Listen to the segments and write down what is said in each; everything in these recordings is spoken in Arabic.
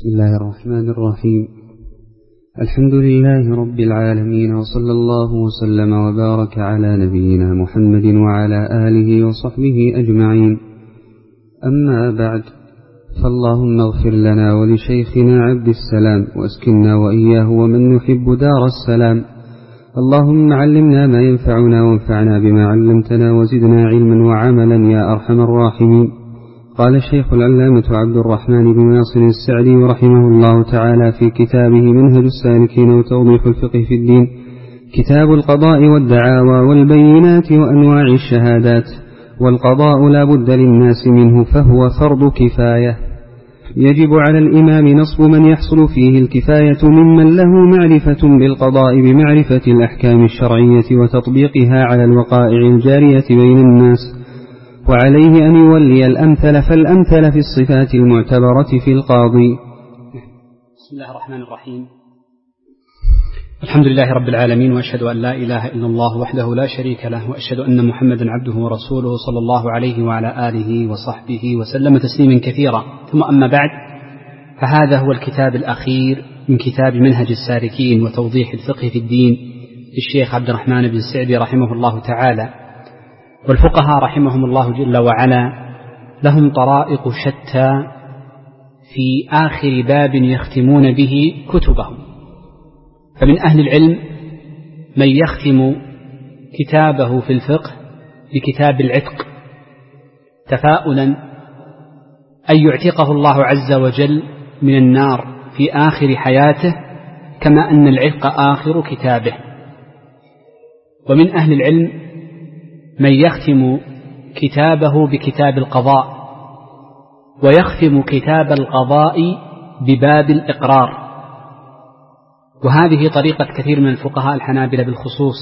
بسم الله الرحمن الرحيم. الحمد لله رب العالمين، وصلى الله وسلم وبارك على نبينا محمد وعلى آله وصحبه أجمعين. أما بعد، فاللهم اغفر لنا ولشيخنا عبد السلام، واسكننا وإياه ومن نحب دار السلام. اللهم علمنا ما ينفعنا وانفعنا بما علمتنا وزدنا علما وعملا يا أرحم الراحمين. قال الشيخ العلامة عبد الرحمن بن ناصر السعدي رحمه الله تعالى في كتابه منهج السالكين وتوضيح الفقه في الدين: كتاب القضاء والدعاوى والبينات وأنواع الشهادات. والقضاء لا بد للناس منه، فهو فرض كفاية، يجب على الإمام نصب من يحصل فيه الكفاية ممن له معرفة بالقضاء بمعرفة الأحكام الشرعية وتطبيقها على الوقائع الجارية بين الناس، وعليه أن يولي الأمثل فالأمثل في الصفات المعتبرة في القاضي. بسم الله الرحمن الرحيم. الحمد لله رب العالمين، وأشهد أن لا إله إلا الله وحده لا شريك له، وأشهد أن محمدا عبده ورسوله صلى الله عليه وعلى آله وصحبه وسلم تسليما كثيرا. ثم أما بعد، فهذا هو الكتاب الأخير من كتاب منهج السالكين وتوضيح الفقه في الدين للشيخ عبد الرحمن بن السعدي رحمه الله تعالى. والفقهاء رحمهم الله جل وعلا لهم طرائق شتى في آخر باب يختمون به كتبهم. فمن أهل العلم من يختم كتابه في الفقه بكتاب العتق تفاؤلا أن يعتقه الله عز وجل من النار في آخر حياته، كما أن العتق آخر كتابه. ومن أهل العلم من يختم كتابه بكتاب القضاء، ويختم كتاب القضاء بباب الإقرار. وهذه طريقة كثير من الفقهاء الحنابلة بالخصوص،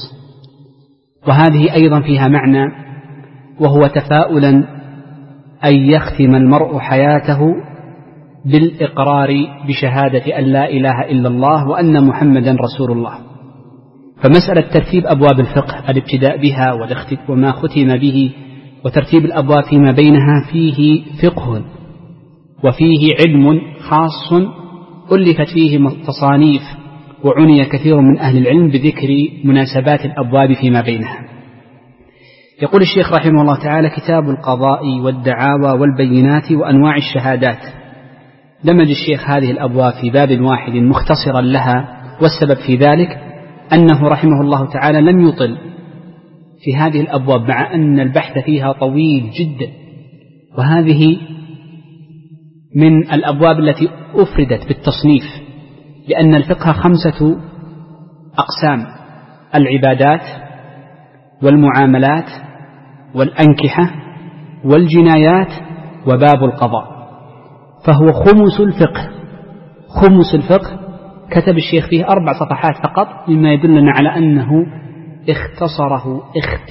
وهذه أيضا فيها معنى، وهو تفاؤلا أن يختم المرء حياته بالإقرار بشهادة أن لا إله إلا الله وأن محمدا رسول الله. فمسألة ترتيب أبواب الفقه، الابتداء بها وما ختم به، وترتيب الأبواب فيما بينها، فيه فقه وفيه علم خاص ألفت فيه تصانيف، وعني كثير من أهل العلم بذكر مناسبات الأبواب فيما بينها. يقول الشيخ رحمه الله تعالى: كتاب القضاء والدعاوى والبينات وأنواع الشهادات. دمج الشيخ هذه الأبواب في باب واحد مختصرا لها، والسبب في ذلك أنه رحمه الله تعالى لم يطل في هذه الأبواب، مع أن البحث فيها طويل جدا. وهذه من الأبواب التي أفردت بالتصنيف، لأن الفقه 5 أقسام: العبادات والمعاملات والأنكحة والجنايات وباب القضاء. فهو خمس الفقه. خمس الفقه كتب الشيخ فيه 4 صفحات فقط، مما يدلنا على أنه اختصره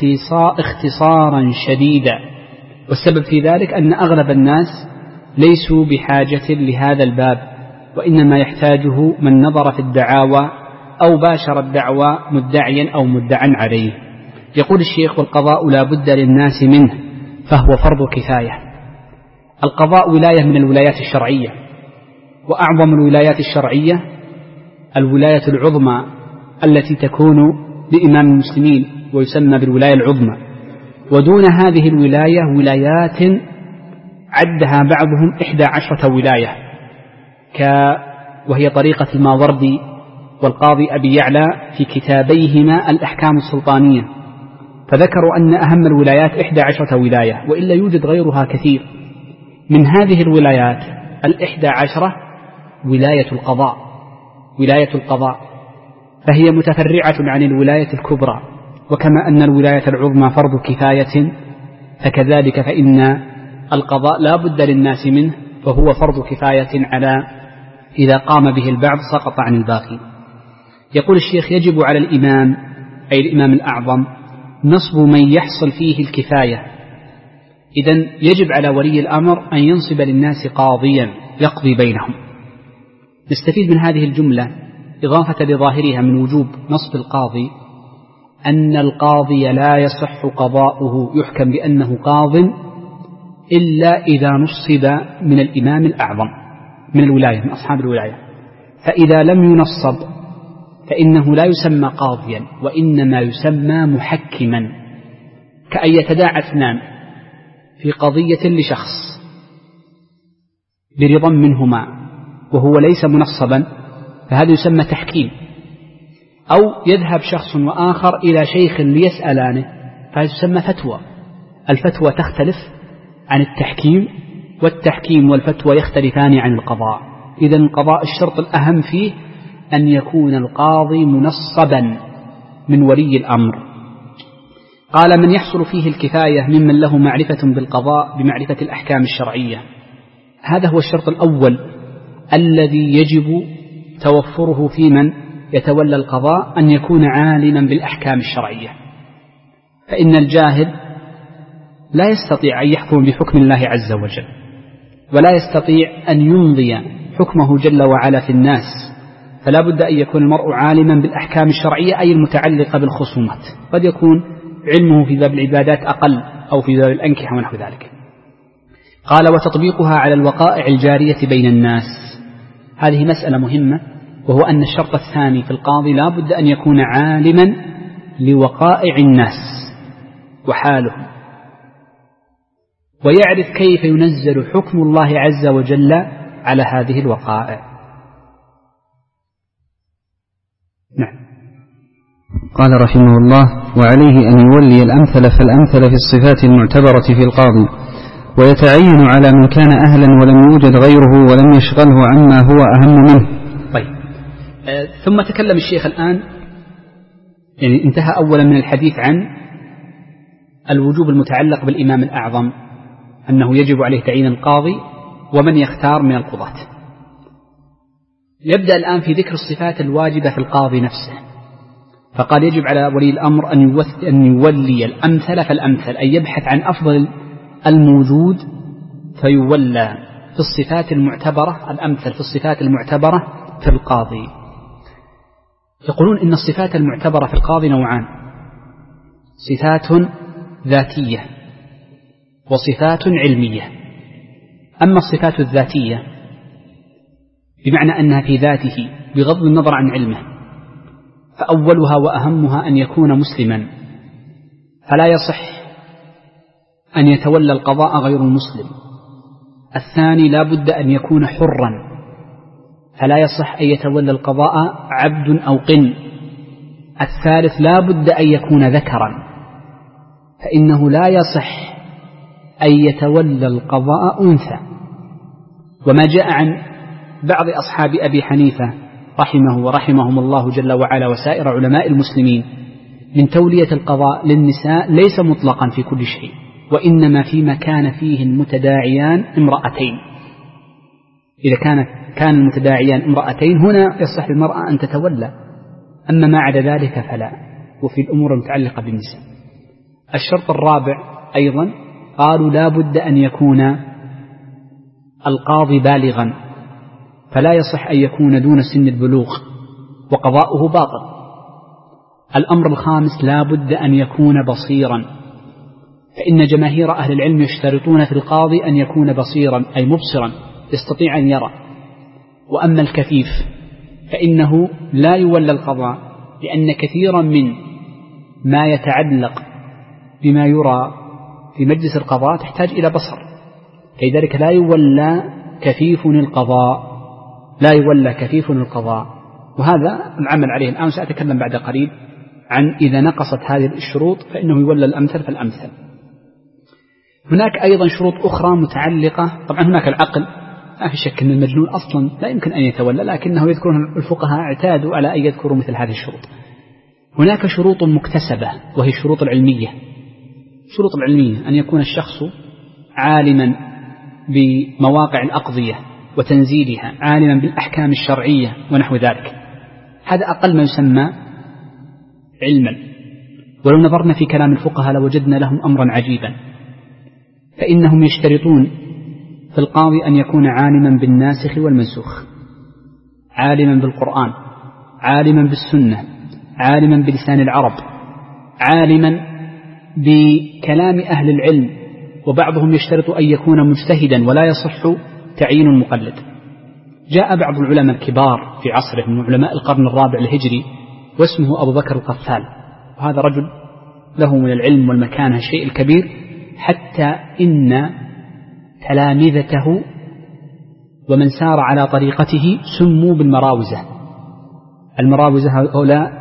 اختصارا شديدا. والسبب في ذلك أن أغلب الناس ليسوا بحاجة لهذا الباب، وإنما يحتاجه من نظر في الدعاوى أو باشر الدعوى مدعيا أو مدعا عليه. يقول الشيخ: والقضاء لا بد للناس منه، فهو فرض كفاية. القضاء ولاية من الولايات الشرعية، وأعظم الولايات الشرعية الولاية العظمى التي تكون لإمام المسلمين، ويسمى بالولاية العظمى. ودون هذه الولاية ولايات عدها بعضهم 11 ولاية، وهي طريقة الماوردي والقاضي أبي يعلى في كتابيهما الأحكام السلطانية، فذكروا أن أهم الولايات 11 ولاية، وإلا يوجد غيرها كثير. من هذه الولايات 11 ولاية القضاء. ولاية القضاء فهي متفرعة عن الولاية الكبرى، وكما أن الولاية العظمى فرض كفاية، فكذلك فإن القضاء لا بد للناس منه، فهو فرض كفاية على إذا قام به البعض سقط عن الباقي. يقول الشيخ: يجب على الإمام، أي الإمام الأعظم، نصب من يحصل فيه الكفاية. إذن يجب على ولي الأمر أن ينصب للناس قاضيا يقضي بينهم. نستفيد من هذه الجملة إضافة لظاهرها من وجوب نصب القاضي أن القاضي لا يصح قضاؤه، يحكم بأنه قاض إلا إذا نصب من الإمام الأعظم. من الولاية، من أصحاب الولاية، فإذا لم ينصب فإنه لا يسمى قاضيا وإنما يسمى محكما، كأن يتداعى اثنان في قضية لشخص برضا منهما وهو ليس منصبا، فهذا يسمى تحكيم. أو يذهب شخص وآخر إلى شيخ ليسألانه، فهذا يسمى فتوى. الفتوى تختلف عن التحكيم، والتحكيم والفتوى يختلفان عن القضاء. إذن القضاء الشرط الأهم فيه أن يكون القاضي منصبا من ولي الأمر. قال: من يحصل فيه الكفاية ممن له معرفة بالقضاء بمعرفة الأحكام الشرعية. هذا هو الشرط الأول الذي يجب توفره في من يتولى القضاء، أن يكون عالما بالأحكام الشرعية، فإن الجاهل لا يستطيع أن يحكم بحكم الله عز وجل، ولا يستطيع أن يمضي حكمه جل وعلا في الناس، فلا بد أن يكون المرء عالما بالأحكام الشرعية أي المتعلقة بالخصومات. قد يكون علمه في باب العبادات أقل أو في باب الأنكحة ونحو ذلك. قال: وتطبيقها على الوقائع الجارية بين الناس. هذه مسألة مهمة، وهو أن الشرط الثاني في القاضي لا بد أن يكون عالما لوقائع الناس وحالهم، ويعرف كيف ينزل حكم الله عز وجل على هذه الوقائع. نعم. قال رحمه الله: وعليه أن يولي الأمثل فالأمثل في الصفات المعتبرة في القاضي، ويتعين على من كان أهلا ولم يوجد غيره ولم يشغله عما هو أهم منه. طيب. ثم تكلم الشيخ الآن، يعني انتهى أولا من الحديث عن الوجوب المتعلق بالإمام الأعظم، أنه يجب عليه تعيين القاضي ومن يختار من القضاة. يبدأ الآن في ذكر الصفات الواجبة في القاضي نفسه، فقال: يجب على ولي الأمر أن يولي الأمثل فالأمثل، أي يبحث عن أفضل الموجود فيولى في الصفات المعتبرة، الأمثل في الصفات المعتبرة في القاضي. يقولون إن الصفات المعتبرة في القاضي نوعان: صفات ذاتية وصفات علمية. أما الصفات الذاتية بمعنى أنها في ذاته بغض النظر عن علمه، فأولها وأهمها أن يكون مسلما، فلا يصح أن يتولى القضاء غير المسلم. الثاني لا بد أن يكون حرا، فلا يصح أن يتولى القضاء عبد أو قن. الثالث لا بد أن يكون ذكرا، فإنه لا يصح أن يتولى القضاء أنثى. وما جاء عن بعض أصحاب أبي حنيفة رحمه ورحمهم الله جل وعلا وسائر علماء المسلمين من تولية القضاء للنساء ليس مطلقا في كل شيء، وإنما فيما كان فيه المتداعيان امرأتين. إذا كان المتداعيان امرأتين هنا يصح للمرأة أن تتولى، أما ما عدا ذلك فلا، وفي الأمور المتعلقة بالنساء. الشرط الرابع أيضا قالوا: لا بد أن يكون القاضي بالغا، فلا يصح أن يكون دون سن البلوغ وقضاؤه باطل. الأمر الخامس: لا بد أن يكون بصيرا، فإن جماهير أهل العلم يشترطون في القاضي أن يكون بصيرا أي مبصرا يستطيع أن يرى. وأما الكفيف فإنه لا يولى القضاء، لأن كثيرا من ما يتعلق بما يرى في مجلس القضاء تحتاج إلى بصر، لذلك لا يولى كفيف القضاء، لا يولى كفيف القضاء. وهذا العمل عليه الآن، سأتكلم بعد قليل عن إذا نقصت هذه الشروط فإنه يولى الأمثل فالأمثل. هناك أيضا شروط أخرى متعلقة، طبعا هناك العقل، ما في شك أن المجنون أصلا لا يمكن أن يتولى، لكنه يذكرون الفقهاء اعتادوا على أن يذكروا مثل هذه الشروط. هناك شروط مكتسبة وهي الشروط العلمية. الشروط العلمية أن يكون الشخص عالما بمواقع الأقضية وتنزيلها، عالما بالأحكام الشرعية ونحو ذلك، هذا أقل ما يسمى علما. ولو نظرنا في كلام الفقهاء لوجدنا لهم أمرا عجيبا، فإنهم يشترطون في القاضي أن يكون عالما بالناسخ والمنسوخ، عالما بالقرآن، عالما بالسنة، عالما بلسان العرب، عالما بكلام أهل العلم، وبعضهم يشترط أن يكون مجتهدا ولا يصح تعيين المقلد. جاء بعض العلماء الكبار في عصره من علماء القرن الرابع الهجري واسمه أبو بكر القفال، وهذا رجل له من العلم والمكانة الشيء الكبير، حتى إن تلامذته ومن سار على طريقته سموا بالمراوزة. المراوزة هؤلاء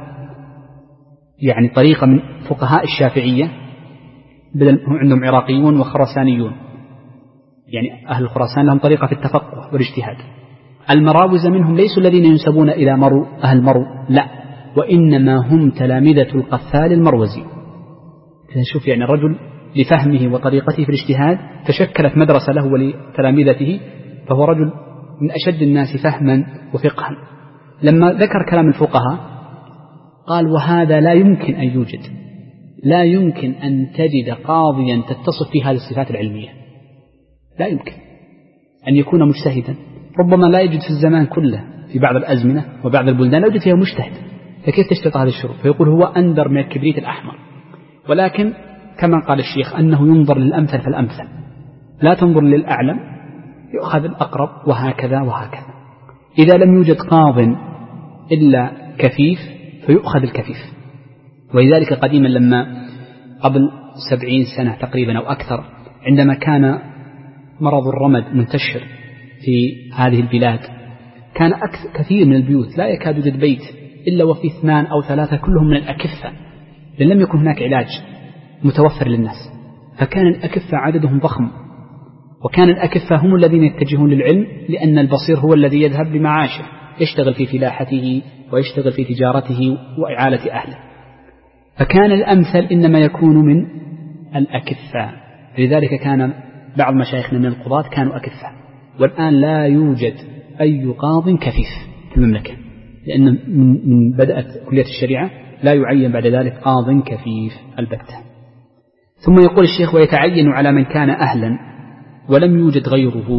يعني طريقة من فقهاء الشافعية، عندهم عراقيون وخراسانيون، يعني أهل خراسان لهم طريقة في التفقه والاجتهاد. المراوزة منهم ليسوا الذين ينسبون إلى أهل مرو، لا، وإنما هم تلامذة القفال المروزي. شوف يعني الرجل لفهمه وطريقته في الاجتهاد تشكلت مدرسة له ولتلامذته، فهو رجل من أشد الناس فهما وفقها. لما ذكر كلام الفقهاء قال: وهذا لا يمكن أن يوجد، لا يمكن أن تجد قاضيا تتصف في هذه الصفات العلمية، لا يمكن أن يكون مجتهدا. ربما لا يجد في الزمان كله، في بعض الأزمنة وبعض البلدان لا يوجد فيها مجتهد، فكيف تشترط هذا الشروط؟ فيقول هو أندر من الكبريت الأحمر. ولكن كما قال الشيخ أنه ينظر للأمثل فالأمثل، لا تنظر للأعلم، يؤخذ الأقرب، وهكذا وهكذا. إذا لم يوجد قاض إلا كفيف فيؤخذ الكفيف. ولذلك قديما لما قبل 70 سنة تقريبا أو أكثر، عندما كان مرض الرمد منتشر في هذه البلاد، كان كثير من البيوت لا يكاد يوجد بيت إلا وفي 2 أو 3 كلهم من الأكفة، لأن لم يكن هناك علاج متوفر للناس، فكان الأكفة عددهم ضخم. وكان الأكفة هم الذين يتجهون للعلم، لأن البصير هو الذي يذهب لمعاشه، يشتغل في فلاحته ويشتغل في تجارته وإعالة أهله. فكان الأمثل إنما يكون من الأكفة. لذلك كان بعض مشايخنا من القضاة كانوا أكفة. والآن لا يوجد أي قاض كفيف في المملكة، لأن من بدأت كلية الشريعة لا يعين بعد ذلك قاض كفيف البتة. ثم يقول الشيخ: ويتعين على من كان أهلا ولم يوجد غيره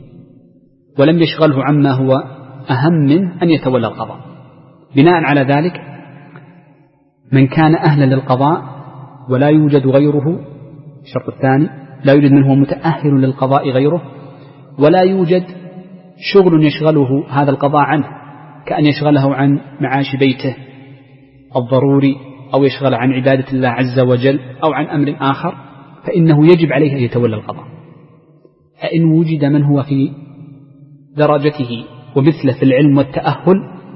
ولم يشغله عما هو أهم من أن يتولى القضاء. بناء على ذلك من كان أهلا للقضاء ولا يوجد غيره، الشرط الثاني لا يوجد من هو متأهل للقضاء غيره، ولا يوجد شغل يشغله هذا القضاء عنه، كأن يشغله عن معاش بيته الضروري، أو يشغل عن عبادة الله عز وجل، أو عن أمر آخر، فإنه يجب عليه أن يتولى القضاء. فإن وجد من هو في درجته ومثله في العلم والتأهل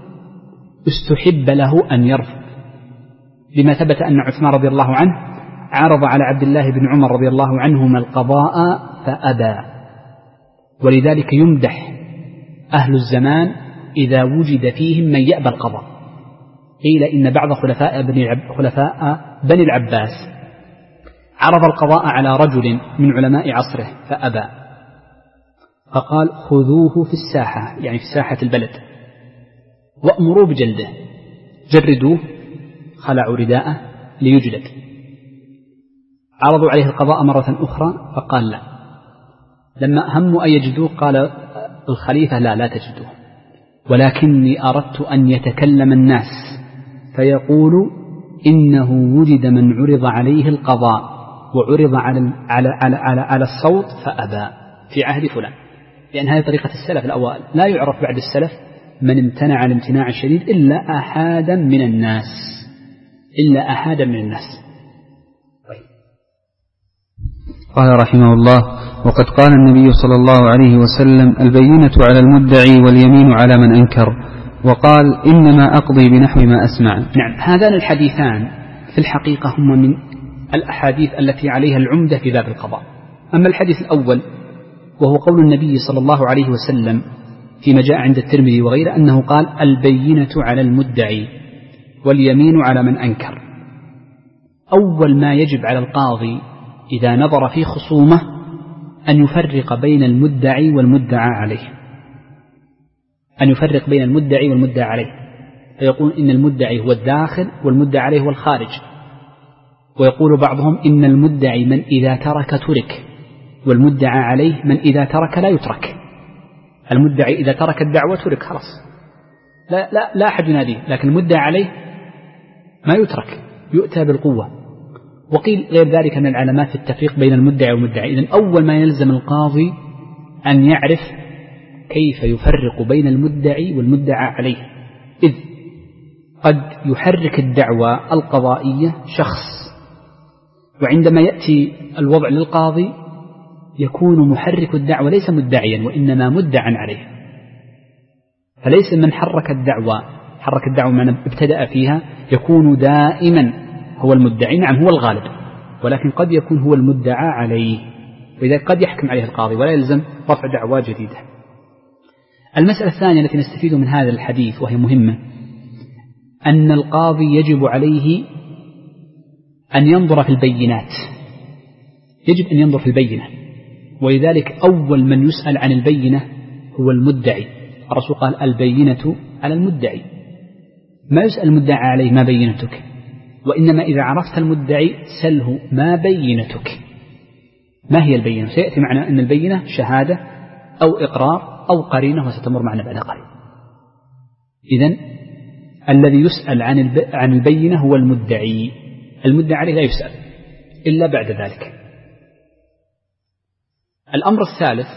استحب له أن يرفض، لما ثبت أن عثمان رضي الله عنه عرض على عبد الله بن عمر رضي الله عنهما القضاء فأبى. ولذلك يمدح أهل الزمان إذا وجد فيهم من يأبى القضاء. قيل إن بعض خلفاء بني العباس عرض القضاء على رجل من علماء عصره فأبى، فقال: خذوه في الساحة، يعني في ساحة البلد، وأمروا بجلده، جردوه، خلعوا رداءه ليجلد. عرضوا عليه القضاء مرة أخرى فقال لا. لما هموا أن يجدوه قال الخليفة: لا تجدوه، ولكني أردت أن يتكلم الناس فيقول إنه وجد من عرض عليه القضاء وعرض على الصوت فأبى في عهد فلان. لأن هذه طريقة السلف الأوائل، لا يعرف بعد السلف من امتنع الامتناع الشديد إلا أحدا من الناس، قال رحمه الله: وقد قال النبي صلى الله عليه وسلم: البينة على المدعي واليمين على من أنكر. وقال: إنما أقضي بنحو ما أسمع. نعم، هذان الحديثان في الحقيقة هما من الأحاديث التي عليها العمدة في باب القضاء. أما الحديث الأول وهو قول النبي صلى الله عليه وسلم فيما جاء عند الترمذي وغيره أنه قال: البينة على المدعي واليمين على من أنكر. أول ما يجب على القاضي إذا نظر في خصومة أن يفرق بين المدعي والمدعى عليه، فيقول إن المدعي هو الداخل والمدعى عليه هو الخارج. ويقول بعضهم إن المدعي من إذا ترك ترك، والمدعى عليه من إذا ترك لا يترك. المدعي إذا ترك الدعوة ترك خلاص، لا أحد يناديه، لكن المدعى عليه ما يترك، يؤتى بالقوة. وقيل غير ذلك من العلامات في التفريق بين المدعي والمدعي. إذن أول ما يلزم القاضي أن يعرف كيف يفرق بين المدعي والمدعى عليه، إذ قد يحرك الدعوى القضائية شخص، وعندما يأتي الوضع للقاضي يكون محرك الدعوى ليس مدعيا وإنما مدعا عليه. فليس من حرك الدعوى من ابتدأ فيها يكون دائما هو المدعي، نعم هو الغالب، ولكن قد يكون هو المدعى عليه، وإذا قد يحكم عليه القاضي ولا يلزم رفع دعوى جديدة. المسألة الثانية التي نستفيد من هذا الحديث وهي مهمة، أن القاضي يجب عليه أن ينظر في البينات، يجب أن ينظر في البينة، ولذلك أول من يسأل عن البينة هو المدعي. الرسول قال البينة على المدعي، ما يسأل المدعى عليه ما بينتك، وإنما إذا عرفت المدعي سله ما بينتك، ما هي البينة. سيأتي معنا أن البينة شهادة أو إقرار أو قرينة، وستمر معنا بعد قليل. إذن الذي يسأل عن البينة هو المدعي، المدعى عليه لا يسأل إلا بعد ذلك. الأمر الثالث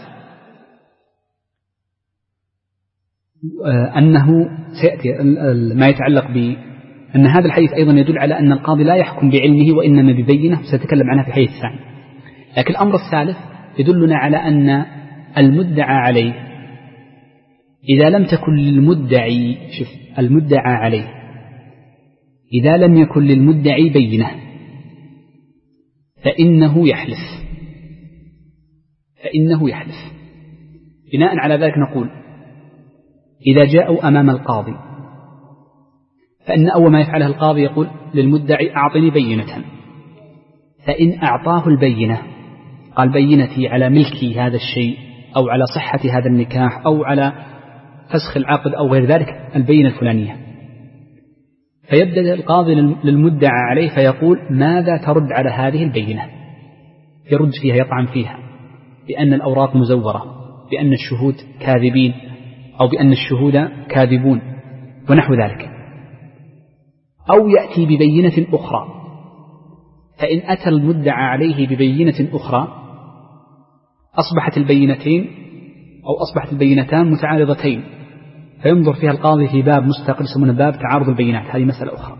أنه سيأتي ما يتعلق بأن هذا الحديث أيضا يدل على أن القاضي لا يحكم بعلمه وإنما ببينة، سنتكلم عنها في الحديث الثاني. لكن الأمر الثالث يدلنا على أن المدعى عليه إذا لم تكن للمدعي، شوف المدعى عليه إذا لم يكن للمدعي بينة فإنه يحلف. بناء على ذلك نقول إذا جاءوا أمام القاضي فإن أول ما يفعله القاضي يقول للمدعي أعطني بينة، فإن أعطاه البينة قال بينتي على ملكي هذا الشيء أو على صحة هذا النكاح أو على فسخ العقد أو غير ذلك، البينة الفلانية، فيبدأ القاضي للمدعى عليه فيقول ماذا ترد على هذه البينة، يرد فيها يطعن فيها بأن الأوراق مزورة، بأن الشهود كاذبين، أو بأن الشهود كاذبون ونحو ذلك، أو يأتي ببينة أخرى. فإن أتى المدعى عليه ببينة أخرى أصبحت البينتان متعارضتين، فينظر فيها القاضي في باب مستقل يسمونه باب تعارض البينات، هذه مسألة أخرى.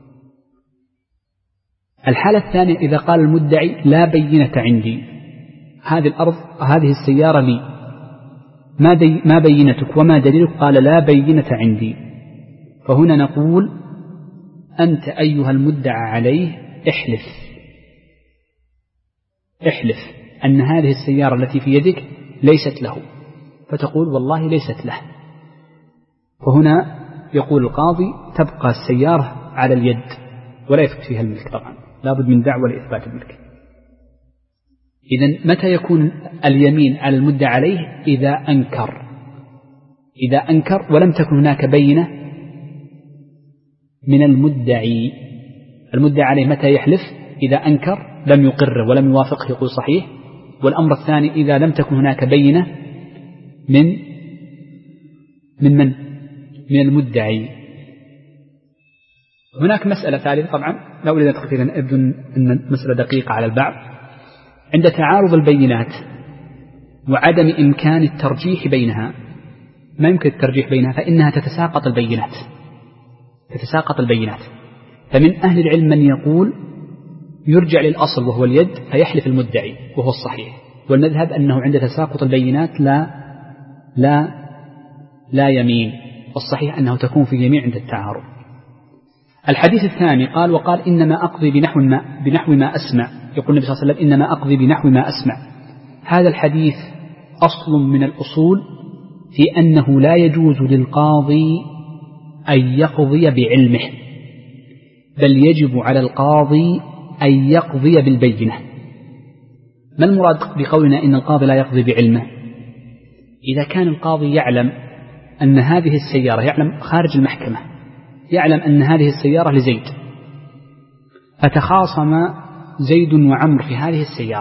الحالة الثانية إذا قال المدعي لا بينة عندي، هذه السيارة لي، ما بينتك وما دليلك؟ قال لا بينة عندي. فهنا نقول أنت أيها المدعى عليه احلف أن هذه السيارة التي في يدك ليست له، فتقول والله ليست له. فهنا يقول القاضي تبقى السيارة على اليد ولا يثبت فيها الملك، طبعا لابد من دعوة لإثبات الملك. إذن متى يكون اليمين على المدعى عليه؟ إذا أنكر ولم تكن هناك بينة من المدعي عليه. متى يحلف؟ إذا أنكر لم يقر ولم يوافقه يقول صحيح. والأمر الثاني إذا لم تكن هناك بينة من المدعي. هناك مسألة ثالثة طبعا لا أريد أن أدخل فيها، أبدو أن المسألة دقيقة على البعض. عند تعارض البينات وعدم إمكان الترجيح بينها، ما يمكن الترجيح بينها، فإنها تتساقط البينات. فمن أهل العلم من يقول يرجع للأصل وهو اليد فيحلف المدعي وهو الصحيح، والمذهب أنه عند تساقط البينات لا يمين، والصحيح أنه تكون في يمين عند التعارض. الحديث الثاني وقال إنما أقضي بنحو ما أسمع، يقول النبي صلى الله عليه وسلم إنما أقضي بنحو ما أسمع. هذا الحديث أصل من الأصول في أنه لا يجوز للقاضي أن يقضي بعلمه، بل يجب على القاضي أن يقضي بالبينة. ما المراد بقولنا إن القاضي لا يقضي بعلمه؟ إذا كان القاضي يعلم أن هذه السيارة، يعلم خارج المحكمة، يعلم أن هذه السيارة لزيد، فتخاصم زيد وعمر في هذه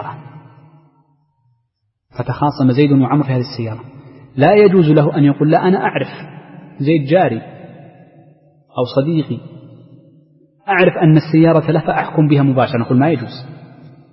السيارة، لا يجوز له أن يقول لا أنا أعرف زيد جاري أو صديقي، أعرف أن السيارة له فأحكم بها مباشرة، نقول ما يجوز،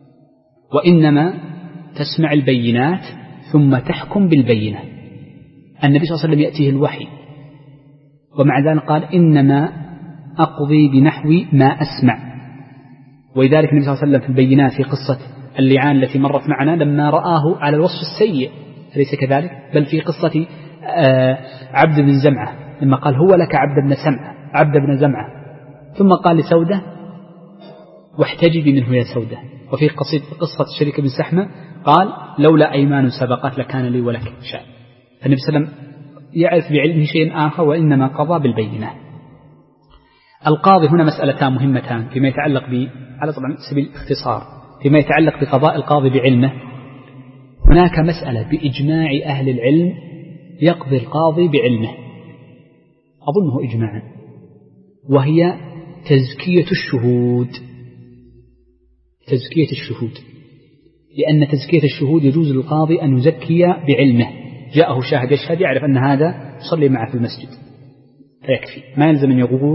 وإنما تسمع البينات ثم تحكم بالبينة. النبي صلى الله عليه وسلم يأتيه الوحي، ومع ذلك قال إنما أقضي بنحو ما أسمع. ولذلك النبي صلى الله عليه وسلم في البينات في قصة اللعان التي مرت معنا لما رآه على الوصف السيء، أليس كذلك؟ بل في قصة عبد بن زمعة لما قال هو لك عبد بن زمعة، ثم قال لسودة واحتجبي منه يا سودة. وفي قصة شريك بن سحمة قال لولا أيمان سبقت لكان لي ولك شأن. فالنبي صلى الله عليه وسلم يعرف بعلمه شيء آخر، وإنما قضى بالبينة. القاضي هنا مسألتان مهمتان فيما يتعلق على طبعا سبيل الاختصار فيما يتعلق بقضاء القاضي بعلمه. هناك مسألة بإجماع أهل العلم يقضي القاضي بعلمه، أظنه إجماعا، وهي تزكية الشهود. لأن تزكية الشهود يجوز للقاضي أن يزكي بعلمه. جاءه شاهد يشهد يعرف أن هذا يصلي معه في المسجد فيكفي، ما يلزم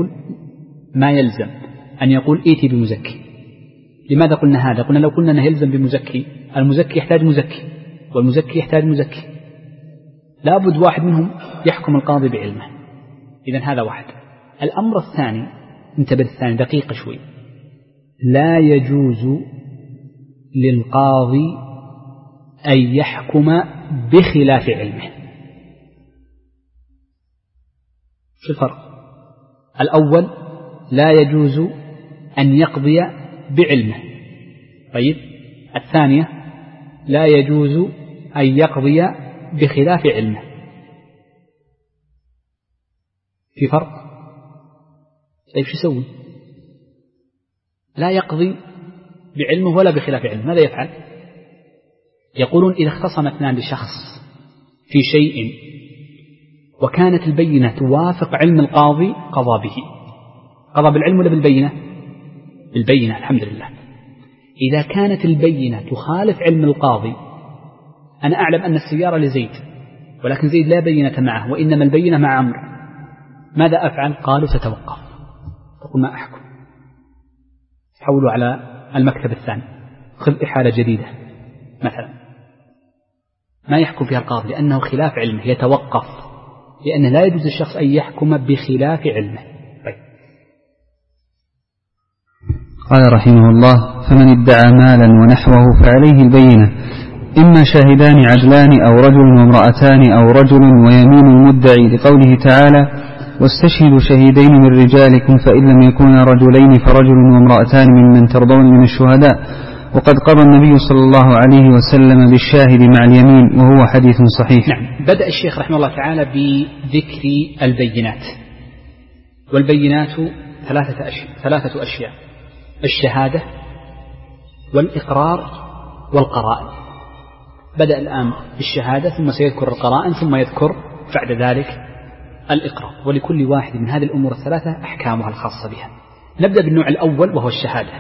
أن يقول إيتي بمزكي. لماذا قلنا هذا؟ قلنا لو قلنا أنه يلزم بمزكي، المزكي يحتاج مزكي والمزكي يحتاج مزكي، لابد واحد منهم يحكم القاضي بعلمه. إذن هذا واحد. الأمر الثاني، انتبه الثاني دقيقة شوي، لا يجوز للقاضي أن يحكم بخلاف علمه. شو الفرق؟ الأول لا يجوز أن يقضي بعلمه، طيب. الثانية لا يجوز أن يقضي بخلاف علمه. في فرق؟ طيب شو يسوي؟ لا يقضي بعلمه ولا بخلاف علمه، ماذا يفعل؟ يقولون إذا اختصم اثنان لشخص في شيء وكانت البينة توافق علم القاضي قضى به. قضى بالعلم ولا بالبينة؟ بالبينة، الحمد لله. إذا كانت البينة تخالف علم القاضي، أنا أعلم أن السيارة لزيد ولكن زيد لا بينة معه وإنما البينة مع عمرو، ماذا أفعل؟ قالوا تتوقف، تقول ما أحكم، حولوا على المكتب الثاني، خذ إحالة جديدة مثلا، ما يحكم فيها القاضي لأنه خلاف علمه، يتوقف، لأنه لا يجوز الشخص أن يحكم بخلاف علمه. طيب. قال رحمه الله: فمن ادعى مالا ونحوه فعليه البينة، إما شاهدان عدلان أو رجل وامرأتان أو رجل ويمين المدعي، لقوله تعالى: واستشهدوا شهيدين من رجالكم فإن لم يكونا رجلين فرجل وامرأتان ممن ترضون من الشهداء. وقد قضى النبي صلى الله عليه وسلم بالشاهد مع اليمين، وهو حديث صحيح. نعم. بدأ الشيخ رحمه الله تعالى بذكر البينات، والبينات ثلاثة أشياء: الشهادة والإقرار والقرائن. بدأ الآن بالشهادة ثم سيذكر القرائن ثم يذكر بعد ذلك الإقرار، ولكل واحد من هذه الأمور الثلاثة أحكامها الخاصة بها. نبدأ بالنوع الأول وهو الشهادة.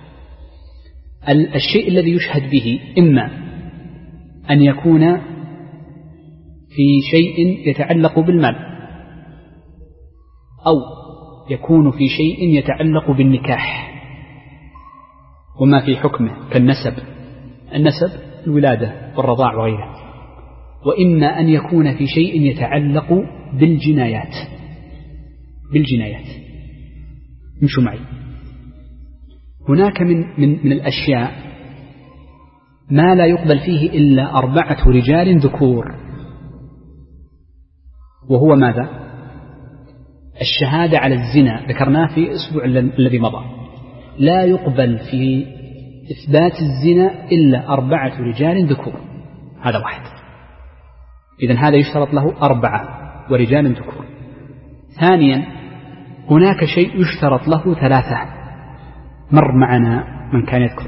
الشيء الذي يشهد به إما أن يكون في شيء يتعلق بالمال، أو يكون في شيء يتعلق بالنكاح وما في حكمه كالنسب، الولادة والرضاع وغيره، وإما أن يكون في شيء يتعلق بالجنايات. امشوا معي. هناك من الأشياء ما لا يقبل فيه إلا 4 رجال ذكور، وهو ماذا؟ الشهادة على الزنا، ذكرناه في الأسبوع الذي مضى، لا يقبل في إثبات الزنا إلا 4 رجال ذكور، هذا واحد. إذن هذا يشترط له 4 ورجال ذكور. ثانيا هناك شيء يشترط له 3، مر معنا من كان يذكر،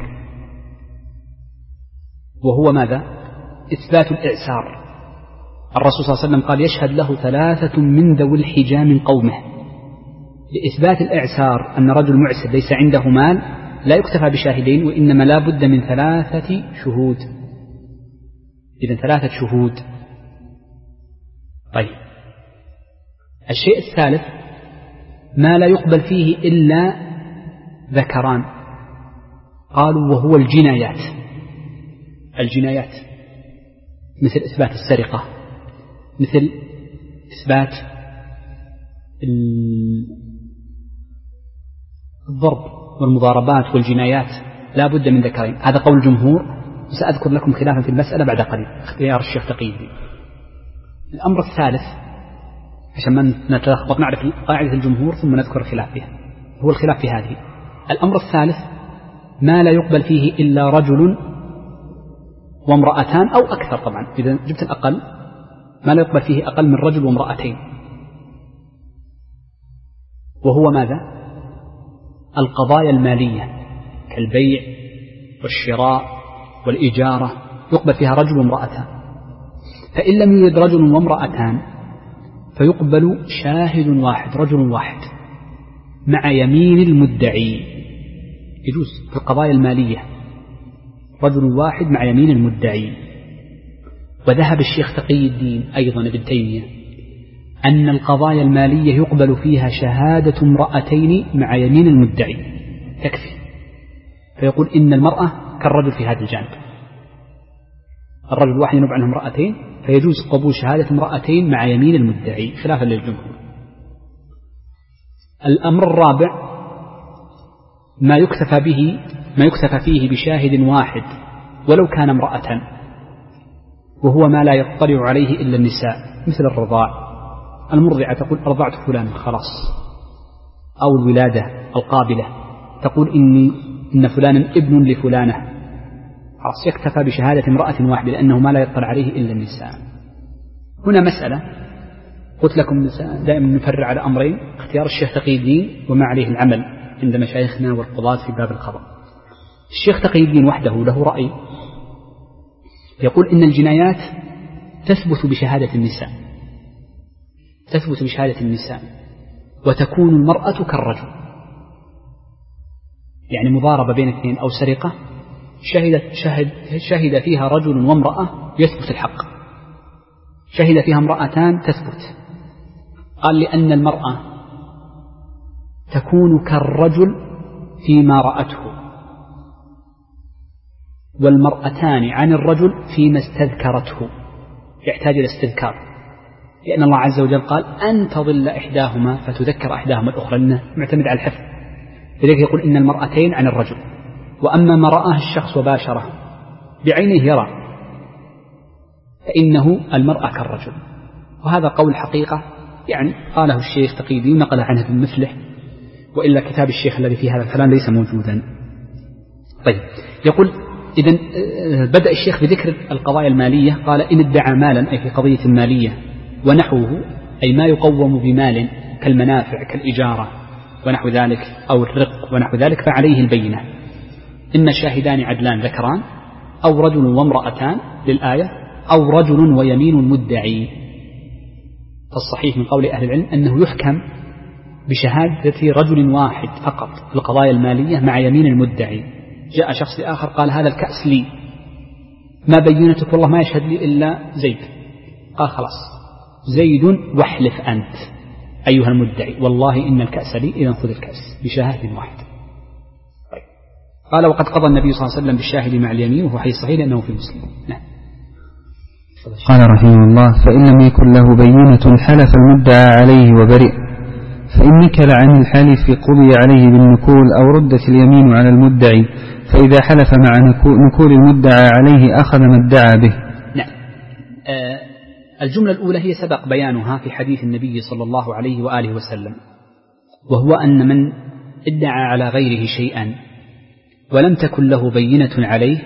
وهو ماذا؟ إثبات الإعسار. الرسول صلى الله عليه وسلم قال: يشهد له 3 من ذوي الحجى من قومه. لإثبات الإعسار أن رجل معسر ليس عنده مال لا يكتفى بشاهدين، وإنما لا بد من 3 شهود. إذن 3 شهود. طيب. الشيء الثالث ما لا يقبل فيه إلا ذكران، قالوا وهو الجنايات، مثل إثبات السرقة، مثل إثبات الضرب والمضاربات والجنايات لا بد من ذكرين. هذا قول الجمهور، وسأذكر لكم خلافا في المسألة بعد قليل، اختيار الشيخ تقي الدين. الأمر الثالث عشان ما نتلخبط نعرف قاعدة الجمهور ثم نذكر الخلاف فيها، هو الخلاف في هذه. الأمر الثالث ما لا يقبل فيه إلا رجل وامرأتان أو أكثر، طبعا إذا جبت الأقل ما لا يقبل فيه أقل من رجل وامرأتين، وهو ماذا؟ القضايا المالية كالبيع والشراء والإجارة يقبل فيها رجل وامرأتان. فإن لم يوجد رجل وامرأتان فيقبل شاهد واحد، رجل واحد مع يمين المدعي. يجوز في القضايا المالية رجل واحد مع يمين المدعي. وذهب الشيخ تقي الدين أيضا ابن تيمية أن القضايا المالية يقبل فيها شهادة امرأتين مع يمين المدعي تكفي، فيقول إن المرأة كالرجل في هذا الجانب، الرجل الواحد ينوب عنه امرأتين، فيجوز قبول شهادة امرأتين مع يمين المدعي خلافا للجمهور. الأمر الرابع ما يكتفى فيه بشاهد واحد ولو كان امرأة، وهو ما لا يطلع عليه إلا النساء، مثل الرضاع، المرضعة تقول أرضعت فلان خلاص، أو الولادة القابلة تقول إن فلانا ابن لفلانة، خلاص يكتفى بشهادة امرأة واحدة لأنه ما لا يطلع عليه إلا النساء. هنا مسألة قلت لكم دائما نفرع على أمرين، اختيار الشيخ تقي الدين وما عليه العمل عند مشايخنا والقضاة في باب القضاء. الشيخ تقي الدين وحده له رأي يقول إن الجنايات تثبت بشهادة النساء وتكون المرأة كالرجل، يعني مضاربة بين اثنين أو سرقة شهد فيها رجل وامرأة يثبت الحق، شهد فيها امرأتان تثبت. قال لأن المرأة تكون كالرجل فيما رأته، والمرأتان عن الرجل فيما استذكرته، يحتاج إلى استذكار، لأن الله عز وجل قال أن تضل إحداهما فتذكر إحداهما الأخرى، لأنه معتمد على الحفظ. لذلك يقول إن المرأتين عن الرجل، وأما ما رآه الشخص وباشره بعينه يرى فإنه المرأة كالرجل. وهذا قول حقيقة يعني قاله الشيخ تقي الدين نقل عنه ابن مفلح، وإلا كتاب الشيخ الذي فيه هذا الكلام ليس موجودا. طيب يقول إذن بدأ الشيخ بذكر القضايا المالية، قال إن ادعى مالا أي في قضية مالية ونحوه أي ما يقوم بمال كالمنافع كالإجارة ونحو ذلك أو الرق ونحو ذلك فعليه البينة، إما شاهدان عدلان ذكران أو رجل وامرأتان للآية أو رجل ويمين مدعي. فالصحيح من قول أهل العلم أنه يحكم بشهادة رجل واحد فقط في القضايا المالية مع يمين المدعي. جاء شخص آخر قال هذا الكأس لي، ما بينتك؟ والله ما يشهد لي إلا زيد. قال خلاص زيد واحلف أنت أيها المدعي والله إن الكأس لي، إذا خذ الكأس بشهادة واحد. طيب. قال وقد قضى النبي صلى الله عليه وسلم بالشاهد مع اليمين، وهو حديث صحيح لأنه في مسلم. نعم. قال رحمه الله فإن لم يكن له بينة حلف المدعى عليه وبرئ، فإن نكل عن الحلف قضي عليه بالنكول أو ردت اليمين على المدعي، فإذا حلف مع نكول المدعى عليه أخذ ما ادعى به. نعم. الجملة الأولى هي سبق بيانها في حديث النبي صلى الله عليه وآله وسلم، وهو أن من ادعى على غيره شيئا ولم تكن له بينة عليه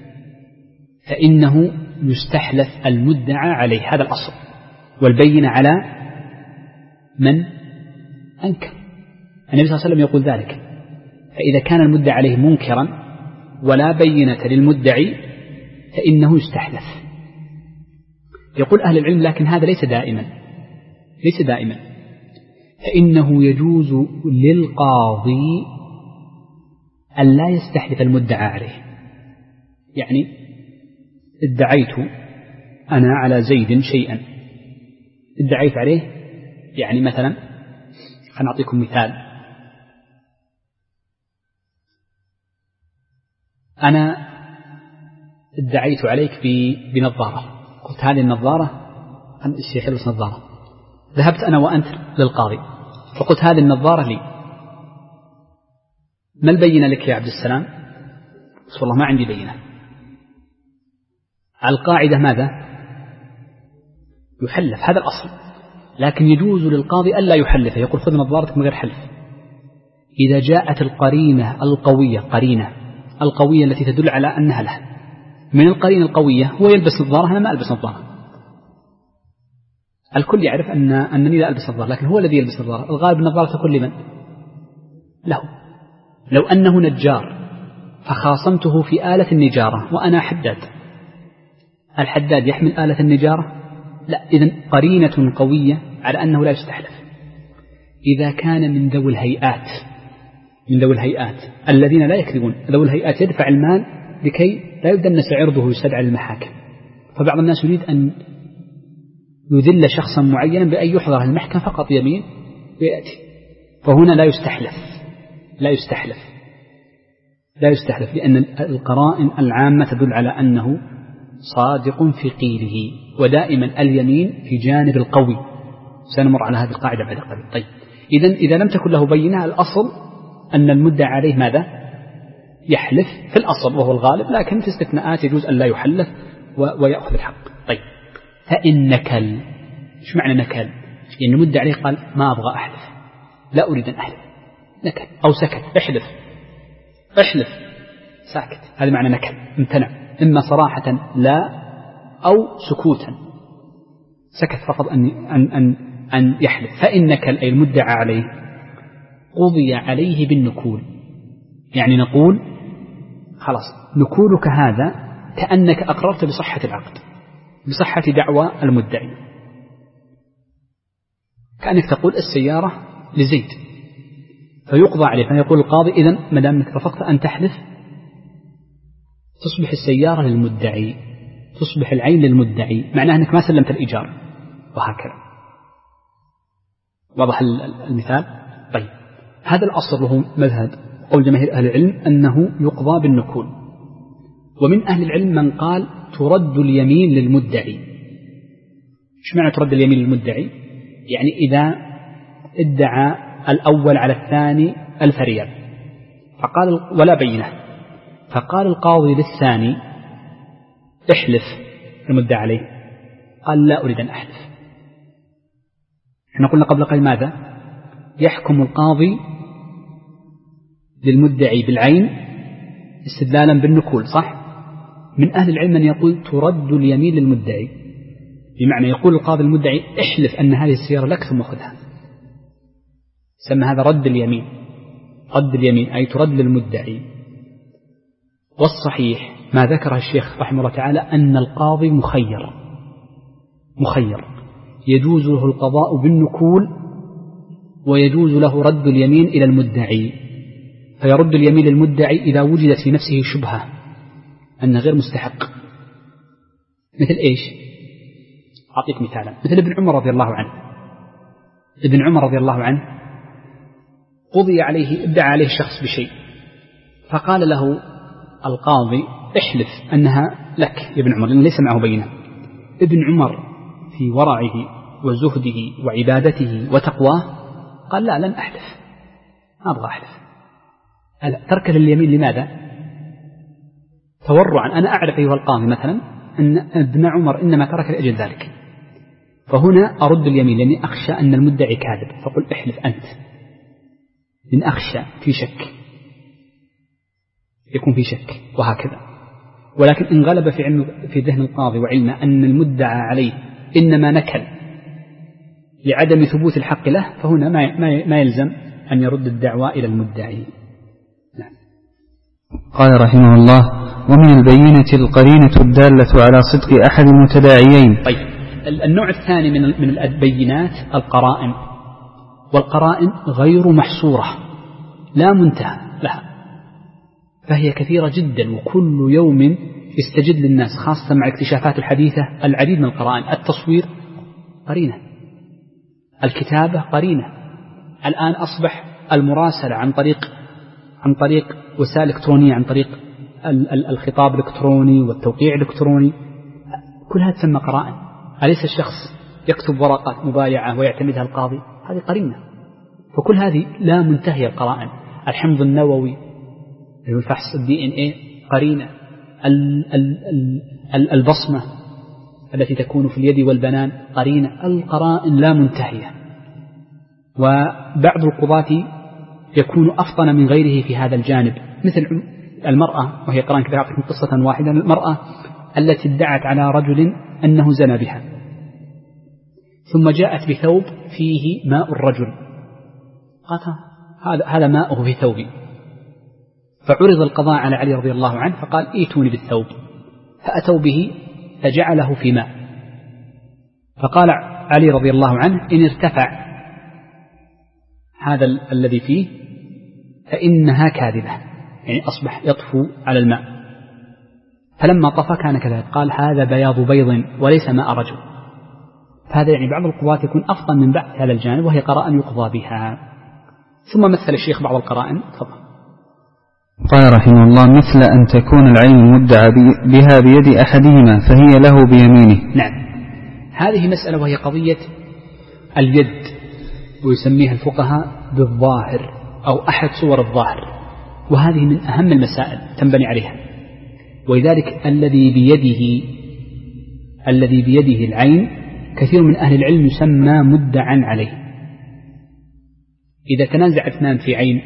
فإنه يستحلف المدعى عليه، هذا الأصل، والبينة على من أنكر. النبي صلى الله عليه وسلم يقول ذلك، فإذا كان المدعى عليه منكرا ولا بينة للمدعي فإنه يستحلف. يقول أهل العلم لكن هذا ليس دائما، فإنه يجوز للقاضي أن لا يستحلف المدعى عليه. يعني ادعيت أنا على زيد شيئا، ادعيت عليه، يعني مثلا خلنا نعطيكم مثال، أنا ادعيت عليك بنظارة، قلت هذه النظارة الشيخ يلبس نظارة، ذهبت أنا وأنت للقاضي فقلت هذه النظارة لي، ما البينة لك يا عبد السلام؟ قلت والله ما عندي بينة. على القاعدة ماذا؟ يحلف، هذا الأصل، لكن يجوز للقاضي ألا يحلفه، يقول خذ نظارتك من غير حلف. إذا جاءت القرينة القوية التي تدل على أنها له، من القرينة القوية هو يلبس نظارة أنا ما ألبس نظارة، الكل يعرف أنني لا ألبس نظارة، لكن هو الذي يلبس نظارة، الغالب النظارة تكون لمن؟ له. لو أنه نجار فخاصمته في آلة النجارة وأنا حداد، الحداد يحمل آلة النجارة؟ لا. إذن قرينة قوية على أنه لا يستحلف. إذا كان من ذوي الهيئات الذين لا يكذبون، ذوي الهيئات يدفع المال لكي لا يدنس عرضه ويستدعى للمحاكم، فبعض الناس يريد أن يذل شخصا معينا بأن يحضر المحكمة فقط يمين ويأتي، فهنا لا يستحلف لأن القرائن العامة تدل على أنه صادق في قيله، ودائما اليمين في جانب القوي، سنمر على هذه القاعدة بعد قليل. طيب إذا لم تكن له بينة، الأصل أن المدعى عليه ماذا؟ يحلف في الأصل وهو الغالب، لكن في استثناءات يجوز أن لا يحلف ويأخذ الحق. طيب فإن نكل، إيش معنى نكل؟ يعني المدعى عليه قال ما أبغى أحلف، لا أريد أن أحلف، نكل، أو سكت، احلف ساكت، هذا معنى نكل، امتنع، إما صراحة لا أو سكوتا، سكت فقط أن يحلف. فإن نكل أي المدعى عليه قضي عليه بالنكول، يعني نقول خلاص نكولك هذا كأنك أقررت بصحة العقد، بصحة دعوى المدعي، كأنك تقول السيارة لزيد، فيقضى عليه، فيقول القاضي إذن ما دام أنك رفضت أن تحلف تصبح السيارة للمدعي، تصبح العين للمدعي، معناه أنك ما سلمت الإيجار، وهكذا. واضح المثال؟ طيب هذا الأصل له مذهب قول جماهير أهل العلم أنه يقضى بالنكول، ومن أهل العلم من قال ترد اليمين للمدعي. إيش معنى ترد اليمين للمدعي؟ يعني إذا ادعى الأول على الثاني 1000 ريال فقال ولا بينة، فقال القاضي للثاني احلف المدعى عليه، قال لا أريد أن أحلف. احنا قلنا قبل قليل ماذا؟ يحكم القاضي للمدعي بالعين استدلالا بالنكول، صح؟ من أهل العلم من يقول ترد اليمين للمدعي، بمعنى يقول القاضي المدعي احلف أن هذه السيارة لك ثم خذها، سمى هذا رد اليمين، أي ترد للمدعي. والصحيح ما ذكره الشيخ رحمه الله تعالى أن القاضي مخير، يجوز له القضاء بالنكول ويجوز له رد اليمين إلى المدعي، فيرد اليمين للمدعي إذا وجدت في نفسه شبهة أن غير مستحق. مثل إيش؟ أعطيك مثالا، مثل ابن عمر رضي الله عنه قضي عليه، ادعى عليه شخص بشيء، فقال له القاضي احلف أنها لك يا ابن عمر، لأن ليس معه بينة. ابن عمر في ورعه وزهده وعبادته وتقواه قال لا لن أحلف، ما أبغى أحلف. ترك لليمين لماذا؟ تورعا، أنا أعرف أيها القاضي مثلا أن ابن عمر إنما ترك لأجل ذلك، فهنا أرد اليمين لأني أخشى أن المدعي كاذب، فقل احلف أنت، لأن أخشى في شك، يكون في شك، وهكذا. ولكن إن غلب في ذهن القاضي وعلمه أن المدعى عليه إنما نكل لعدم ثبوت الحق له، فهنا ما يلزم أن يرد الدعوى إلى المدعي. نعم. قال رحمه الله: ومن البينة القرينة الدالة على صدق أحد المتداعيين. طيب النوع الثاني من البينات القرائن، والقرائن غير محصورة لا منتهى لها، فهي كثيرة جدا، وكل يوم يستجد للناس خاصة مع الاكتشافات الحديثة العديد من القرائن. التصوير قرينة، الكتابة قرينة، الآن أصبح المراسلة عن طريق وسائل إلكترونية، عن طريق الخطاب الإلكتروني والتوقيع الإلكتروني، كلها تسمى قرائن. أليس الشخص يكتب ورقة مبايعة ويعتمدها القاضي، هذه قرينة. فكل هذه لا منتهي القرائن. الحمض النووي، الفحص DNA قرينة، البصمة التي تكون في اليد والبنان قرينة. القرائن لا منتهية. وبعض القضاة يكون أفطن من غيره في هذا الجانب، مثل المرأة، وهي قرائن كذا. أعطيكم قصة واحدة. المرأة التي ادعت على رجل أنه زنى بها، ثم جاءت بثوب فيه ماء الرجل، قالت هذا ماءه في ثوبي. فعرض القضاء على علي رضي الله عنه، فقال ائتوني بالثوب، فأتوا به فجعله في ماء. فقال علي رضي الله عنه إن ارتفع هذا الذي فيه فإنها كاذبة، يعني أصبح يطفو على الماء. فلما طفى كان كذلك، قال هذا بياض بيض وليس ماء رجل. فهذا يعني بعض القضاة يكون أفضل من بعض هذا الجانب، وهي قرائن يقضى بها. ثم مثل الشيخ بعض القرائن. تفضل. قال رحمه الله: مثل أن تكون العين المدعى بها بيد أحدهما فهي له بيمينه. نعم، هذه مسألة وهي قضية اليد، ويسميها الفقهاء بالظاهر أو أحد صور الظاهر، وهذه من أهم المسائل تنبني عليها. ولذلك الذي بيده العين كثير من أهل العلم يسمى مدعا عليه. إذا تنازع اثنان في عين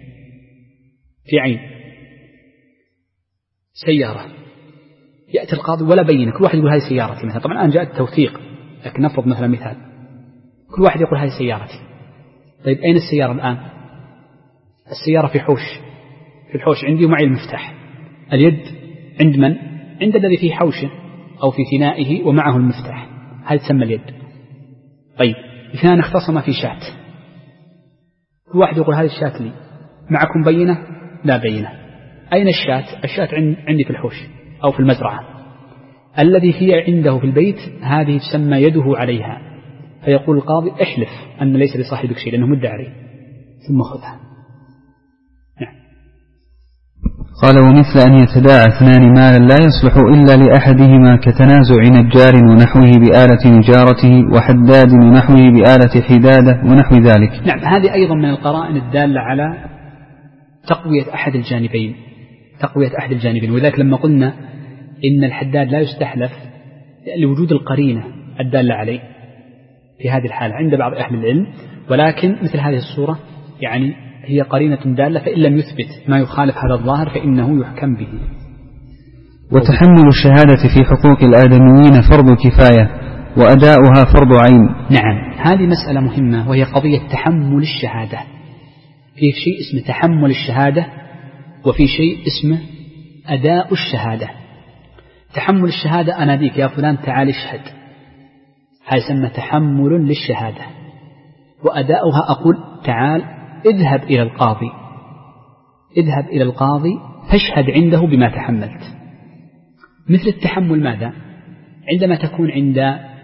سيارة، يأتي القاضي ولا بينة، كل واحد يقول هذه سيارتي مثلا. طبعا الآن جاء التوثيق، لكن نفرض مثلا مثال، كل واحد يقول هذه سيارتي. طيب أين السيارة الآن؟ السيارة في الحوش عندي ومعي المفتاح. اليد عند من؟ عند الذي في حوشه أو في ثنائه ومعه المفتاح، هذه تسمى اليد. طيب اثنان اختصما في شاة، كل واحد يقول هذه الشاة لي، معكم بينة؟ لا بينة. أين الشاة؟ الشاة عندي في الحوش أو في المزرعة. الذي هي عنده في البيت هذه تسمى يده عليها، فيقول القاضي احلف أن ليس لصاحبك شيء لأنه مدعى عليه، ثم خذها. قال: ومثل أن يتداعى اثنان مالا لا يصلح إلا لأحدهما كتنازع نجار ونحوه بآلة نجارته، وحداد ونحوه بآلة حدادة ونحو ذلك. نعم، هذه أيضا من القرائن الدالة على تقوية أحد الجانبين. ولذلك لما قلنا إن الحداد لا يستحلف لوجود القرينة الدالة عليه في هذه الحالة عند بعض أهل العلم، ولكن مثل هذه الصورة يعني هي قرينة دالة، فإن لم يثبت ما يخالف هذا الظاهر فإنه يحكم به. وتحمل الشهادة في حقوق الآدميين فرض كفاية، وأداؤها فرض عين. نعم، هذه مسألة مهمة، وهي قضية تحمل الشهادة. في شيء اسمه تحمل الشهادة، وفي شيء اسمه أداء الشهادة. تحمل الشهادة أنا بيك يا فلان تعال اشهد، هذا يسمى تحمل للشهادة. وأداؤها أقول تعال اذهب إلى القاضي فاشهد عنده بما تحملت. مثل التحمل ماذا؟ عندما تكون عند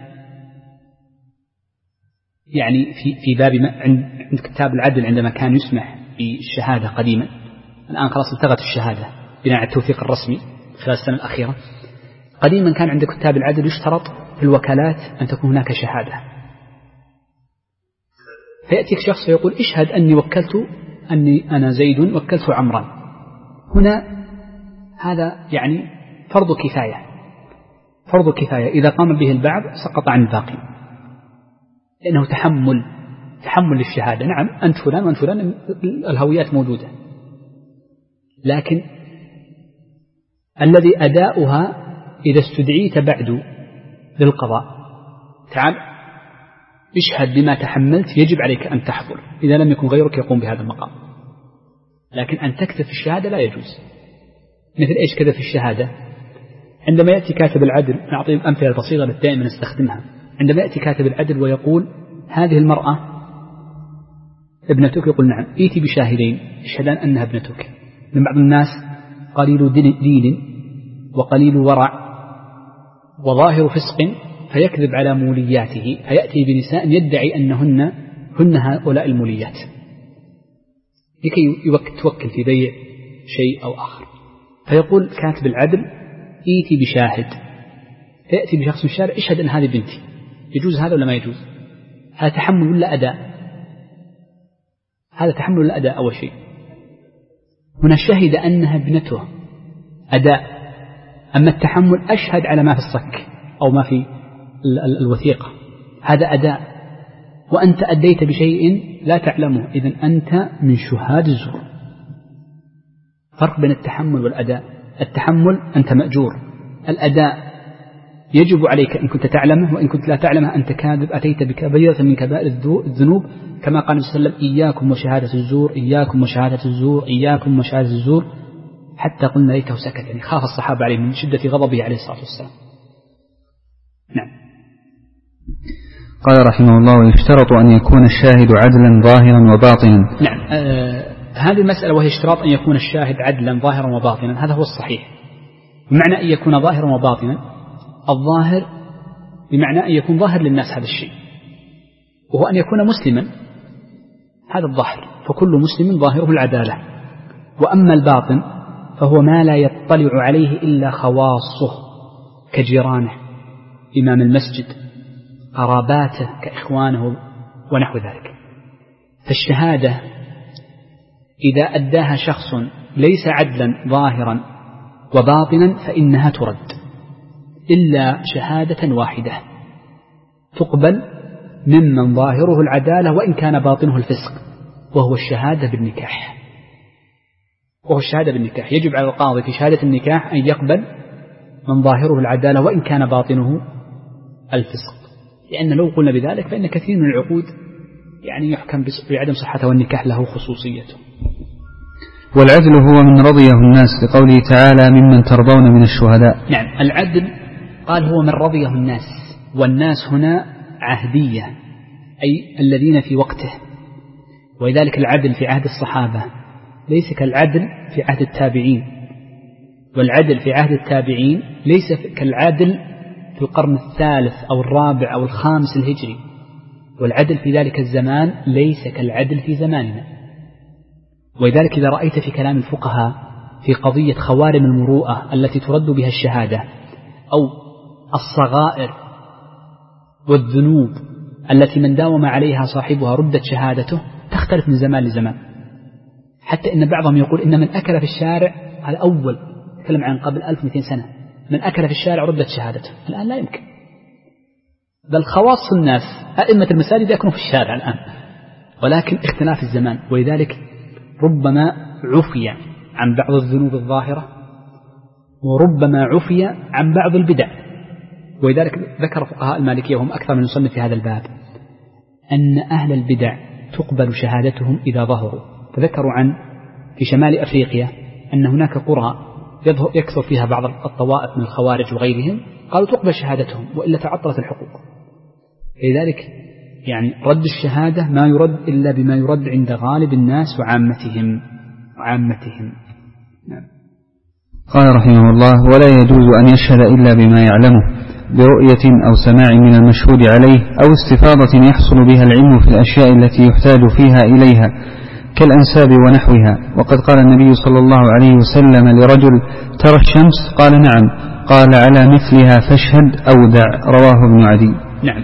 يعني في باب عند كتاب العدل، عندما كان يسمح بالشهادة قديما، الآن خلاص التغت الشهادة بناء على التوثيق الرسمي خلال السنة الأخيرة. قديما كان عند كتاب العدل يشترط في الوكالات أن تكون هناك شهادة، فيأتيك شخص ويقول اشهد أني أنا زيد وكلت عمرا. هنا هذا يعني فرض كفاية، إذا قام به البعض سقط عن الباقي، لأنه تحمل للشهادة. نعم أنت فلان وأنت فلان، الهويات موجودة، لكن الذي أداؤها إذا استدعيت بعد للقضاء تعال اشهد بما تحملت، يجب عليك أن تحضر، إذا لم يكن غيرك يقوم بهذا المقام. لكن أن تكتب في الشهادة لا يجوز. مثل إيش كذا في الشهادة؟ عندما يأتي كاتب العدل، نعطي أمثلة بسيطة دائما نستخدمها. عندما يأتي كاتب العدل ويقول هذه المرأة ابنتك، يقول نعم، ائتي بشاهدين يشهدان أنها ابنتك. من بعض الناس قليل دين وقليل ورع وظاهر فسق، فيكذب على مولياته، فيأتي بنساء يدعي أنهن هؤلاء الموليات، لكي توكل في بيع شيء أو آخر. فيقول كاتب العدل ائتي بشاهد، فيأتي بشخص من الشارع اشهد أن هذه بنتي، يجوز هذا ولا ما يجوز؟ هذا تحمل ولا أداء؟ هذا تحمل ولا أداء؟ أول شيء هنا شهد أنها ابنته، أداء. أما التحمل أشهد على ما في الصك أو ما في الوثيقة، هذا أداء، وأنت أديت بشيء لا تعلمه، إذن أنت من شهاد الزور. فرق بين التحمل والأداء. التحمل أنت مأجور، الأداء يجب عليك إن كنت تعلمه، وإن كنت لا تعلمه أنت كاذب، أتيت بكبيرة من كبائر الذنوب، كما قال صلى الله عليه وسلم: إياكم وشهادة الزور، إياكم وشهادة الزور، إياكم وشهادة الزور، حتى قلنا ليته سكت، يعني خاف الصحابة عليه من شدة غضبه عليه الصلاة والسلام. نعم. قال رحمه الله: ويشترط أن يكون الشاهد عدلا ظاهرا وباطنا. نعم، هذه المسألة وهي اشتراط أن يكون الشاهد عدلا ظاهرا وباطنا، هذا هو الصحيح. بمعنى أن يكون ظاهرا وباطنا، الظاهر بمعنى أن يكون ظاهر للناس هذا الشيء، وهو أن يكون مسلما، هذا الظاهر، فكل مسلم ظاهره العدالة. وأما الباطن فهو ما لا يطلع عليه إلا خواصه كجيرانه، إمام المسجد، قراباته كإخوانه ونحو ذلك. فالشهادة إذا أداها شخص ليس عدلا ظاهرا وباطنا فإنها ترد، إلا شهادة واحدة تقبل ممن ظاهره العدالة وإن كان باطنه الفسق، وهو الشهادة بالنكاح. يجب على القاضي في شهادة النكاح أن يقبل من ظاهره العدالة وإن كان باطنه الفسق، لأن لو قلنا بذلك فإن كثير من العقود يعني يحكم بعدم صحته، والنكاح له خصوصيته. والعدل هو من رضيه الناس، لقوله تعالى: ممن ترضون من الشهداء. نعم، العدل قال هو من رضيه الناس، والناس هنا عهدية، أي الذين في وقته. ولذلك العدل في عهد الصحابة ليس كالعدل في عهد التابعين، والعدل في عهد التابعين ليس كالعدل في القرن الثالث أو الرابع أو الخامس الهجري، والعدل في ذلك الزمان ليس كالعدل في زماننا. ولذلك إذا رأيت في كلام الفقهاء في قضية خوارم المروءة التي ترد بها الشهادة، أو الصغائر والذنوب التي من داوم عليها صاحبها ردت شهادته، تختلف من زمان لزمان، حتى إن بعضهم يقول إن من أكل في الشارع، هذا أول تكلم عن قبل 1200 سنة، من أكل في الشارع ردت شهادته. الآن لا يمكن، بل خواص الناس أئمة المساجد يكونوا في الشارع الآن، ولكن اختلاف الزمان. ولذلك ربما عفي عن بعض الذنوب الظاهرة، وربما عفي عن بعض البدع. ولذلك ذكر فقهاء المالكية وهم أكثر من يصنف في هذا الباب أن أهل البدع تقبل شهادتهم إذا ظهروا. فذكروا عن في شمال أفريقيا أن هناك قرى يكثر فيها بعض الطوائف من الخوارج وغيرهم، قالوا تقبل شهادتهم وإلا تعطلت الحقوق. لذلك يعني رد الشهادة ما يرد إلا بما يرد عند غالب الناس وعامتهم. نعم. قال رحمه الله: ولا يجوز أن يشهد إلا بما يعلمه برؤية أو سماع من المشهود عليه، أو استفاضة يحصل بها العلم في الأشياء التي يحتاج فيها إليها كالأنساب ونحوها. وقد قال النبي صلى الله عليه وسلم لرجل: ترى الشمس؟ قال: نعم. قال: على مثلها فاشهد أو دع. رواه ابن عدي. نعم.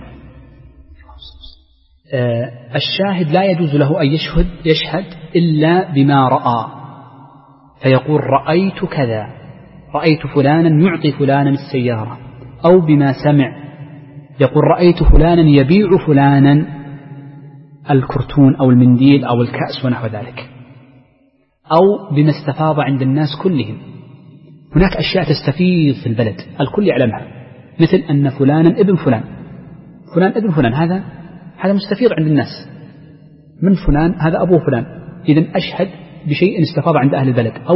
الشاهد لا يجوز له أن يشهد إلا بما رأى، فيقول: رأيت كذا، رأيت فلانا يعطي فلانا السيارة، أو بما سمع يقول: رأيت فلانا يبيع فلانا الكرتون أو المنديل أو الكأس ونحو ذلك، أو بما استفاض عند الناس كلهم. هناك أشياء تستفيض في البلد الكل يعلمها، مثل أن فلانا ابن فلان، فلان ابن فلان، هذا مستفيض عند الناس، من فلان هذا أبو فلان، إذن أشهد بشيء استفاض عند أهل البلد. أو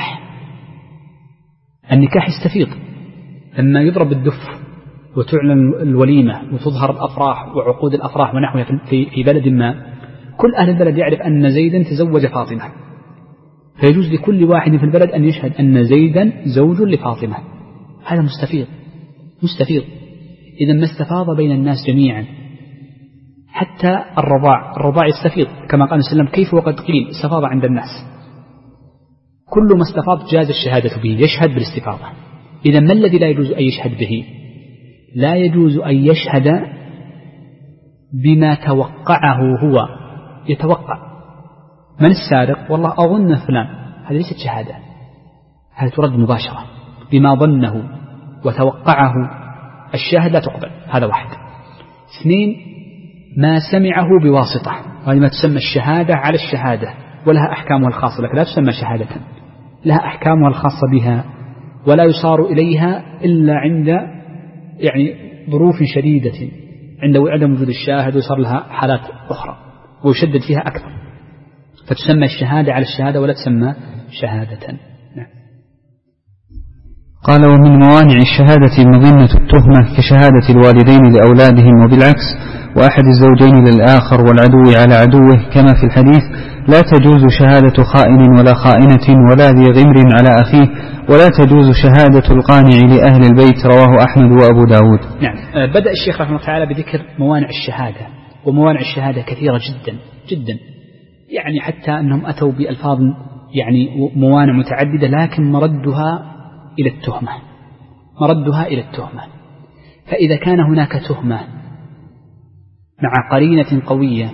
النكاح يستفيض لما يضرب الدف وتعلن الوليمة وتظهر الأفراح وعقود الأفراح ونحوها في بلد ما، كل أهل البلد يعرف أن زيدا تزوج فاطمة، فيجوز لكل واحد في البلد أن يشهد أن زيدا زوج لفاطمة. هذا مستفيض. إذا ما استفاض بين الناس جميعا، حتى الرضاع يستفيض، كما قال صلى الله عليه وسلم: كيف وقد قيل استفاض عند الناس. كل ما استفاض جاز الشهادة به، يشهد بالاستفاضة. إذا ما الذي لا يجوز أن يشهد به؟ لا يجوز أن يشهد بما توقعه هو، يتوقع من السارق، والله أظن فلان، هذه ليست شهادة، هذه ترد مباشرة. بما ظنه وتوقعه الشاهد لا تقبل، هذا واحد. اثنين، ما سمعه بواسطة، هذه ما تسمى الشهادة على الشهادة، ولها أحكامها الخاصة، لكن لا تسمى شهادة، لها أحكامها الخاصة بها، ولا يصار إليها إلا عند يعني ظروف شديدة، عند عدم وجود الشاهد، ويصار لها حالات أخرى ويشدد فيها أكثر، فتسمى الشهادة على الشهادة ولا تسمى شهادة. قال: ومن موانع الشهادة مظنة التهمة كشهادة الوالدين لأولادهم، وبالعكس، وأحد الزوجين للآخر والعدو على عدوه، كما في الحديث: لا تجوز شهادة خائن ولا خائنة ولا ذي غمر على أخيه، ولا تجوز شهادة القانع لأهل البيت. رواه أحمد وأبو داود. نعم. بدأ الشيخ رحمه الله تعالى بذكر موانع الشهادة، وموانع الشهادة كثيرة جدا جدا، يعني حتى أنهم أتوا بألفاظ يعني موانع متعددة، لكن مردها إلى التهمة، مردها إلى التهمة. فإذا كان هناك تهمة مع قرينة قوية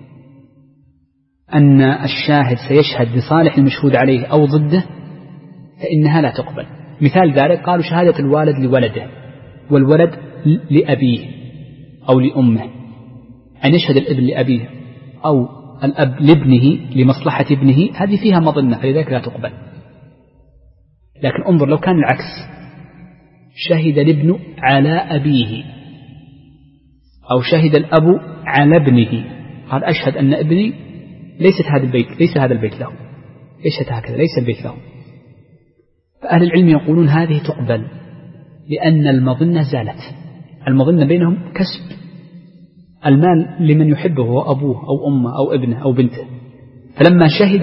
أن الشاهد سيشهد بصالح المشهود عليه أو ضده، فإنها لا تقبل. مثال ذلك قالوا شهادة الوالد لولده والولد لأبيه أو لأمه، أن يشهد الابن لأبيه أو الأب لابنه لمصلحة ابنه، هذه فيها مظنة، فلذلك لا تقبل. لكن انظر لو كان العكس، شهد الابن على أبيه أو شهد الأب على ابنه، قال أشهد أن ابني ليس هذا البيت له، يشهد هكذا، ليس البيت له. فأهل العلم يقولون هذه تقبل، لأن المظنة زالت، المظنة بينهم كسب المال لمن يحبه هو أبوه أو أمه أو ابنه أو بنته، فلما شهد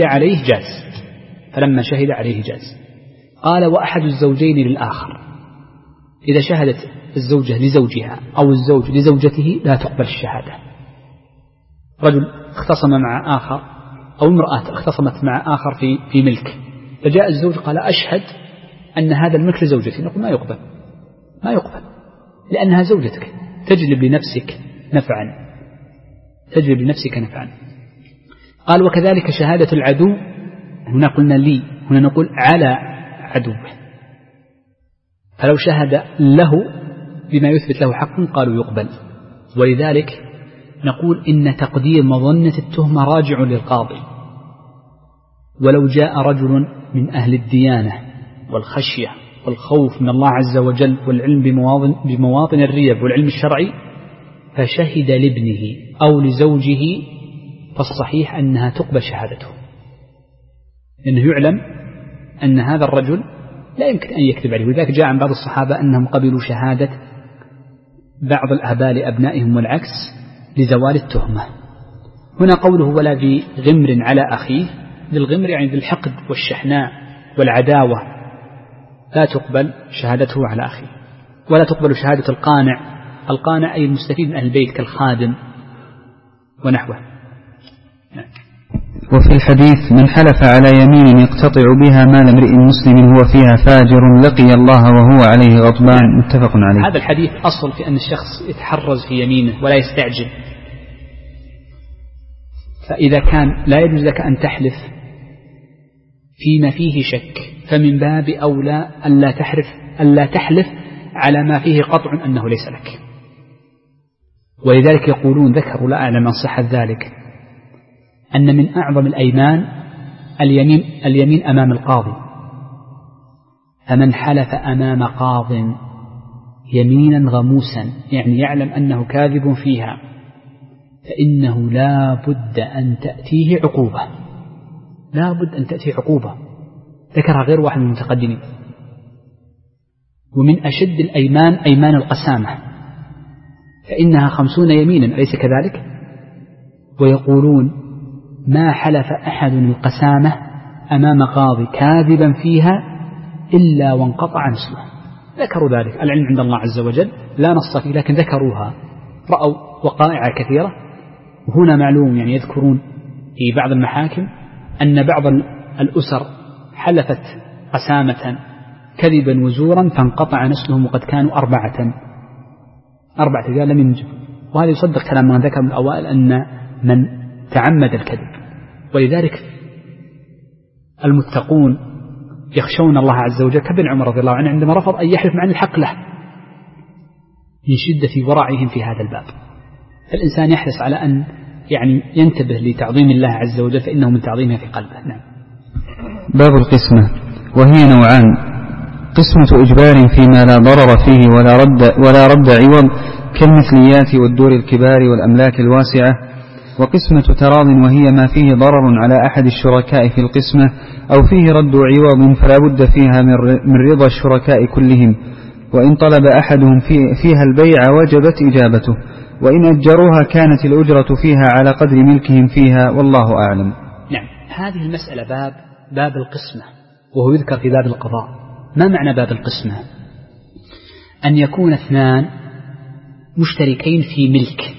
عليه جاز. قال: وأحد الزوجين للآخر، إذا شهدت الزوجة لزوجها أو الزوج لزوجته لا تقبل الشهادة. رجل اختصم مع آخر أو امرأة اختصمت مع آخر في ملك، فجاء الزوج قال: أشهد أن هذا الملك لزوجتي، نقول ما يقبل، لأنها زوجتك، تجلب لنفسك نفعا. قال: وكذلك شهادة العدو، هنا قلنا لي، هنا نقول على عدوه، فلو شهد له بما يثبت له حق قالوا يقبل. ولذلك نقول إن تقدير مظنة التهمة راجع للقاضي، ولو جاء رجل من أهل الديانة والخشية والخوف من الله عز وجل والعلم بمواطن الريب والعلم الشرعي فشهد لابنه أو لزوجه، فالصحيح أنها تقبل شهادته، لأنه يعلم أن هذا الرجل لا يمكن أن يكذب عليه. ولذلك جاء عن بعض الصحابة أنهم قبلوا شهادة بعض الآباء لأبنائهم والعكس لزوال التهمة. هنا قوله: ولا ذي غمر على أخيه، للغمر يعني ذي الحقد والشحناء والعداوة، لا تقبل شهادته على أخيه. ولا تقبل شهادة القانع أي المستفيد من أهل البيت كالخادم ونحوه. وفي الحديث: من حلف على يمين يقتطع بها مال امرئ مسلم هو فيها فاجر لقي الله وهو عليه غضبان. متفق عليه. هذا الحديث أصل في أن الشخص يتحرز في يمينه ولا يستعجل، فإذا كان لا يجوز لك أن تحلف فيما فيه شك، فمن باب أولى ألا تحلف على ما فيه قطع أنه ليس لك. ولذلك يقولون، ذكروا لا أعلم عن صحة ذلك، أن من أعظم الأيمان اليمين أمام القاضي، فمن حلف أمام قاض يمينا غموسا يعني يعلم أنه كاذب فيها، فإنه لا بد أن تأتيه عقوبة، ذكرها غير واحد من المتقدمين. ومن أشد الأيمان أيمان القسامة، فإنها 50 يمينا، أليس كذلك؟ ويقولون: ما حلف أحد القسامة أمام قاضي كاذبا فيها إلا وانقطع نسله. ذكروا ذلك، العلم عند الله عز وجل لا نص فيه، لكن ذكروها، رأوا وقائع كثيرة. وهنا معلوم يعني يذكرون في بعض المحاكم أن بعض الأسر حلفت قسامة كذبا وزورا فانقطع نسلهم وقد كانوا 4، 4 رجال لم ينجب. وهذا يصدق كلام من ذكر من الأوائل أن من تعمد الكذب. ولذلك المتقون يخشون الله عز وجل كابن عمر رضي الله عنه عندما رفض أن يحلف مع الحق له من شدة ورعهم في هذا الباب. فالإنسان يحرص على أن ينتبه لتعظيم الله عز وجل فإنه من تعظيمه في قلبه. نعم. باب القسمة، وهي نوعان: قسمة إجبار فيما لا ضرر فيه ولا رد عوض كالمثليات والدور الكبار والأملاك الواسعة، وقسمة تراض وهي ما فيه ضرر على أحد الشركاء في القسمة أو فيه رد عوض فلا بد فيها من رضا الشركاء كلهم، وإن طلب أحدهم فيها البيع وجبت إجابته، وإن أجروها كانت الأجرة فيها على قدر ملكهم فيها، والله أعلم. نعم. هذه المسألة باب القسمة، وهو يذكر في باب القضاء. ما معنى باب القسمة؟ أن يكون 2 مشتركين في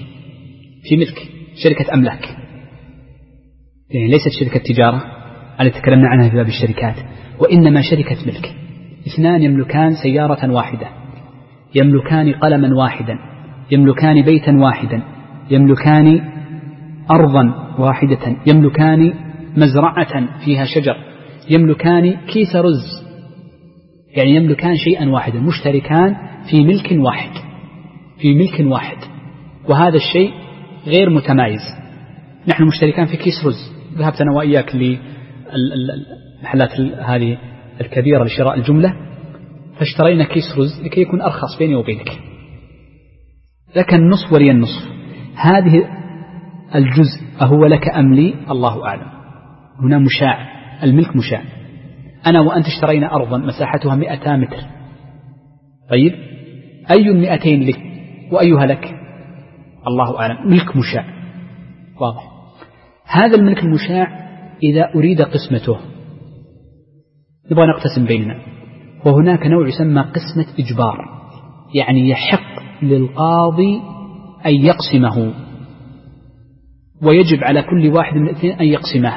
ملك شركة أملاك، يعني ليست شركة تجارة التي تكلمنا عنها في باب الشركات، وإنما شركة ملك. 2 يملكان سيارة واحدة، يملكان قلما واحدا، يملكان بيتا واحدا، يملكان أرضا واحدة، يملكان مزرعة فيها شجر، يملكان كيس رز، يعني يملكان شيئا واحدا، مشتركان في ملك واحد. وهذا الشيء غير متمايز. نحن مشتركان في كيس رز، ذهبت أنا وإياك للمحلات هذه الكبيرة لشراء الجملة، فاشترينا كيس رز لكي يكون أرخص بيني وبينك، لك النصف ولي النصف. هذه الجزء أهو لك أم لي؟ الله أعلم. هنا مشاع، الملك مشاع. أنا وأنت اشترينا أرضا مساحتها 200 متر، طيب أي 200 لك وأيها لك؟ الله أعلم. ملك مشاع، واضح. هذا الملك المشاع إذا أريد قسمته نبغى نقتسم بيننا، وهناك نوع يسمى قسمة إجبار، يعني يحق للقاضي أن يقسمه، ويجب على كل واحد من الاثنين أن يقسمه.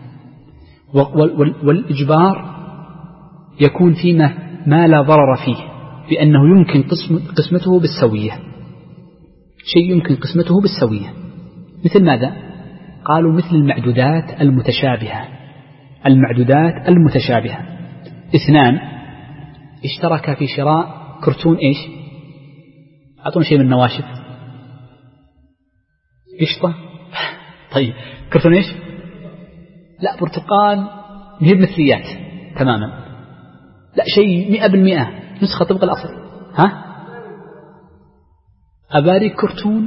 والإجبار يكون فيما ما لا ضرر فيه، بأنه يمكن قسمته بالسوية، شيء يمكن قسمته بالسوية. مثل ماذا؟ قالوا مثل المعدودات المتشابهة. 2 اشتركا في شراء كرتون إيش؟ أعطون شيء من النواشف، قشطة. طيب كرتون إيش؟ لا برتقال، هي مثليات تماما، لا شيء 100% نسخة طبق الأصل. ها؟ أباري كرتون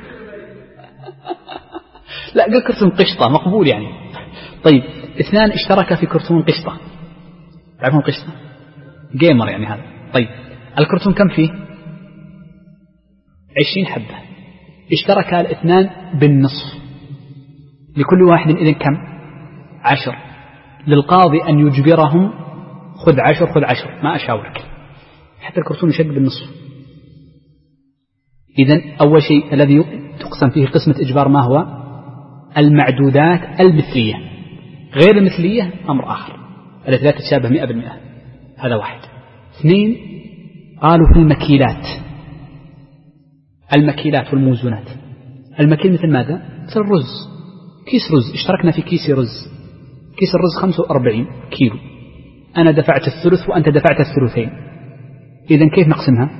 لا قل كرتون قشطة مقبول يعني. طيب 2 اشتركا في كرتون قشطة، تعرفون قشطة؟ جيمر يعني هذا. طيب الكرتون كم فيه؟ 20 حبة، اشتركا الاثنان بالنصف، لكل واحد إذن كم؟ 10. للقاضي أن يجبرهم خذ 10 خذ 10، ما أشاورك، حتى الكرتون يشق بالنصف. إذن أول شيء الذي تقسم فيه قسمة إجبار ما هو؟ المعدودات المثلية. غير المثلية أمر آخر التي لا تتشابه 100%، هذا واحد. 2 قالوا في المكيلات والموزونات. المكيل مثل ماذا؟ مثل الرز، كيس رز، اشتركنا في كيس رز، كيس الرز 45 كيلو، أنا دفعت الثلث وأنت دفعت الثلثين، إذن كيف نقسمها؟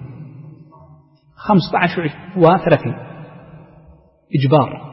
15 و30. إجبار،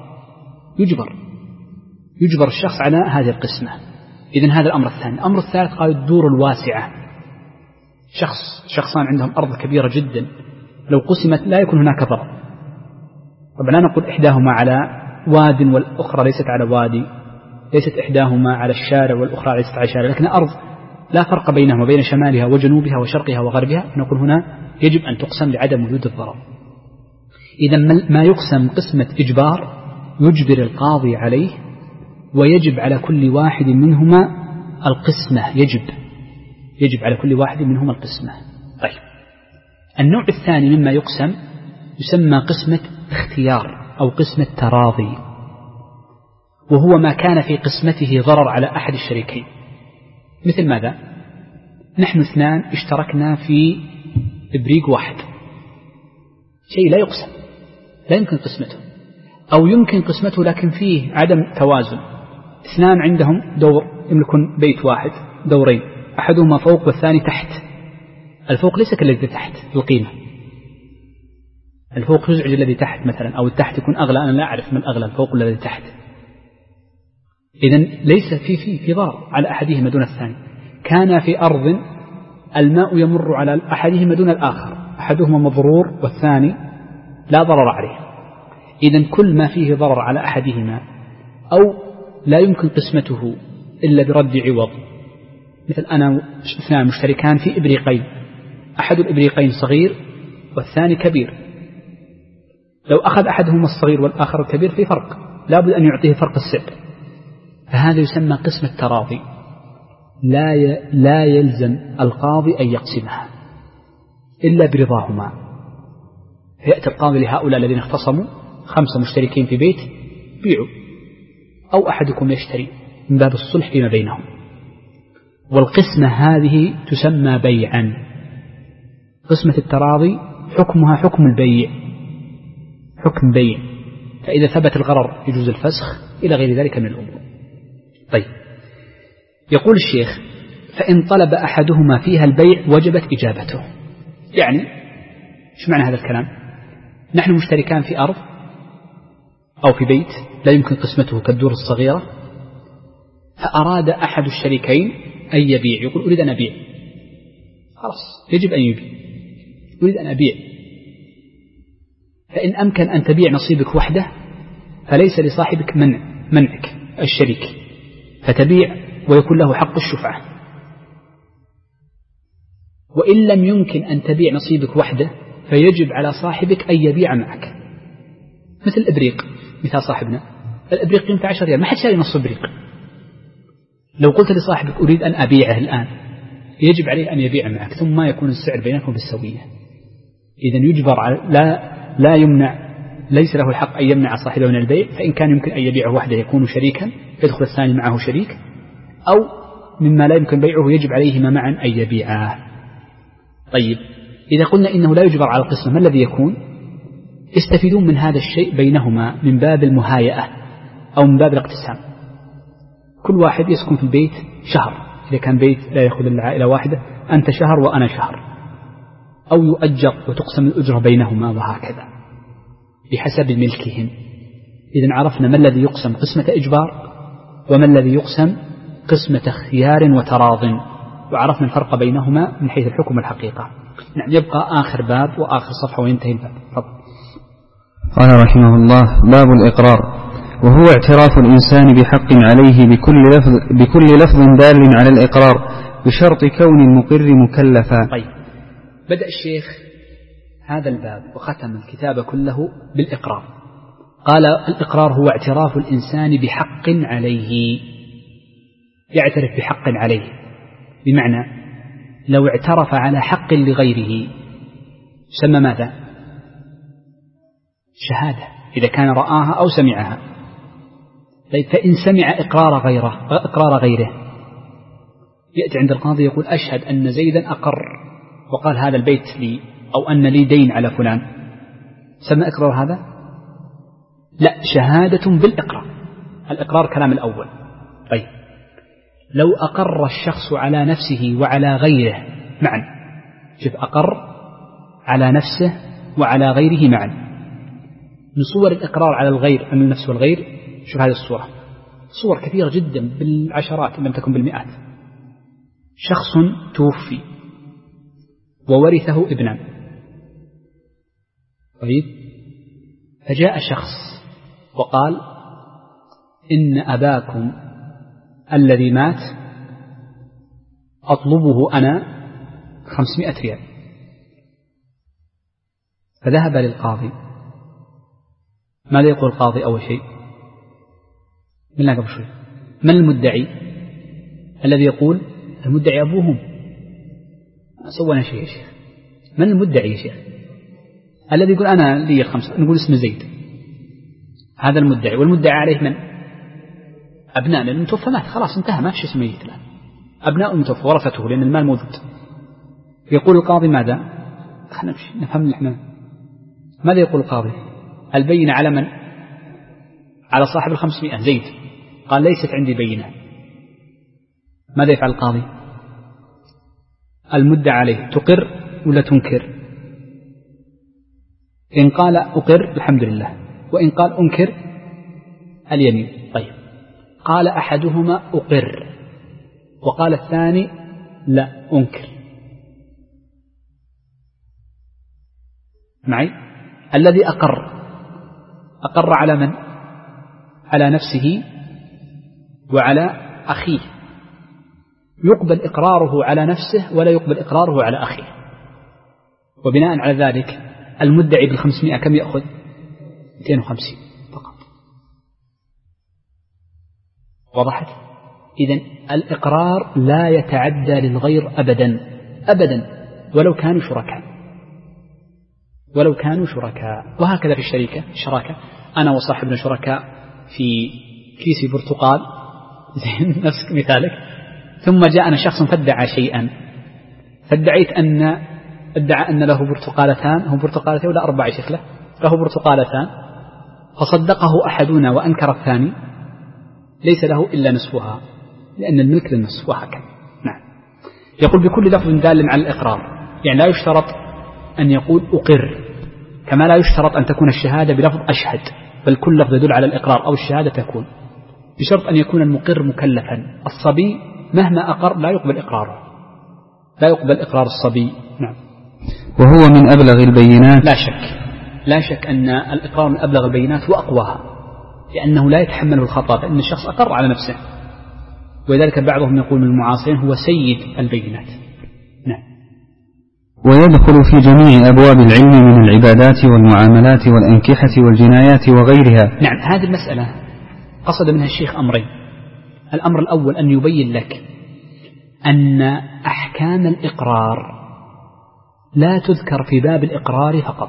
يجبر الشخص على هذه القسمة. إذن هذا الأمر الثاني. الأمر الثالث قالوا الدور الواسعة، شخصان عندهم أرض كبيرة جدا، لو قسمت لا يكون هناك ضرر. طبعا لا نقول إحداهما على واد والأخرى ليست على وادي، ليست إحداهما على الشارع والأخرى ليست على الشارع، لكن أرض لا فرق بينهما، بين شمالها وجنوبها وشرقها وغربها، نقول هنا يجب أن تقسم لعدم وجود الضرر. إذا ما يقسم قسمة إجبار يجبر القاضي عليه، ويجب على كل واحد منهما القسمة، يجب على كل واحد منهما القسمة. طيب النوع الثاني مما يقسم يسمى قسمة اختيار أو قسمة تراضي، وهو ما كان في قسمته ضرر على أحد الشريكين. مثل ماذا؟ نحن 2 اشتركنا في إبريق واحد، شيء لا يقسم، لا يمكن قسمته، أو يمكن قسمته لكن فيه عدم توازن. اثنان عندهم دور يملكون بيت واحد، دورين، أحدهما فوق والثاني تحت. الفوق ليس كالذي تحت في القيمة، الفوق يزعج الذي تحت مثلا، أو التحت يكون أغلى، أنا لا أعرف من أغلى الفوق ولا الذي تحت. إذن ليس في ضرر على أحدهما دون الثاني. كان في أرض الماء يمر على أحدهما دون الآخر، أحدهما مضرور والثاني لا ضرر عليه. إذن كل ما فيه ضرر على أحدهما أو لا يمكن قسمته إلا برد عوض، مثل أنا اثنان مشتركان في إبريقين، أحد الإبريقين صغير والثاني كبير، لو أخذ أحدهما الصغير والآخر الكبير في فرق، لابد أن يعطيه فرق السعر، فهذا يسمى قسم التراضي. لا يلزم القاضي أن يقسمها إلا برضاهما. فيأتي القاضي لهؤلاء الذين اختصموا 5 مشتركين في بيت، بيعوا، أو أحدكم يشتري من باب الصلح فيما بينهم. والقسمة هذه تسمى بيعا. قسمة التراضي حكمها حكم البيع، حكم بيع، فإذا ثبت الغرر يجوز الفسخ إلى غير ذلك من الأمور. طيب، يقول الشيخ: فإن طلب أحدهما فيها البيع وجبت إجابته. يعني إيش معنى هذا الكلام؟ نحن مشتركان في أرض أو في بيت لا يمكن قسمته كالدور الصغيرة، فأراد أحد الشريكين أن يبيع، يقول أريد أن أبيع، خلاص يجب أن يبيع، أريد أن أبيع. فإن أمكن أن تبيع نصيبك وحده فليس لصاحبك منعك الشريك، فتبيع ويكون له حق الشفعة. وإن لم يمكن أن تبيع نصيبك وحده فيجب على صاحبك أن يبيع معك. مثل الإبريق، مثال صاحبنا الإبريق قيمته 10 ريال، ما حد شاري نص إبريق. لو قلت لصاحبك أريد أن أبيعه الآن، يجب عليه أن يبيع معك، ثم ما يكون السعر بينكم بالسوية. إذن يجبر على لا يمنع، ليس له الحق أن يمنع صاحبه من البيع. فإن كان يمكن أن يبيعه وحده يكون شريكا، يدخل الثاني معه شريك، أو مما لا يمكن بيعه يجب عليهما معا أن يبيعاه. طيب، إذا قلنا إنه لا يجبر على القسمة، ما الذي يكون؟ يستفيدون من هذا الشيء بينهما من باب المهايئة أو من باب الاقتسام. كل واحد يسكن في البيت شهر، إذا كان بيت لا يأخذ إلا عائلة واحدة، أنت شهر وأنا شهر، أو يؤجر وتقسم الأجرة بينهما وهكذا بحسب ملكهم. إذن عرفنا ما الذي يقسم قسمة إجبار وما الذي يقسم قسمة خيار وتراض، وعرفنا الفرق بينهما من حيث الحكم والحقيقة. نعم، يبقى آخر باب وآخر صفحة وينتهي الباب. قال رحمه الله: باب الإقرار، وهو اعتراف الإنسان بحق عليه بكل لفظ دال على الإقرار بشرط كون المقر مكلفا. طيب، بدأ الشيخ هذا الباب وختم الكتاب كله بالإقرار. قال: الإقرار هو اعتراف الإنسان بحق عليه، يعترف بحق عليه، بمعنى لو اعترف على حق لغيره سمى ماذا؟ شهادة، إذا كان رآها أو سمعها. فإن سمع إقرار غيره يأتي عند القاضي يقول: أشهد أن زيدا أقر وقال هذا البيت لي، أو أن لي دين على فلان، سمى إقرار هذا؟ لا، شهادة بالإقرار. الإقرار كلام الأول. طيب، لو أقر الشخص على نفسه وعلى غيره معا، شوف، أقر على نفسه وعلى غيره معا. من صور الإقرار على الغير، عن النفس والغير، شوف هذه الصورة، صور كثيرة جدا بالعشرات إن لم تكن بالمئات. شخص توفي وورثه ابنان، طيب، فجاء شخص وقال: إن أباكم الذي مات أطلبه أنا 500 ريال. فذهب للقاضي. ماذا يقول القاضي أول شيء؟ بالله قبل شوي، من المدعي؟ الذي يقول المدعي أبوهم، ما سوينا شيء يا شيخ. من المدعي يا شيخ؟ الذي يقول أنا لي 5، نقول اسم زيد، هذا المدعي. والمدعي عليه من؟ أبناء، لأن المتوفى مات خلاص انتهى، ما في اسم ميت الآن، أبناء المتوفى ورثته لأن المال موجود. يقول القاضي ماذا؟ خلنا نمشي نفهم نحن. ماذا يقول القاضي؟ البينة على من؟ على صاحب 500 زيد، قال ليست عندي بينة. ماذا يفعل القاضي؟ المدعى عليه تقر ولا تنكر؟ إن قال أقر الحمد لله، وإن قال أنكر اليمين. طيب، قال أحدهما أقر وقال الثاني لا أنكر، معي؟ الذي أقر على من؟ على نفسه وعلى أخيه، يقبل إقراره على نفسه ولا يقبل إقراره على أخيه. وبناء على ذلك المدعي بال500 كم يأخذ؟ 250 فقط. وضحت؟ إذن الإقرار لا يتعدى للغير أبدا أبدا، ولو كانوا شركاء. وهكذا في الشراكة، أنا وصاحبنا شركاء في كيس برتقال زين نفس مثالك، ثم جاءنا شخص فادعى شيئا، فادعيت ادعى أن له برتقالتان، هم برتقالتين ولا 4 شكله، له برتقالتان، فصدقه أحدنا وأنكر الثاني، ليس له إلا نصفها، لأن الملك للنصف. وهكذا. نعم. يقول بكل لفظ دال على الإقرار، يعني لا يشترط أن يقول أقر، كما لا يشترط أن تكون الشهادة بلفظ أشهد، بل كل لفظ يدل على الإقرار أو الشهادة تكون، بشرط أن يكون المقر مكلفا. الصبي مهما أقر لا يقبل إقراره، لا يقبل إقرار الصبي. نعم. وهو من أبلغ البينات. لا شك أن الإقرار من أبلغ البينات وأقواها، لأنه لا يتحمله الخطأ، فإن الشخص أقر على نفسه، ولذلك بعضهم يقول من المعاصرين هو سيد البينات. نعم. ويدخل في جميع أبواب العلم من العبادات والمعاملات والأنكحة والجنايات وغيرها. نعم. هذه المسألة قصد منها الشيخ أمرين. الأمر الأول أن يبين لك أن أحكام الإقرار لا تذكر في باب الإقرار فقط،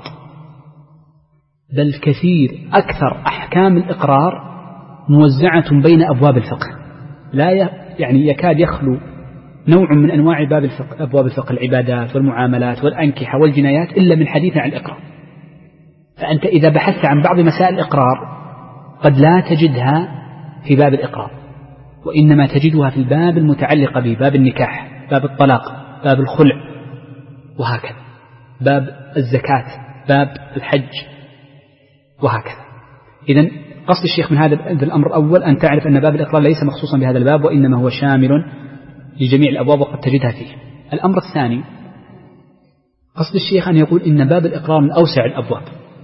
بل كثير أكثر أحكام الإقرار موزعة بين أبواب الفقه، لا يعني يكاد يخلو نوع من أنواع أبواب الفقه، العبادات والمعاملات والأنكحة والجنايات، إلا من حديث عن الإقرار. فأنت إذا بحثت عن بعض مسائل الإقرار قد لا تجدها في باب الإقرار، وإنما تجدها في الباب المتعلق به، باب النكاح، باب الطلاق، باب الخلع، وهكذا، باب الزكاة، باب الحج، وهكذا. إذن قصد الشيخ من هذا الأمر الأول أن تعرف أن باب الإقرار ليس مخصوصا بهذا الباب، وإنما هو شامل لجميع الأبواب وقد تجدها فيه. الأمر الثاني قصد الشيخ أن يقول إن باب الإقرار من أوسع الأبواب،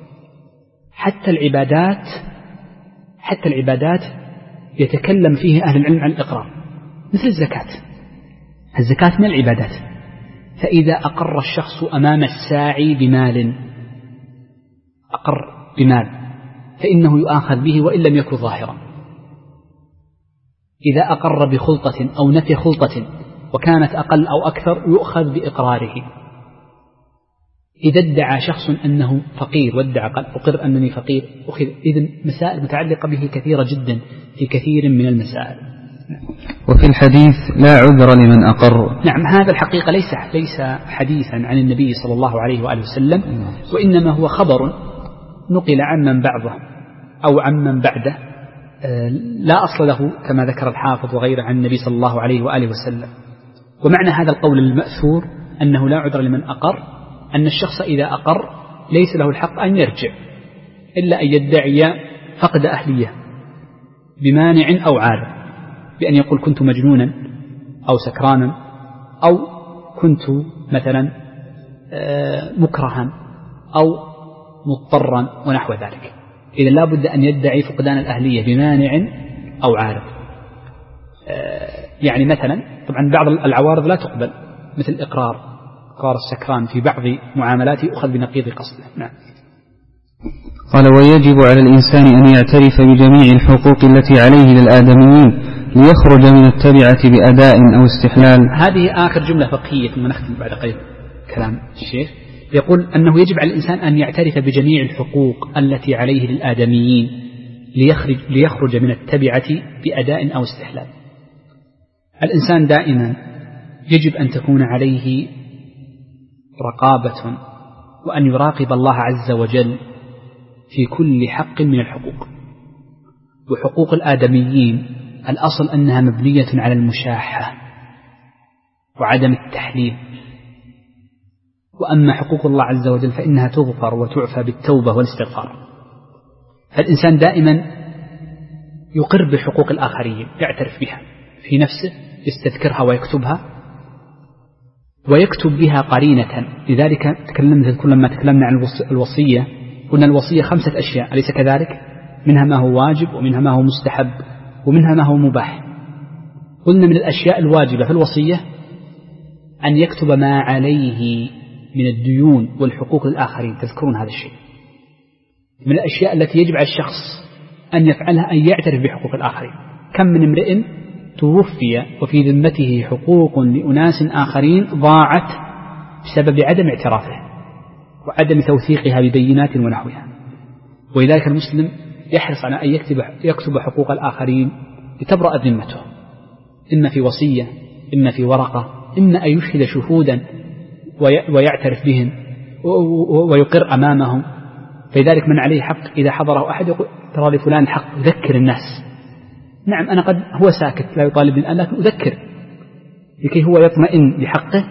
حتى العبادات يتكلم فيه أهل العلم عن الإقرار، مثل الزكاة من العبادات، فإذا أقر الشخص أمام الساعي بمال، فإنه يؤاخذ به وإن لم يكن ظاهرا. إذا أقر بخلطة أو نفي خلطة وكانت أقل أو أكثر يؤخذ بإقراره. إذا ادعى شخص أنه فقير وادعى قال أقر أنني فقير أخذ. إذن مسائل متعلقة به كثيرة جدا في كثير من المسائل. وفي الحديث لا عذر لمن أقر. نعم. هذا الحقيقة ليس حديثا عن النبي صلى الله عليه وآله وسلم، وإنما هو خبر نقل عمن بعضه أو عمن بعده، لا أصل له كما ذكر الحافظ وغيره عن النبي صلى الله عليه وآله وسلم. ومعنى هذا القول المأثور أنه لا عذر لمن أقر، أن الشخص إذا أقر ليس له الحق أن يرجع إلا أن يدعي فقد أهلية بمانع أو عارض، بأن يقول كنت مجنونا أو سكرانا أو كنت مثلا مكرها أو مضطرا ونحو ذلك. إذا لا بد أن يدعي فقدان الأهلية بمانع أو عارض. يعني مثلا طبعا بعض العوارض لا تقبل، مثل إقرار السكران في بعض معاملاته يؤخذ بنقيض قصده. نعم. قال ويجب على الإنسان أن يعترف بجميع الحقوق التي عليه للآدميين ليخرج من التبعة بأداء أو استحلال. هذه آخر جملة فقهية ثم نختم بعد قليل كلام الشيخ. يقول أنه يجب على الإنسان أن يعترف بجميع الحقوق التي عليه للآدميين ليخرج من التبعة بأداء أو استحلال. الإنسان دائما يجب أن تكون عليه رقابة وأن يراقب الله عز وجل في كل حق من الحقوق. وحقوق الآدميين الأصل أنها مبنية على المشاحة وعدم التحليل، وأما حقوق الله عز وجل فإنها تغفر وتعفى بالتوبة والاستغفار. فالإنسان دائما يقر بحقوق الآخرين، يعترف بها في نفسه، يستذكرها ويكتبها ويكتب بها قرينة. لذلك لما تكلمنا عن الوصية قلنا الوصية 5 أشياء، أليس كذلك؟ منها ما هو واجب، ومنها ما هو مستحب، ومنها ما هو مباح. قلنا من الأشياء الواجبة في الوصية أن يكتب ما عليه من الديون والحقوق للآخرين، تذكرون هذا الشيء. من الأشياء التي يجب على الشخص أن يفعلها أن يعترف بحقوق الآخرين. كم من امرئ توفي وفي ذمته حقوق لأناس آخرين ضاعت بسبب عدم اعترافه وعدم توثيقها ببينات ونحوها. ولذلك المسلم يحرص على أن يكتب حقوق الآخرين لتبرأ ذمته، إما في وصية، إما في ورقة، إما أن يشهد شهودا ويعترف بهم ويقر أمامهم. فلذلك من عليه حق إذا حضره أحد يقول ترى لفلان حق، يذكر الناس. نعم أنا قد هو ساكت لا يطالب الآن، لكن أذكر لكي هو يطمئن بحقه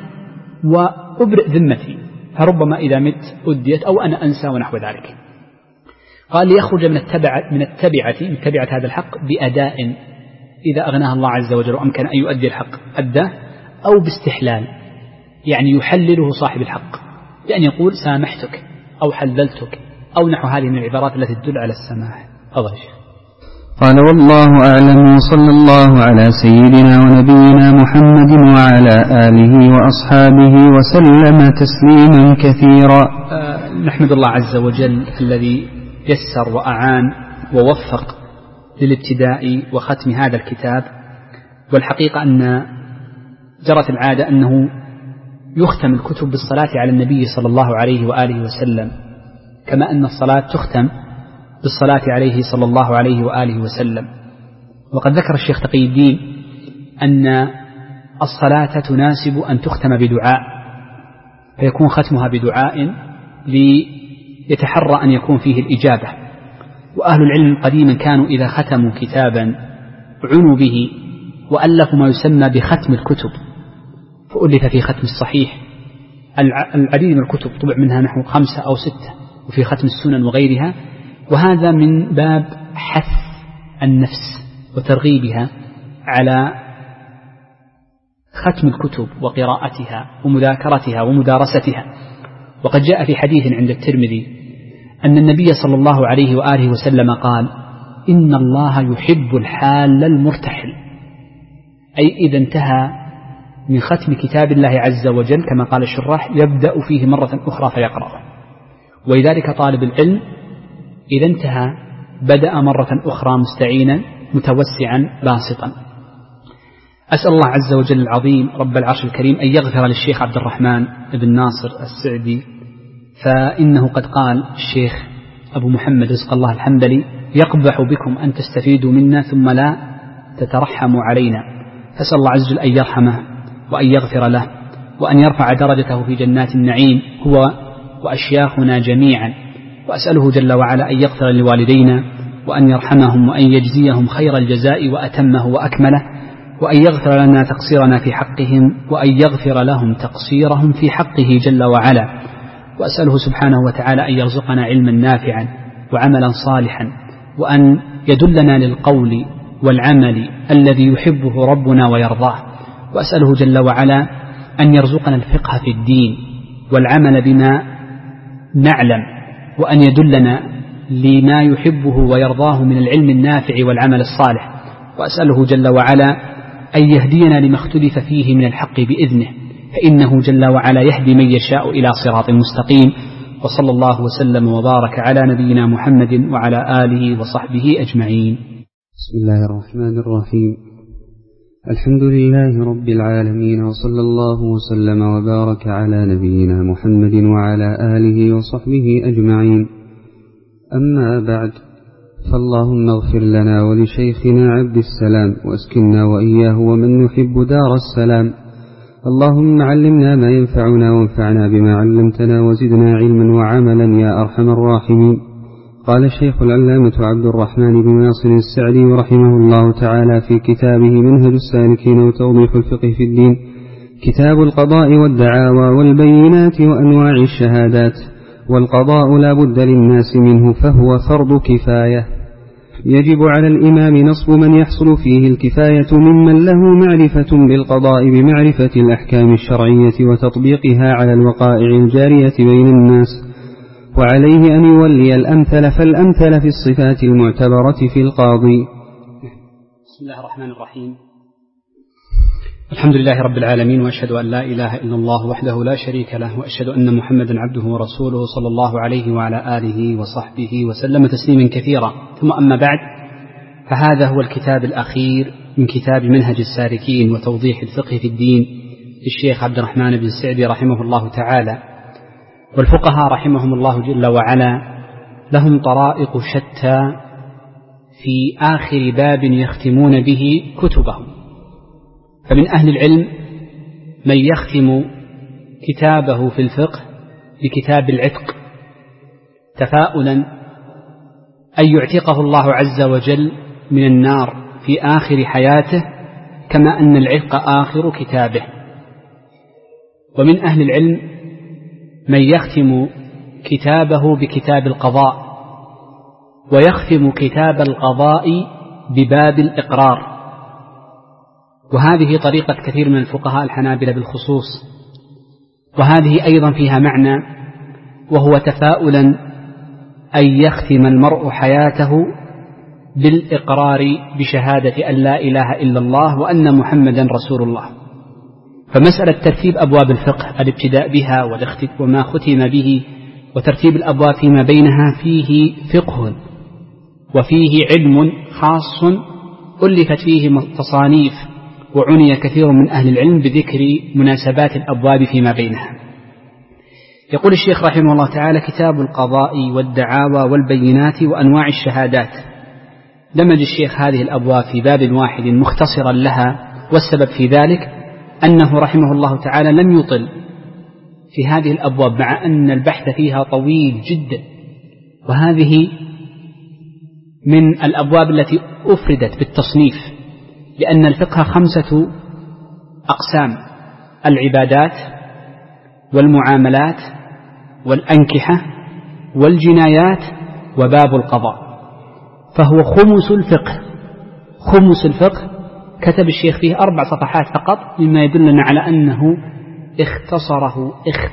وأبرئ ذمتي، فربما إذا مت أديت أو أنا أنسى ونحو ذلك. قال ليخرج من تبعة هذا الحق بأداء، إذا أغناه الله عز وجل وأمكن أن يؤدي الحق أداه، أو باستحلال يعني يحلله صاحب الحق، بأن يقول سامحتك أو حللتك أو نحو هذه من العبارات التي تدل على السماح. الله شيخ. قال والله أعلم، وصلى الله على سيدنا ونبينا محمد وعلى آله وأصحابه وسلم تسليما كثيرا. نحمد الله عز وجل الذي يسر وأعان ووفق للابتداء وختم هذا الكتاب. والحقيقة أن جرت العادة أنه يختم الكتب بالصلاة على النبي صلى الله عليه وآله وسلم، كما أن الصلاة تختم بالصلاة عليه صلى الله عليه وآله وسلم. وقد ذكر الشيخ تقي الدين أن الصلاة تناسب أن تختم بدعاء، فيكون ختمها بدعاء ليتحرى أن يكون فيه الإجابة. وأهل العلم قديما كانوا إذا ختموا كتابا عنوا به وألفوا ما يسمى بختم الكتب، فألف في ختم الصحيح العديد من الكتب، طبع منها نحو 5 أو 6، وفي ختم السنن وغيرها. وهذا من باب حث النفس وترغيبها على ختم الكتب وقراءتها ومذاكرتها ومدارستها. وقد جاء في حديث عند الترمذي أن النبي صلى الله عليه وآله وسلم قال: إن الله يحب الحال المرتحل، أي إذا انتهى من ختم كتاب الله عز وجل كما قال الشراح يبدأ فيه مرة أخرى فيقرأ. ولذلك طالب العلم إذا انتهى بدأ مرة أخرى مستعينا متوسعا باسطا. أسأل الله عز وجل العظيم رب العرش الكريم أن يغفر للشيخ عبد الرحمن بن ناصر السعدي، فإنه قد قال الشيخ أبو محمد رزق الله الحنبلي: يقبح بكم أن تستفيدوا منا ثم لا تترحموا علينا. فأسأل الله عز وجل أن يرحمه وأن يغفر له وأن يرفع درجته في جنات النعيم هو وأشياخنا جميعا. وأسأله جل وعلا أن يغفر لوالدينا وأن يرحمهم وأن يجزيهم خير الجزاء وأتمه وأكمله، وأن يغفر لنا تقصيرنا في حقهم وأن يغفر لهم تقصيرهم في حقه جل وعلا. وأسأله سبحانه وتعالى أن يرزقنا علما نافعا وعملا صالحا، وأن يدلنا للقول والعمل الذي يحبه ربنا ويرضاه. وأسأله جل وعلا أن يرزقنا الفقه في الدين والعمل بما نعلم، وأن يدلنا لما يحبه ويرضاه من العلم النافع والعمل الصالح. وأسأله جل وعلا أن يهدينا لما اختلف فيه من الحق بإذنه، فإنه جل وعلا يهدي من يشاء إلى صراط مستقيم. وصلى الله وسلم وبارك على نبينا محمد وعلى آله وصحبه أجمعين. بسم الله الرحمن الرحيم. الحمد لله رب العالمين، وصلى الله وسلم وبارك على نبينا محمد وعلى آله وصحبه أجمعين. أما بعد، فاللهم اغفر لنا ولشيخنا عبد السلام، واسكننا وإياه ومن يحب دار السلام، اللهم علمنا ما ينفعنا وانفعنا بما علمتنا وزدنا علما وعملا يا أرحم الراحمين. قال الشيخ العلامة عبد الرحمن بن ناصر السعدي رحمه الله تعالى في كتابه منهج السالكين وتوضيح الفقه في الدين: كتاب القضاء والدعاوى والبينات وأنواع الشهادات. والقضاء لا بد للناس منه، فهو فرض كفاية، يجب على الإمام نصب من يحصل فيه الكفاية ممن له معرفة بالقضاء بمعرفة الأحكام الشرعية وتطبيقها على الوقائع الجارية بين الناس، وعليه أن يولي الأمثل فالأمثل في الصفات المعتبرة في القاضي. بسم الله الرحمن الرحيم. الحمد لله رب العالمين، وأشهد أن لا إله إلا الله وحده لا شريك له، وأشهد أن محمدا عبده ورسوله صلى الله عليه وعلى آله وصحبه وسلم تسليما كثيرا. ثم أما بعد، فهذا هو الكتاب الأخير من كتاب منهج السالكين وتوضيح الفقه في الدين للشيخ عبد الرحمن بن السعدي رحمه الله تعالى. والفقهاء رحمهم الله جل وعلا لهم طرائق شتى في آخر باب يختمون به كتبهم. فمن أهل العلم من يختم كتابه في الفقه بكتاب العتق تفاؤلا أن يعتقه الله عز وجل من النار في آخر حياته، كما أن العتق آخر كتابه. ومن أهل العلم من يختم كتابه بكتاب القضاء، ويختم كتاب القضاء بباب الإقرار، وهذه طريقة كثير من الفقهاء الحنابلة بالخصوص، وهذه أيضا فيها معنى، وهو تفاؤلا أن يختم المرء حياته بالإقرار بشهادة أن لا إله إلا الله وأن محمدا رسول الله. فمسألة ترتيب أبواب الفقه، الابتداء بها وما ختم به، وترتيب الأبواب فيما بينها، فيه فقه وفيه علم خاص ألفت فيه تصانيف، وعني كثير من أهل العلم بذكر مناسبات الأبواب فيما بينها. يقول الشيخ رحمه الله تعالى: كتاب القضاء والدعاوى والبينات وأنواع الشهادات. دمج الشيخ هذه الأبواب في باب واحد مختصرا لها، والسبب في ذلك أنه رحمه الله تعالى لم يطل في هذه الأبواب، مع أن البحث فيها طويل جدا، وهذه من الأبواب التي أفردت بالتصنيف، لأن الفقه 5 أقسام: العبادات والمعاملات والأنكحة والجنايات وباب القضاء، فهو خمس الفقه. خمس الفقه كتب الشيخ فيه 4 صفحات فقط، مما يدلنا على أنه اختصره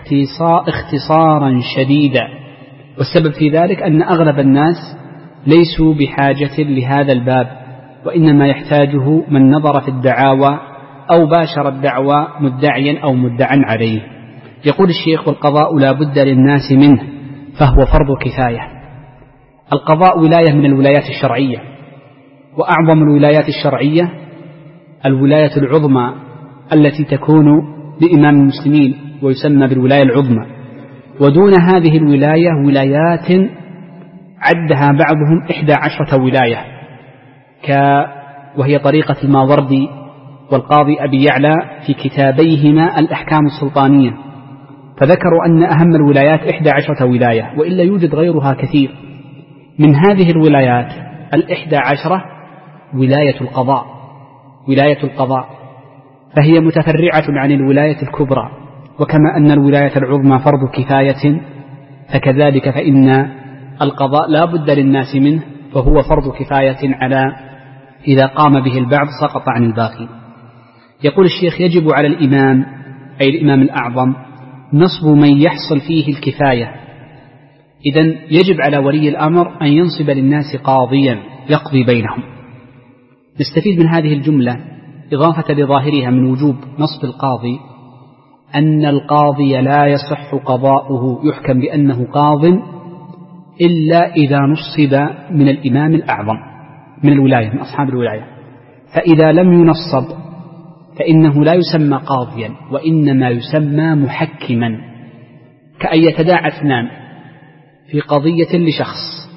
اختصارا شديدا. والسبب في ذلك أن أغلب الناس ليسوا بحاجة لهذا الباب، وإنما يحتاجه من نظر في الدعاوى أو باشر الدعوى مدعيا أو مدعا عليه. يقول الشيخ: والقضاء لا بد للناس منه، فهو فرض كفاية. القضاء ولاية من الولايات الشرعية، وأعظم الولايات الشرعية الولاية العظمى التي تكون لإمام المسلمين، ويسمى بالولاية العظمى. ودون هذه الولاية ولايات عدها بعضهم 11 ولاية، وهي طريقة الماوردي والقاضي أبي يعلى في كتابيهما الأحكام السلطانية، فذكروا أن أهم الولايات 11 ولاية، وإلا يوجد غيرها كثير. من هذه الولايات 11 ولاية القضاء، فهي متفرعة عن الولاية الكبرى. وكما أن الولاية العظمى فرض كفاية، فكذلك فإن القضاء لا بد للناس منه، فهو فرض كفاية على إذا قام به البعض سقط عن الباقي. يقول الشيخ: يجب على الإمام، أي الإمام الأعظم، نصب من يحصل فيه الكفاية. إذن يجب على ولي الأمر أن ينصب للناس قاضيا يقضي بينهم. نستفيد من هذه الجملة إضافة لظاهرها من وجوب نصب القاضي أن القاضي لا يصح قضاؤه، يحكم بأنه قاض إلا إذا نصب من الإمام الأعظم من الولاية، من أصحاب الولاية. فإذا لم ينصب فإنه لا يسمى قاضيا، وإنما يسمى محكما، كأن يتداعى اثنان في قضية لشخص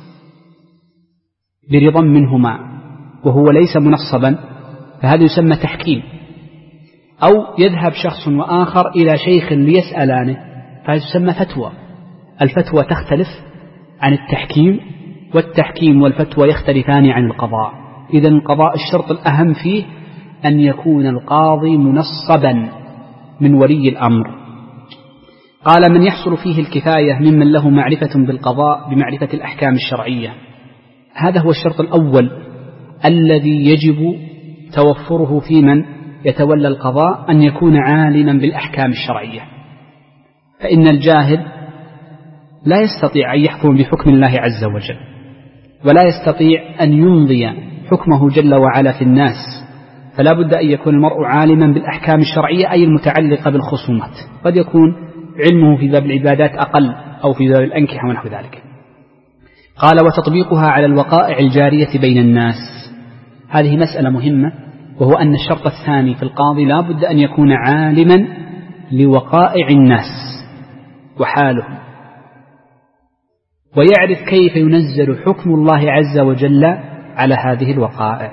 برضا منهما وهو ليس منصبا، فهذا يسمى تحكيم. أو يذهب شخص وآخر إلى شيخ ليسألانه، فهذا يسمى فتوى. الفتوى تختلف عن التحكيم، والتحكيم والفتوى يختلفان عن القضاء. إذن القضاء الشرط الأهم فيه أن يكون القاضي منصبا من ولي الأمر. قال: من يحصل فيه الكفاية ممن له معرفة بالقضاء بمعرفة الأحكام الشرعية. هذا هو الشرط الأول الذي يجب توفره في من يتولى القضاء، أن يكون عالما بالأحكام الشرعية. فإن الجاهل لا يستطيع أن يحكم بحكم الله عز وجل، ولا يستطيع أن يمضي حكمه جل وعلا في الناس، فلا بد أن يكون المرء عالما بالأحكام الشرعية، أي المتعلقة بالخصومات. قد يكون علمه في باب العبادات أقل، أو في باب الأنكحة ونحو ذلك. قال: وتطبيقها على الوقائع الجارية بين الناس. هذه مسألة مهمة، وهو أن الشرط الثاني في القاضي لا بد أن يكون عالما لوقائع الناس وحالهم، ويعرف كيف ينزل حكم الله عز وجل على هذه الوقائع.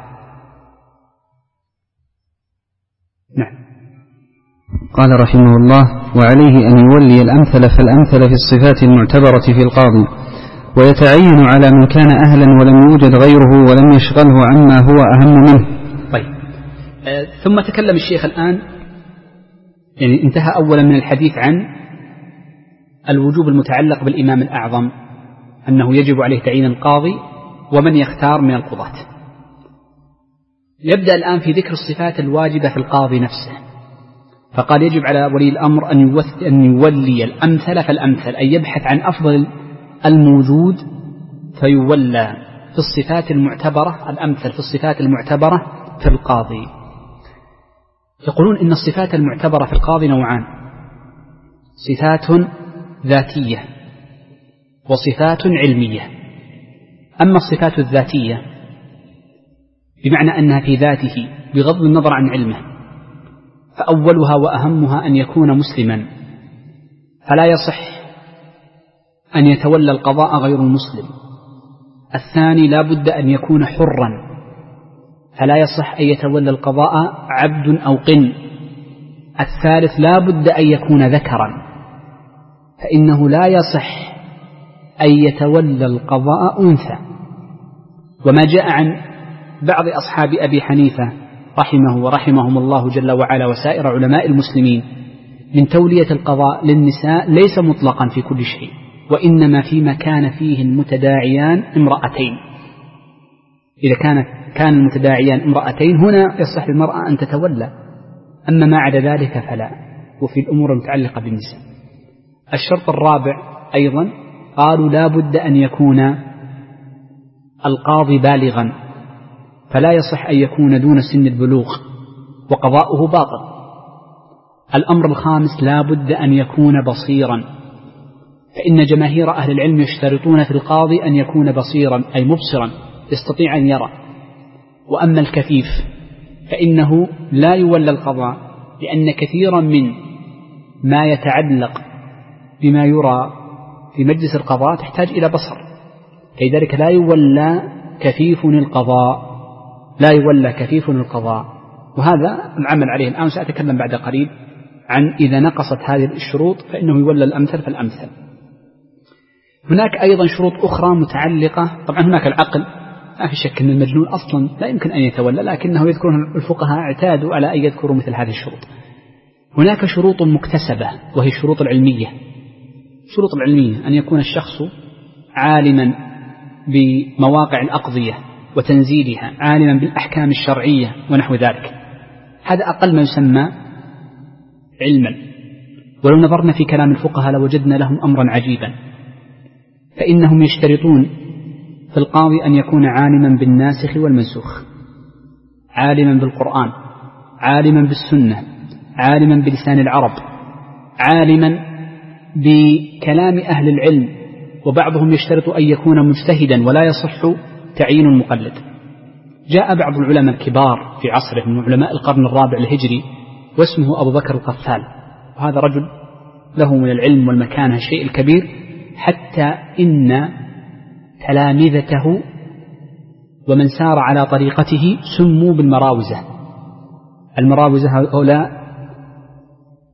نعم. قال رحمه الله: وعليه أن يولي الأمثل فالأمثل في الصفات المعتبرة في القاضي، ويتعين على من كان أهلا ولم يوجد غيره ولم يشغله عما هو أهم منه. طيب. ثم تكلم الشيخ الآن، يعني انتهى أولا من الحديث عن الوجوب المتعلق بالإمام الأعظم، أنه يجب عليه تعيين القاضي ومن يختار من القضاة. يبدأ الآن في ذكر الصفات الواجبة في القاضي نفسه، فقال: يجب على ولي الأمر أن يولي الأمثل فالأمثل، أي يبحث عن أفضل الموجود فيولى في الصفات المعتبرة، الأمثل في الصفات المعتبرة في القاضي. يقولون إن الصفات المعتبرة في القاضي نوعان: صفات ذاتية وصفات علمية. أما الصفات الذاتية بمعنى أنها في ذاته بغض النظر عن علمه، فأولها وأهمها أن يكون مسلما، فلا يصح أن يتولى القضاء غير المسلم. الثاني لا بد أن يكون حرا، فلا يصح أن يتولى القضاء عبد أو قن. الثالث لا بد أن يكون ذكرا، فإنه لا يصح أن يتولى القضاء أنثى. وما جاء عن بعض أصحاب أبي حنيفة رحمه ورحمهم الله جل وعلا وسائر علماء المسلمين من تولية القضاء للنساء ليس مطلقا في كل شيء، وإنما فيما كان فيه المتداعيان امرأتين. إذا كان المتداعيان امرأتين هنا يصح للمرأة أن تتولى، أما ما عدا ذلك فلا، وفي الأمور المتعلقة بالنساء. الشرط الرابع أيضا قالوا: لا بد أن يكون القاضي بالغا، فلا يصح أن يكون دون سن البلوغ وقضاؤه باطل. الأمر الخامس: لا بد أن يكون بصيرا، فإن جماهير أهل العلم يشترطون في القاضي أن يكون بصيرا، أي مبصرا يستطيع أن يرى. وأما الكفيف فإنه لا يولى القضاء، لأن كثيرا من ما يتعلق بما يرى في مجلس القضاء تحتاج إلى بصر، لذلك لا يولى كفيف القضاء، لا يولى كفيف القضاء. وهذا العمل عليه الآن، سأتكلم بعد قليل عن إذا نقصت هذه الشروط فإنه يولى الأمثل فالأمثل. هناك أيضا شروط أخرى متعلقة، طبعا هناك العقل، ما في شك أن المجنون أصلا لا يمكن أن يتولى، لكنه يذكرون الفقهاء اعتادوا على أن يذكروا مثل هذه الشروط. هناك شروط مكتسبة وهي الشروط العلمية. الشروط العلمية أن يكون الشخص عالما بمواقع الأقضية وتنزيلها، عالما بالأحكام الشرعية ونحو ذلك، هذا أقل ما يسمى علما. ولو نظرنا في كلام الفقهاء لوجدنا لهم أمرا عجيبا، فإنهم يشترطون في القاضي أن يكون عالما بالناسخ والمنسوخ، عالما بالقرآن، عالما بالسنة، عالما بلسان العرب، عالما بكلام أهل العلم، وبعضهم يشترط أن يكون مجتهدا ولا يصح تعيين المقلد. جاء بعض العلماء الكبار في عصره من علماء القرن الرابع الهجري واسمه أبو بكر القفال، وهذا رجل له من العلم والمكانة الشيء الكبير، حتى إن تلامذته ومن سار على طريقته سموا بالمراوزة. المراوزة هؤلاء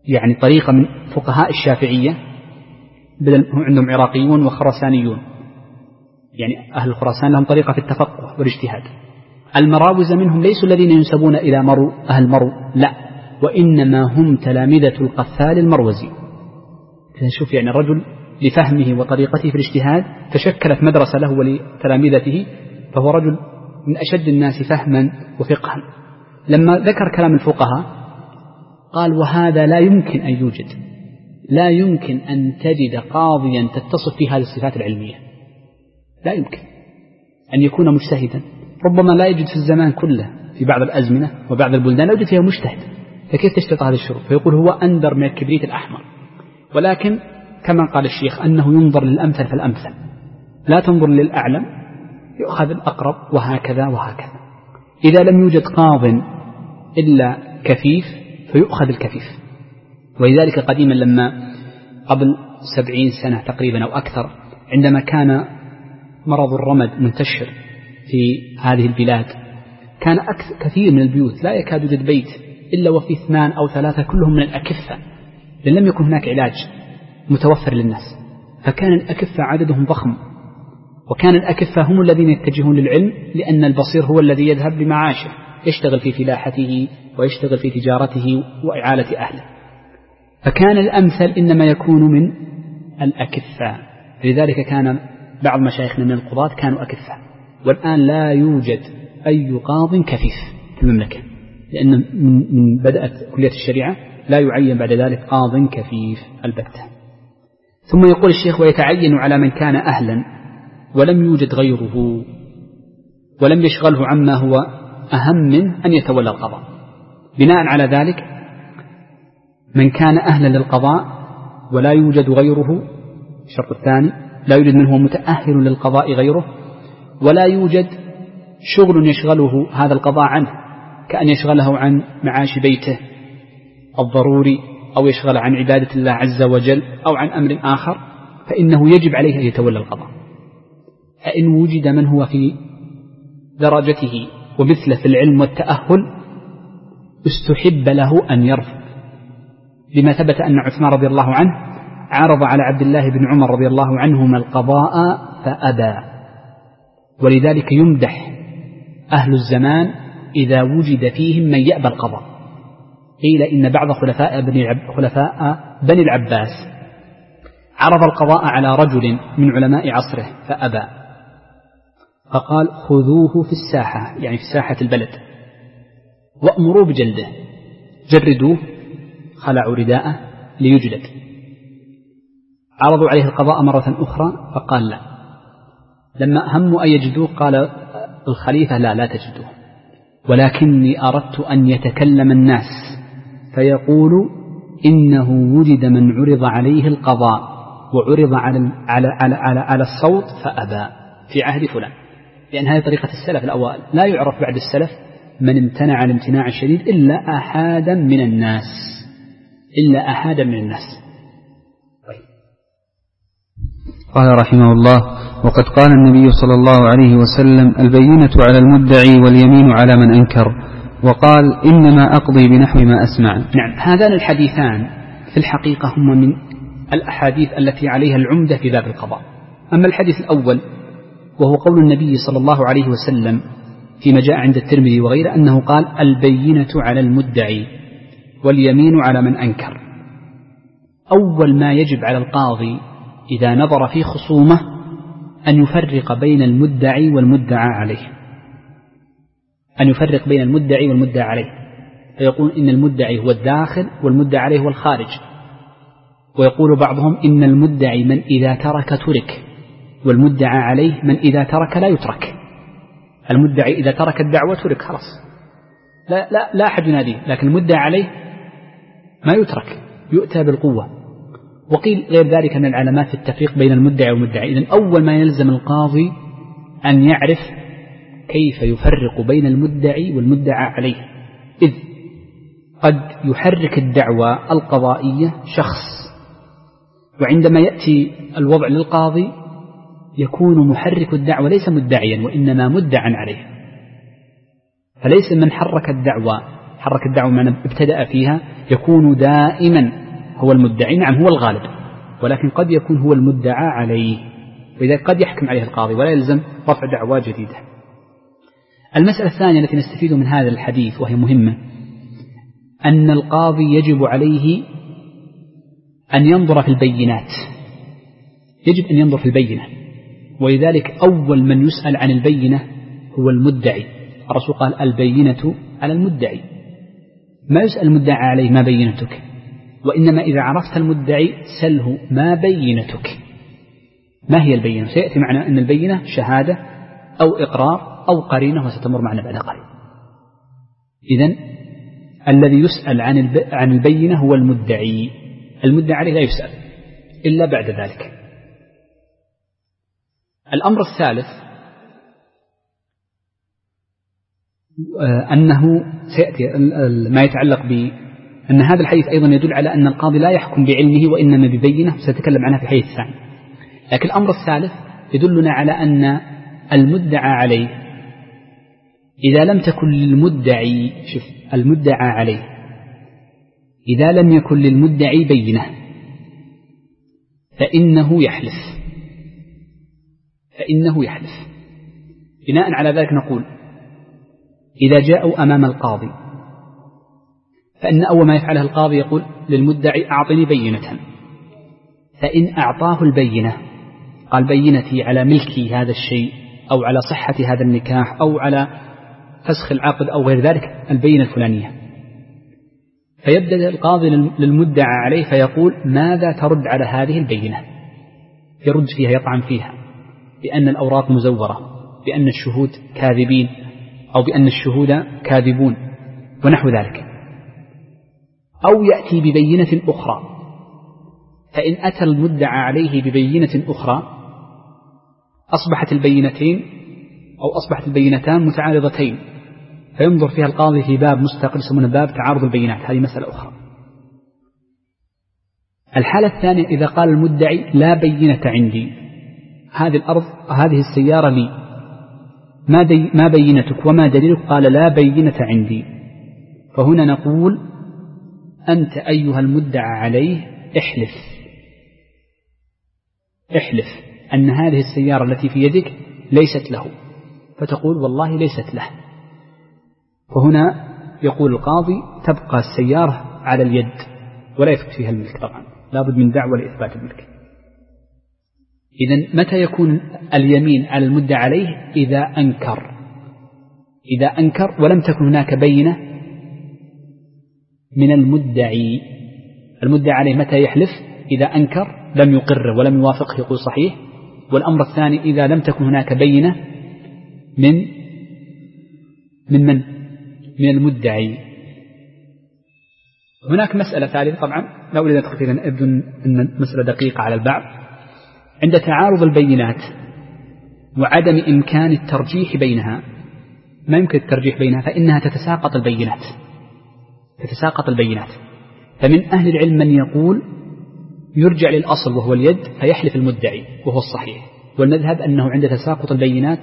يعني طريقة من فقهاء الشافعية، عندهم عراقيون وخراسانيون، يعني أهل خراسان لهم طريقة في التفقه والاجتهاد. المراوزة منهم ليسوا الذين ينسبون إلى أهل مرو، لا، وإنما هم تلامذة القفال المروزي. شوف يعني الرجل لفهمه وطريقته في الاجتهاد تشكلت مدرسة له ولتلامذته، فهو رجل من أشد الناس فهما وفقها. لما ذكر كلام الفقهاء قال: وهذا لا يمكن أن يوجد، لا يمكن أن تجد قاضيا تتصف في هذه الصفات العلمية، لا يمكن أن يكون مجتهدا. ربما لا يجد في الزمان كله، في بعض الأزمنة وبعض البلدان لا يوجد فيها مجتهد، فكيف تشترط هذه الشروط؟ فيقول هو أندر من الكبريت الأحمر. ولكن كما قال الشيخ أنه ينظر للأمثل فالأمثل، لا تنظر للأعلم، يؤخذ الأقرب، وهكذا وهكذا. إذا لم يوجد قاض إلا كفيف فيؤخذ الكفيف. ولذلك قديما لما قبل 70 سنة تقريبا أو أكثر، عندما كان مرض الرمد منتشر في هذه البلاد، كان كثير من البيوت لا يكاد يوجد بيت إلا وفي 2 أو 3 كلهم من الأكفة، لأن لم يكن هناك علاج متوفر للناس، فكان الأكفة عددهم ضخم، وكان الأكفة هم الذين يتجهون للعلم، لأن البصير هو الذي يذهب لمعاشه، يشتغل في فلاحته ويشتغل في تجارته وإعالة أهله، فكان الأمثل إنما يكون من الأكفة. لذلك كان بعض مشايخنا من القضاة كانوا أكفة، والآن لا يوجد أي قاض كفيف في المملكة، لأن من بدأت كلية الشريعة لا يعين بعد ذلك قاض كفيف البتة. ثم يقول الشيخ: ويتعين على من كان أهلا ولم يوجد غيره ولم يشغله عما هو أهم منه أن يتولى القضاء. بناء على ذلك من كان أهلا للقضاء ولا يوجد غيره، الشرط الثاني لا يوجد من هو متأهل للقضاء غيره، ولا يوجد شغل يشغله هذا القضاء عنه، كأن يشغله عن معاش بيته الضروري، أو يشغل عن عبادة الله عز وجل، أو عن أمر آخر، فإنه يجب عليه أن يتولى القضاء. فإن وجد من هو في درجته ومثله في العلم والتأهل استحب له أن يرفض، لما ثبت أن عثمان رضي الله عنه عرض على عبد الله بن عمر رضي الله عنهما القضاء فأبى. ولذلك يمدح أهل الزمان إذا وجد فيهم من يأبى القضاء. قيل إن بعض خلفاء بني العباس عرض القضاء على رجل من علماء عصره فأبى، فقال: خذوه في الساحة، يعني في ساحة البلد، وأمروا بجلده، جردوه، خلعوا رداءه ليجلد. عرضوا عليه القضاء مرة أخرى فقال لا. لما هموا أن يجدوه قال الخليفة: لا تجدوه، ولكني أردت أن يتكلم الناس فيقول إنه وجد من عرض عليه القضاء وعرض على الصوت فأبى في عهد فلان، لأن هذه طريقة السلف الأوائل، لا يعرف بعد السلف من امتنع الامتناع الشديد إلا أحدا من الناس، إلا أحدا من الناس. قال رحمه الله: وقد قال النبي صلى الله عليه وسلم: البينة على المدعي واليمين على من أنكر، وقال: إنما أقضي بنحو ما أسمع. نعم، هذان الحديثان في الحقيقة هما من الأحاديث التي عليها العمدة في باب القضاء. أما الحديث الأول وهو قول النبي صلى الله عليه وسلم فيما جاء عند الترمذي وغيره أنه قال: البينة على المدعي واليمين على من أنكر. أول ما يجب على القاضي إذا نظر في خصومة أن يفرق بين المدعي والمدعى عليه، أن يفرق بين المدعي والمدعى عليه، فيقول إن المدعي هو الداخل والمدعى عليه هو الخارج. ويقول بعضهم إن المدعي من إذا ترك ترك، والمدعى عليه من إذا ترك لا يترك. المدعي إذا ترك الدعوة ترك خلاص، لا أحد يناديه، لكن المدعى عليه ما يترك، يؤتى بالقوة. وقيل غير ذلك من العلامات في التفريق بين المدعي والمدعي. إذن أول ما يلزم القاضي أن يعرف كيف يفرق بين المدعي والمدعى عليه، إذ قد يحرك الدعوة القضائية شخص، وعندما يأتي الوضع للقاضي يكون محرك الدعوة ليس مدعيا وإنما مدعا عليه. فليس من حرك الدعوة معنى ابتدأ فيها، يكون دائما هو المدعي، نعم هو الغالب، ولكن قد يكون هو المدعى عليه، وإذا قد يحكم عليه القاضي ولا يلزم رفع دعوى جديدة. المسألة الثانية التي نستفيد من هذا الحديث وهي مهمة، أن القاضي يجب عليه أن ينظر في البينات، يجب أن ينظر في البينة، ولذلك أول من يسأل عن البينة هو المدعي. الرسول قال البينة على المدعي، ما يسأل المدعى عليه ما بينتك، وإنما إذا عرفت المدعي سله ما بينتك، ما هي البينة. سيأتي معنا أن البينة شهادة أو إقرار أو قرينة، وستمر معنا بعد قليل. إذن الذي يسأل عن البينة هو المدعي، المدعى عليه لا يسأل إلا بعد ذلك. الأمر الثالث أنه سيأتي ما يتعلق بأن هذا الحديث أيضا يدل على أن القاضي لا يحكم بعلمه وإنما ببينة، سأتكلم عنها في الحديث الثاني. لكن الأمر الثالث يدلنا على أن المدعى عليه إذا لم تكن للمدعي، شوف المدعى عليه إذا لم يكن للمدعي بينة فإنه يحلف. بناء على ذلك نقول إذا جاءوا أمام القاضي فإن أول ما يفعله القاضي يقول للمدعي أعطني بينة، فإن أعطاه البينة قال بينتي على ملكي هذا الشيء أو على صحة هذا النكاح أو على فسخ العقد أو غير ذلك البينة الفلانية، فيبدأ القاضي للمدعى عليه فيقول ماذا ترد على هذه البينة، يرد فيها يطعن فيها بأن الأوراق مزورة، بأن الشهود كاذبين، أو بأن الشهود كاذبون ونحو ذلك، أو يأتي ببينة أخرى. فإن أتى المدعى عليه ببينة أخرى أصبحت البينتان متعارضتين، فينظر فيها القاضي في باب مستقل يسمونه باب تعارض البينات، هذه مسألة أخرى. الحالة الثانية إذا قال المدعي لا بينة عندي، هذه الأرض هذه السيارة لي، ما بينتك وما دليلك؟ قال لا بينة عندي. فهنا نقول أنت أيها المدعى عليه احلف أن هذه السيارة التي في يدك ليست له، فتقول والله ليست له. فهنا يقول القاضي تبقى السيارة على اليد ولا يثبت فيها الملك، طبعا لابد من دعوة لإثبات الملك. إذن متى يكون اليمين على المدعى عليه؟ إذا أنكر ولم تكن هناك بينة من المدعي عليه. متى يحلف؟ إذا أنكر لم يقر ولم يوافقه يقول صحيح. والأمر الثاني إذا لم تكن هناك بينة من المدعي. هناك مسألة ثالثة طبعا لا أريد أن أدخل فيها، أبدو أن المسألة دقيقة على البعض. عند تعارض البينات وعدم إمكان الترجيح بينها، ما يمكن الترجيح بينها فإنها تتساقط البينات. فمن أهل العلم من يقول يرجع للأصل وهو اليد فيحلف المدعي وهو الصحيح، والمذهب أنه عند تساقط البينات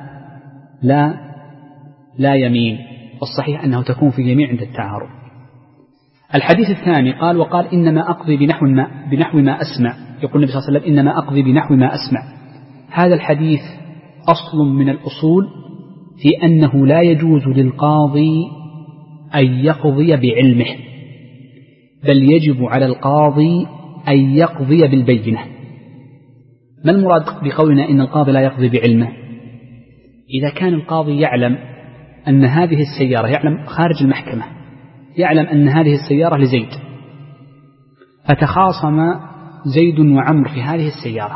لا يمين، والصحيح أنه تكون في اليمين عند التعارض. الحديث الثاني وقال إنما أقضي بنحو ما أسمع، يقول النبي صلى الله عليه وسلم إنما أقضي بنحو ما أسمع. هذا الحديث أصل من الأصول في أنه لا يجوز للقاضي أن يقضي بعلمه، بل يجب على القاضي أن يقضي بالبينة. ما المراد بقولنا إن القاضي لا يقضي بعلمه؟ إذا كان القاضي يعلم أن هذه السيارة، يعلم خارج المحكمة، يعلم أن هذه السيارة لزيد، فتخاصم زيد وعمر في هذه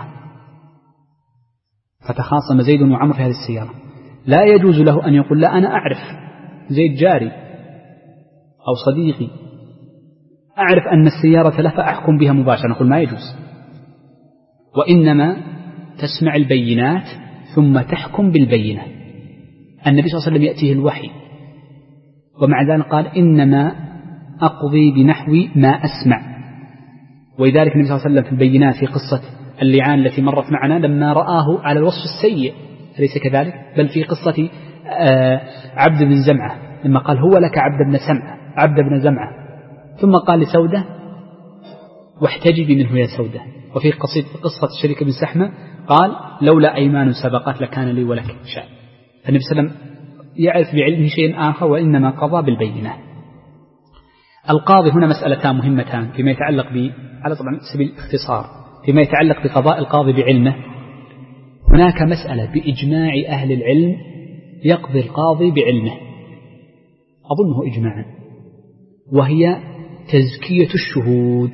السيارة، لا يجوز له أن يقول لا أنا أعرف زيد جاري أو صديقي، أعرف أن السيارة لا فأحكم بها مباشرة، نقول ما يجوز، وإنما تسمع البينات ثم تحكم بالبينة. النبي صلى الله عليه وسلم يأتيه الوحي ومع ذلك قال إنما أقضي بنحو ما أسمع. ولذلك النبي صلى الله عليه وسلم في البينات في قصة اللعان التي مرت معنا لما رآه على الوصف السيء، أليس كذلك؟ بل في قصة عبد بن زمعة لما قال هو لك عبد بن زمعة، ثم قال لسودة واحتجبي منه يا سودة. وفي قصة الشريك بن سحمة قال لولا أيمان سبقت لكان لي ولك شأن. فالنبي صلى الله عليه وسلم يعرف بعلمه شيء آخر وإنما قضى بالبينة. القاضي هنا مسألتان مهمتان فيما يتعلق على طبعا سبيل الاختصار فيما يتعلق بقضاء القاضي بعلمه. هناك مسألة بإجماع أهل العلم يقضي القاضي بعلمه، أظنه إجماعا، وهي تزكية الشهود.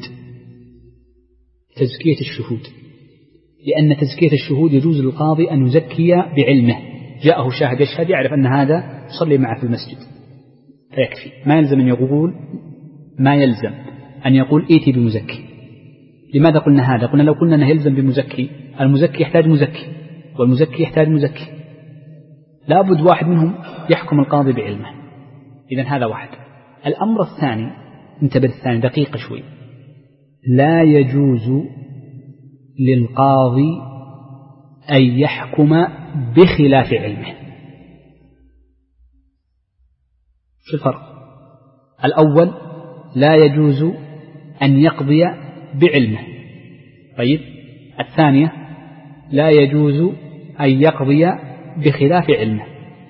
تزكية الشهود، لأن تزكية الشهود يجوز للقاضي أن يزكي بعلمه. جاءه شاهد يشهد يعرف أن هذا يصلي معه في المسجد فيكفي، ما يلزم أن يقول إيتي بمزكي. لماذا قلنا هذا؟ قلنا لو قلنا أنه يلزم بمزكي، المزكي يحتاج مزكي والمزكي يحتاج مزكي، لابد واحد منهم يحكم القاضي بعلمه. إذن هذا واحد. الأمر الثاني، انتبه الثاني دقيقة شوي، لا يجوز للقاضي أن يحكم بخلاف علمه. شو الفرق؟ الأول لا يجوز أن يقضي بعلمه، طيب. الثانية لا يجوز أن يقضي بخلاف علمه.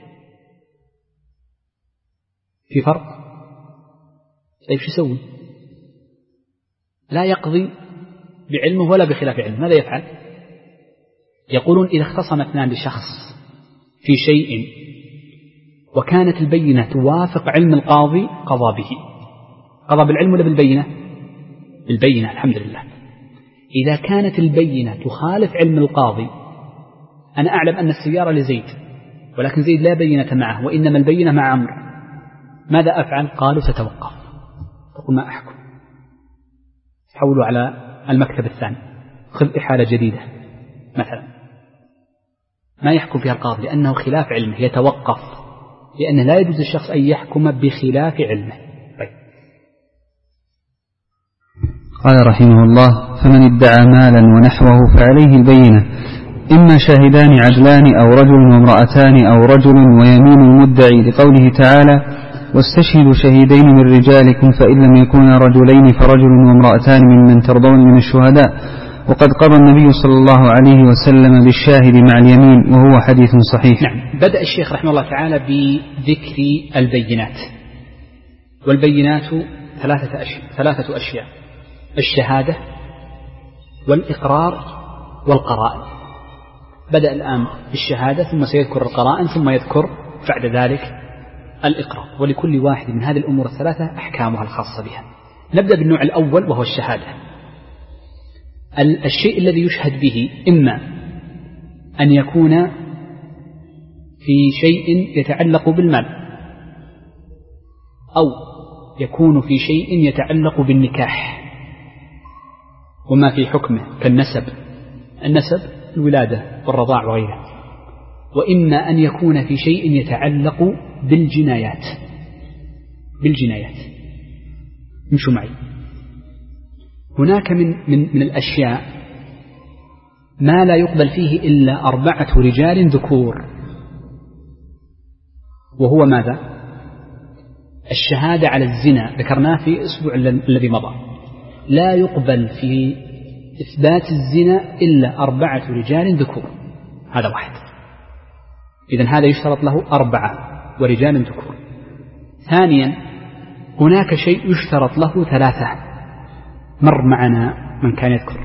في فرق؟ طيب شو يسوي؟ لا يقضي بعلمه ولا بخلاف علمه، ماذا يفعل؟ يقولون إذا اختصم اثنان لشخص في شيء وكانت البينة توافق علم القاضي قضى به. قضى بالعلم ولا بالبينة؟ بالبينة، الحمد لله. إذا كانت البينة تخالف علم القاضي، أنا أعلم أن السيارة لزيد ولكن زيد لا بينة معه وإنما البينة مع عمرو، ماذا أفعل؟ قالوا تتوقف، تقول ما أحكم، حولوا على المكتب الثاني، خذ إحالة جديدة مثلا، ما يحكم فيها القاضي لأنه خلاف علمه، يتوقف، لأنه لا يجوز للشخص أن يحكم بخلاف علمه. طيب. قال رحمه الله: فمن ادعى مالا ونحوه فعليه البينة، إما شاهدان عدلان أو رجل وامرأتان أو رجل ويمين المدعي، لقوله تعالى: واستشهدوا شهيدين من رجالكم فإن لم يكونا رجلين فرجل وامرأتان ممن ترضون من الشهداء. وقد قضى النبي صلى الله عليه وسلم بالشاهد مع اليمين، وهو حديث صحيح. نعم. بدأ الشيخ رحمه الله تعالى بذكر البينات، والبينات ثلاثة أشياء: الشهادة والإقرار والقرائن. بدأ الآن بالشهادة ثم سيذكر القرائن ثم يذكر بعد ذلك الإقرار، ولكل واحد من هذه الأمور الثلاثة أحكامها الخاصة بها. نبدأ بالنوع الأول وهو الشهادة. الشيء الذي يشهد به إما أن يكون في شيء يتعلق بالمال، أو يكون في شيء يتعلق بالنكاح وما في حكمه كالنسب، الولادة والرضاع وغيره، وإما أن يكون في شيء يتعلق بالجنايات. امشوا معي. هناك من الأشياء ما لا يقبل فيه إلا 4 رجال ذكور، وهو ماذا؟ الشهادة على الزنا، ذكرناه في الأسبوع الذي مضى. لا يقبل في إثبات الزنا إلا 4 رجال ذكور، هذا واحد. إذن هذا يشترط له 4 ورجال ذكور. ثانيا، هناك شيء يشترط له 3، مر معنا من كان يذكر،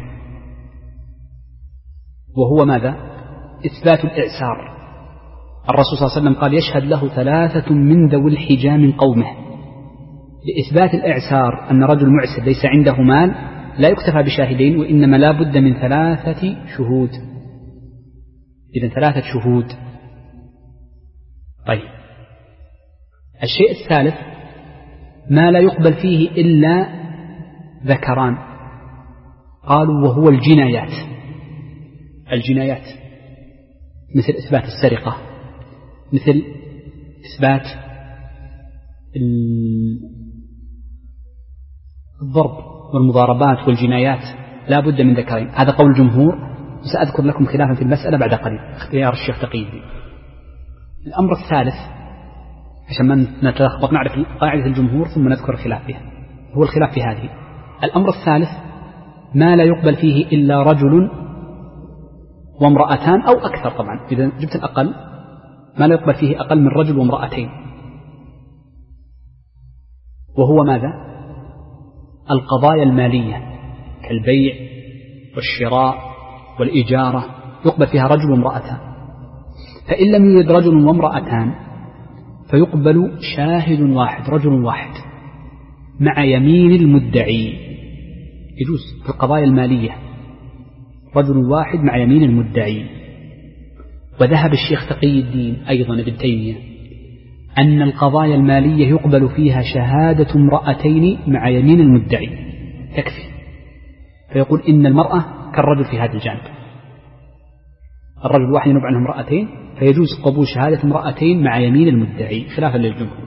وهو ماذا؟ إثبات الإعسار. الرسول صلى الله عليه وسلم قال: يشهد له 3 من ذوي الحجى من قومه. لإثبات الإعسار أن رجل معسر ليس عنده مال لا يكتفى بشاهدين، وإنما لا بد من 3 شهود. إذن 3 شهود. طيب، الشيء الثالث ما لا يقبل فيه إلا ذكران، قالوا وهو الجنايات، مثل إثبات السرقة، مثل إثبات الضرب والمضاربات والجنايات، لا بد من ذكرين. هذا قول الجمهور، سأذكر لكم خلافا في المسألة بعد قليل، اختيار الشيخ تقي الدين. الأمر الثالث عشان ما نتلخبط، نعرف قاعدة الجمهور ثم نذكر خلاف فيها. هو الخلاف في هذه. الأمر الثالث ما لا يقبل فيه إلا رجل وامرأتان أو أكثر. طبعا إذا جبت الأقل ما لا يقبل فيه أقل من رجل وامرأتين، وهو ماذا؟ القضايا المالية كالبيع والشراء والإجارة يقبل فيها رجل وامرأتان. فإن لم يوجد رجل وامرأتان فيقبل شاهد واحد، رجل واحد مع يمين المدعي. يجوز في القضايا المالية رجل واحد مع يمين المدعي. وذهب الشيخ تقي الدين أيضا ابن تيمية أن القضايا المالية يقبل فيها شهادة امرأتين مع يمين المدعي تكفي، فيقول إن المرأة كالرجل في هذا الجانب، الرجل واحد ينوب عنه امرأتين، فيجوز قبول شهادة امرأتين مع يمين المدعي خلافا للجمهور.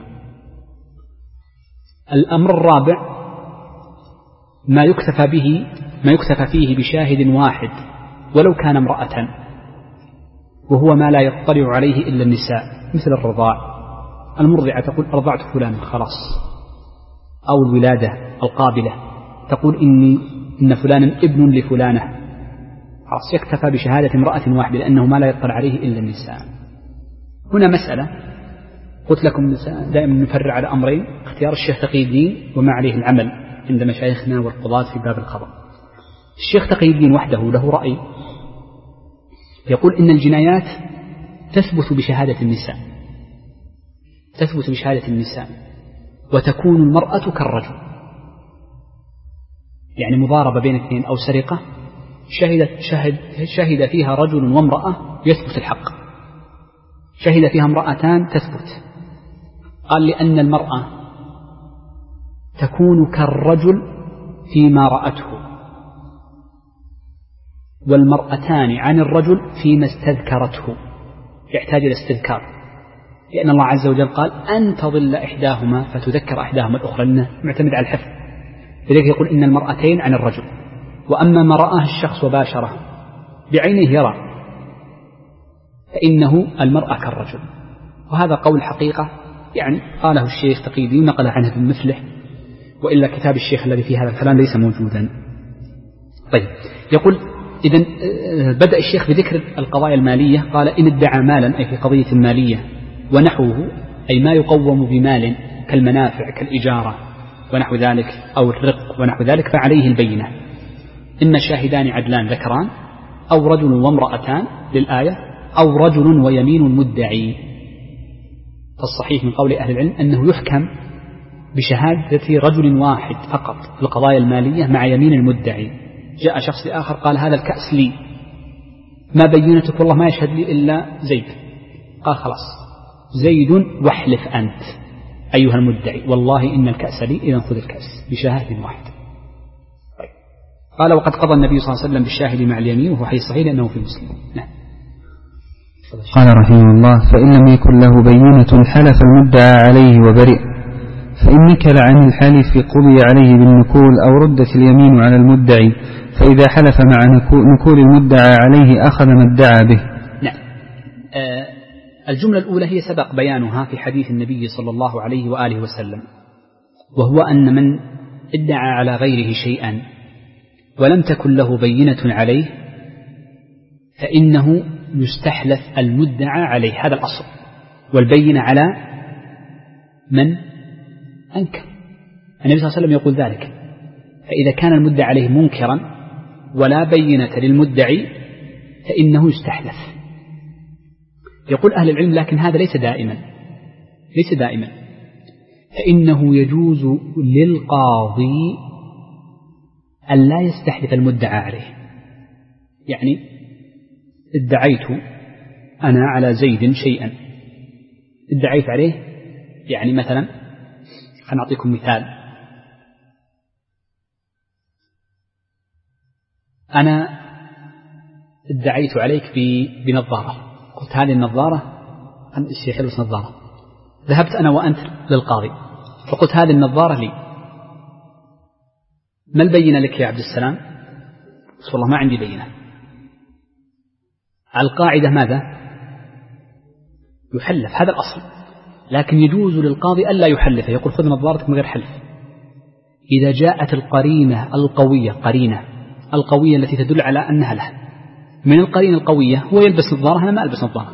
الأمر الرابع ما يكتفى فيه بشاهد واحد ولو كان امرأة، وهو ما لا يطلع عليه إلا النساء، مثل الرضاع. المرضعة تقول أرضعت فلان خلاص، أو الولادة القابلة تقول إن فلانا ابن لفلانة، خلاص يكتفى بشهادة امرأة واحدة لأنه ما لا يطلع عليه إلا النساء. هنا مسألة قلت لكم دائما نفرع على أمرين: اختيار الشيخ تقي الدين وما عليه العمل عند مشايخنا والقضاة في باب القضاء. الشيخ تقي الدين وحده له رأي يقول إن الجنايات تثبت بشهادة النساء، وتكون المرأة كالرجل، يعني مضاربة بين اثنين أو سرقة شهد فيها رجل وامرأة يثبت الحق، شهد فيها امرأتان تثبت. قال لأن المرأة تكون كالرجل فيما رأته، والمرأتان عن الرجل فيما استذكرته، يحتاج إلى استذكار، لأن الله عز وجل قال أن تضل إحداهما فتذكر إحداهما الأخرى، لأنه معتمد على الحفظ. لذلك يقول إن المرأتين عن الرجل. وأما ما رآه الشخص وباشره بعينه يرى فإنه المرأة كالرجل. وهذا قول حقيقة يعني قاله الشيخ تقي الدين ونقل عنه ابن مثله، وإلا كتاب الشيخ الذي في هذا الكلام ليس موجودا. طيب، يقول إذن بدأ الشيخ بذكر القضايا المالية، قال إن ادعى مالا أي في قضية مالية ونحوه أي ما يقوم بمال كالمنافع كالإجارة ونحو ذلك أو الرق ونحو ذلك فعليه البينة، إما شاهدان عدلان ذكران أو رجل وامرأتان للآية أو رجل ويمين مدعي. فالصحيح من قول أهل العلم أنه يحكم بشهادة رجل واحد فقط في القضايا المالية مع يمين المدعي. جاء شخص آخر قال هذا الكأس لي، ما بينتك؟ والله ما يشهد لي إلا زيد. قال خلاص زيد واحلف أنت أيها المدعي والله إن الكأس لي، إذا خذ الكأس بشهادة واحدة. طيب. قال وقد قضى النبي صلى الله عليه وسلم بالشاهد مع اليمين، وهو حديث صحيح لأنه في مسلم. نعم. قال رحمه الله: فإن لم يكن له بينة حلف المدعى عليه وبرئ، فإن نكل عن الحلف قضي عليه بالنكول أو ردت اليمين على المدعي، فإذا حلف مع نكول المدعى عليه أخذ ما ادعى به. نعم. الجملة الأولى هي سبق بيانها في حديث النبي صلى الله عليه وآله وسلم، وهو أن من ادعى على غيره شيئا ولم تكن له بينة عليه فإنه يستحلف المدعى عليه، هذا الأصل، والبينة على من أنكر. النبي صلى الله عليه وسلم يقول ذلك. فإذا كان المدعى عليه منكرا ولا بينة للمدعي فإنه يستحلف. يقول أهل العلم لكن هذا ليس دائما، فإنه يجوز للقاضي أن لا يستحلف المدعى عليه. يعني ادعيت أنا على زيد شيئا، ادعيت عليه، يعني مثلا خلنا أعطيكم مثال، أنا ادعيت عليك بنظارة، قلت هذه النظارة الشيخ يلبس نظارة، ذهبت أنا وأنت للقاضي فقلت هذه النظارة لي، ما البينة لك يا عبد السلام؟ بس والله ما عندي بينة. على القاعدة ماذا؟ يحلف، هذا الأصل، لكن يجوز للقاضي ألا يحلف، يقول خذ نظارتك من غير حلف. إذا جاءت القرينة القوية التي تدل على أنها له. من القرينة القوية هو يلبس نظارة، أنا ما ألبس نظارة،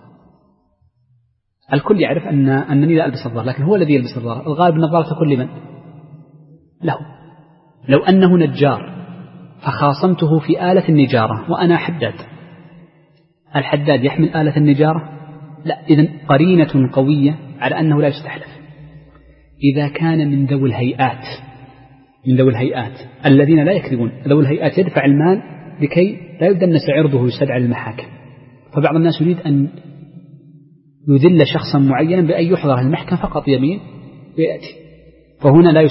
الكل يعرف أنني لا ألبس نظارة، لكن هو الذي يلبس نظارة. الغالب النظارة تكون لمن؟ له. لو أنه نجار فخاصمته في آلة النجارة وأنا حداد، الحداد يحمل آلة النجارة؟ لا. إذن قرينة قوية على أنه لا يستحلف. إذا كان من ذوي الهيئات الذين لا يكذبون، ذوي الهيئات يدفع المال لكي لا يدنس عرضه ويستدعى للمحاكم، فبعض الناس يريد أن يذل شخصا معينا بأن يحضر المحكمة فقط يمين ويأتي، فهنا لا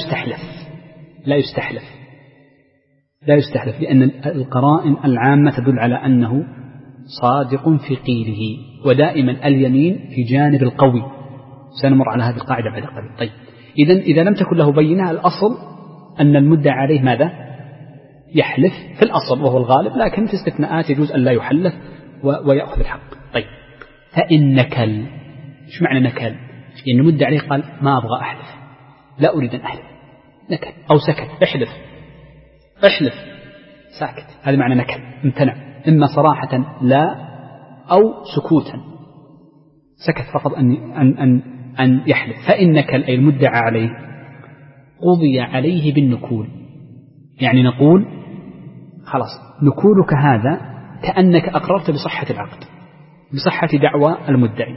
يستحلف لأن القرائن العامة تدل على أنه صادق في قيله، ودائما اليمين في جانب القوي. سنمر على هذه القاعدة بعد قليل. طيب، إذا لم تكن له بينة، الأصل أن المدعى عليه ماذا؟ يحلف في الأصل وهو الغالب، لكن في استثناءات يجوز أن لا يحلف ويأخذ الحق. طيب، فإن نكل، إيش معنى نكل؟ يعني المدعى عليه قال ما أبغى أحلف، لا أريد أن أحلف، نكل، أو سكت، احلف ساكت، هذا معنى نكل، امتنع، إما صراحة لا أو سكوتا، سكت رفض أن يحلف. فإن نكل أي المدعى عليه قضي عليه بالنكول، يعني نقول خلاص نكولك هذا كأنك أقررت بصحة العقد، بصحة دعوى المدعي،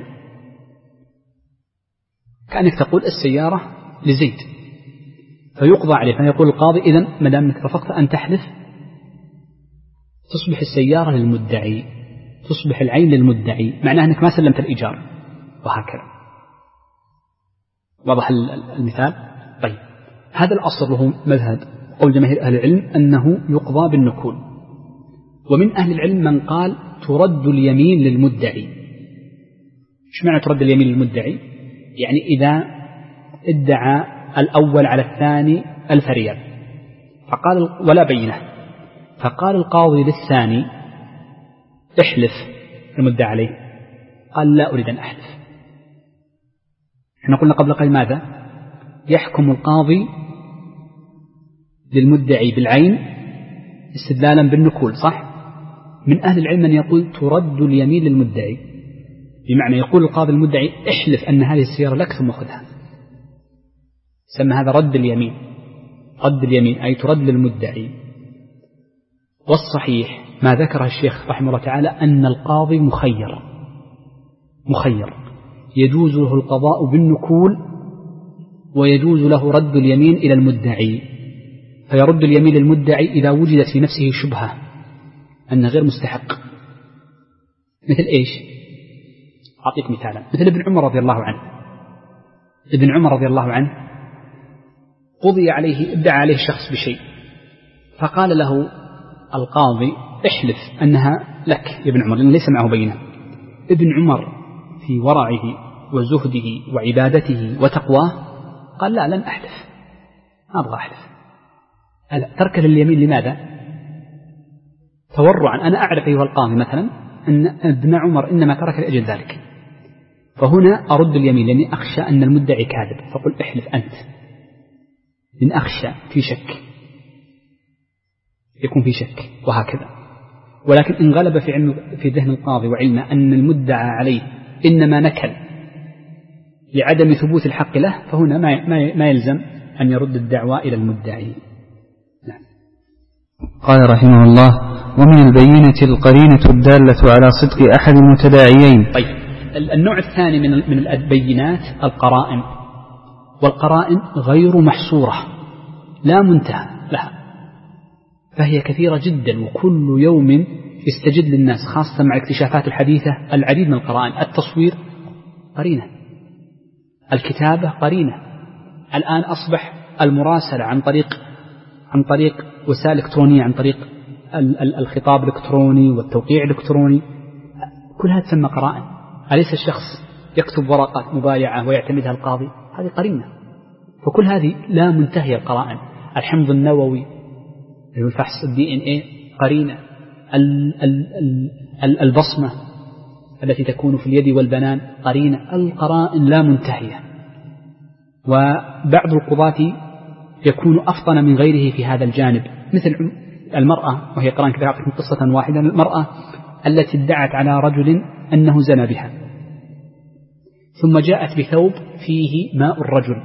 كأنك تقول السيارة لزيد، فيقضى عليه، فيقول القاضي إذن ما دام أنك رفضت أن تحلف تصبح السيارة للمدعي، تصبح العين للمدعي، معناه أنك ما سلمت الإيجار، وهكذا. واضح المثال؟ طيب، هذا الأصل له مذهب قول جماهير أهل العلم أنه يقضى بالنكول، ومن أهل العلم من قال ترد اليمين للمدعي. إيش معنى ترد اليمين للمدعي؟ يعني إذا ادعى الأول على الثاني 1000 ريال فقال ولا بينة، فقال القاضي للثاني احلف المدعى عليه، قال لا أريد أن أحلف. احنا قلنا قبل قليل ماذا؟ يحكم القاضي للمدعي بالعين استدلالا بالنكول، صح؟ من أهل العلم من يقول ترد اليمين للمدعي، بمعنى يقول القاضي المدعي احلف أن هذه السيارة لك ثم خذها، سمى هذا رد اليمين. رد اليمين أي ترد للمدعي. والصحيح ما ذكره الشيخ رحمه الله تعالى أن القاضي مخير، يجوز له القضاء بالنكول ويجوز له رد اليمين إلى المدعي، فيرد اليمين للمدعي إذا وجدت في نفسه شبهة أنه غير مستحق. مثل إيش؟ أعطيك مثالا، مثل ابن عمر رضي الله عنه قضي عليه، ادعى عليه شخص بشيء، فقال له القاضي احلف أنها لك يا ابن عمر، لأنه ليس معه بينة. ابن عمر في ورعه وزهده وعبادته وتقواه قال لا، لن أحلف، ما أبغى أحلف. ترك اليمين لماذا؟ تورعا. أنا أعرف أيها القاضي مثلا أن ابن عمر إنما ترك لأجل ذلك، فهنا أرد اليمين لأني أخشى أن المدعي كاذب، فقل احلف أنت، إن أخشى في شك يكون في شك، وهكذا. ولكن إن غلب في ذهن القاضي وعلمه أن المدعى عليه إنما نكل لعدم ثبوت الحق له، فهنا ما يلزم أن يرد الدعوى إلى المدعي. نعم. قال رحمه الله: ومن البينة القرينة الدالة على صدق أحد المتداعيين. طيب، النوع الثاني من البينات القرائن، والقرائن غير محصورة لا منتهى لها، فهي كثيرة جدا، وكل يوم يستجد للناس خاصة مع الاكتشافات الحديثة العديد من القرائن. التصوير قرينة، الكتابة قرينة، الآن أصبح المراسلة عن طريق وسائل إلكترونية، عن طريق الخطاب الإلكتروني والتوقيع الإلكتروني، كلها تسمى قرائن. أليس الشخص يكتب ورقة مبايعة ويعتمدها القاضي؟ هذه قرينة. فكل هذه لا منتهي القرائن. الحمض النووي، الفحص DNA قرينة، البصمة التي تكون في اليد والبنان قرينة. القرائن لا منتهية. وبعض القضاة يكون أفطن من غيره في هذا الجانب، مثل المرأة، وهي قرآن كذا من قصة واحدة، المرأة التي ادعت على رجل أنه زنى بها، ثم جاءت بثوب فيه ماء الرجل،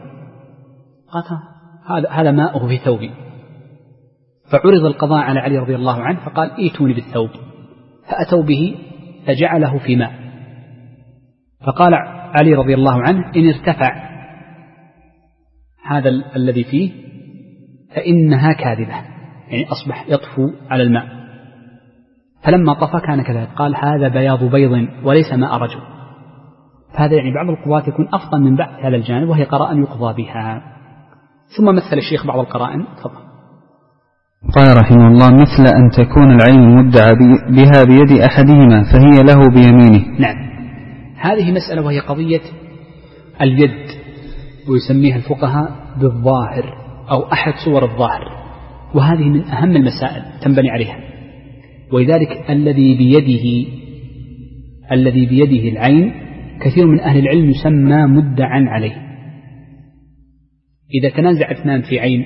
قالت هذا ماؤه في ثوبي، فعرض القضاء على علي رضي الله عنه فقال ائتوني بالثوب، فأتوا به فجعله في ماء، فقال علي رضي الله عنه إن ارتفع هذا الذي فيه فإنها كاذبة، يعني أصبح يطفو على الماء، فلما طفى كان كذلك، قال هذا بياض بيض وليس ماء رجل. فهذا يعني بعض القوات يكون أفضل من بعض هذا الجانب، وهي قرائن يقضى بها. ثم مثل الشيخ بعض القرائن. تفضل. قال رحمه الله مثل أن تكون العين مدعى بها بيد أحدهما فهي له بيمينه. نعم، هذه مسألة وهي قضية اليد، ويسميها الفقهاء بالظاهر أو أحد صور الظاهر، وهذه من أهم المسائل تنبني عليها. ولذلك الذي بيده العين كثير من أهل العلم يسمى مدعا عليه. إذا تنازع اثنان في عين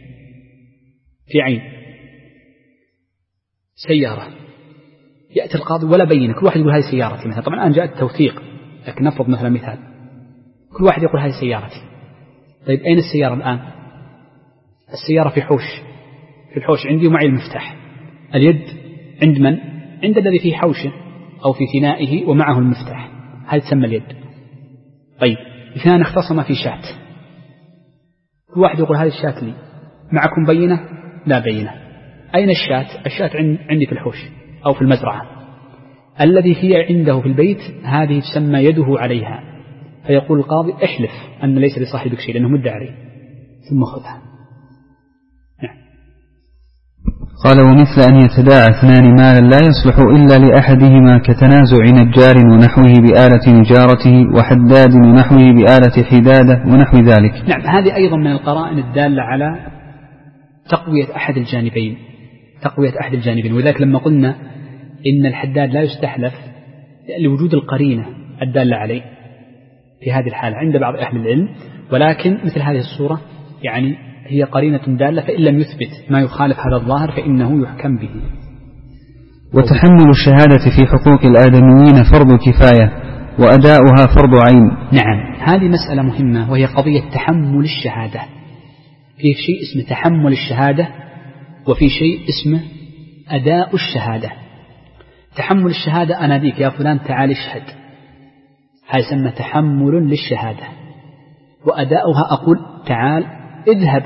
سيارة، يأتي القاضي ولا بينة، كل واحد يقول هذه سيارتي مثلا، طبعا الآن جاء التوثيق، لكن نفرض مثلا مثال، كل واحد يقول هذه سيارتي. طيب أين السيارة الآن؟ السيارة في الحوش عندي ومعي المفتاح. اليد عند من؟ عند الذي في حوشه أو في ثنائه ومعه المفتاح، هذه تسمى اليد. طيب اثنان اختصما في شاة، كل واحد يقول هذه الشاة لي، معكم بينة؟ لا بينة. أين الشاة؟ الشاة عندي في الحوش أو في المزرعة. الذي هي عنده في البيت هذه تسمى يده عليها، فيقول القاضي احلف أن ليس لصاحبك شيء لأنه مدعى عليه، ثم خذها. نعم. قال ومثل أن يتداعى اثنان مالا لا يصلح إلا لأحدهما كتنازع نجار ونحوه بآلة نجارته وحداد ونحوه بآلة حدادة ونحو ذلك. نعم، هذه أيضا من القرائن الدالة على تقوية أحد الجانبين. وذلك لما قلنا إن الحداد لا يستحلف لوجود القرينة الدالة عليه في هذه الحالة عند بعض أهل العلم، ولكن مثل هذه الصورة يعني هي قرينة دالة، فإن لم يثبت ما يخالف هذا الظاهر فإنه يحكم به. وتحمل الشهادة في حقوق الآدميين فرض كفاية وأداؤها فرض عين. نعم، هذه مسألة مهمة، وهي قضية تحمل الشهادة. في شيء اسمه تحمل الشهادة، وفي شيء اسمه أداء الشهادة. تحمل الشهادة أناديك يا فلان تعال اشهد، هذا يسمى تحمل للشهادة. وأداؤها أقول تعال اذهب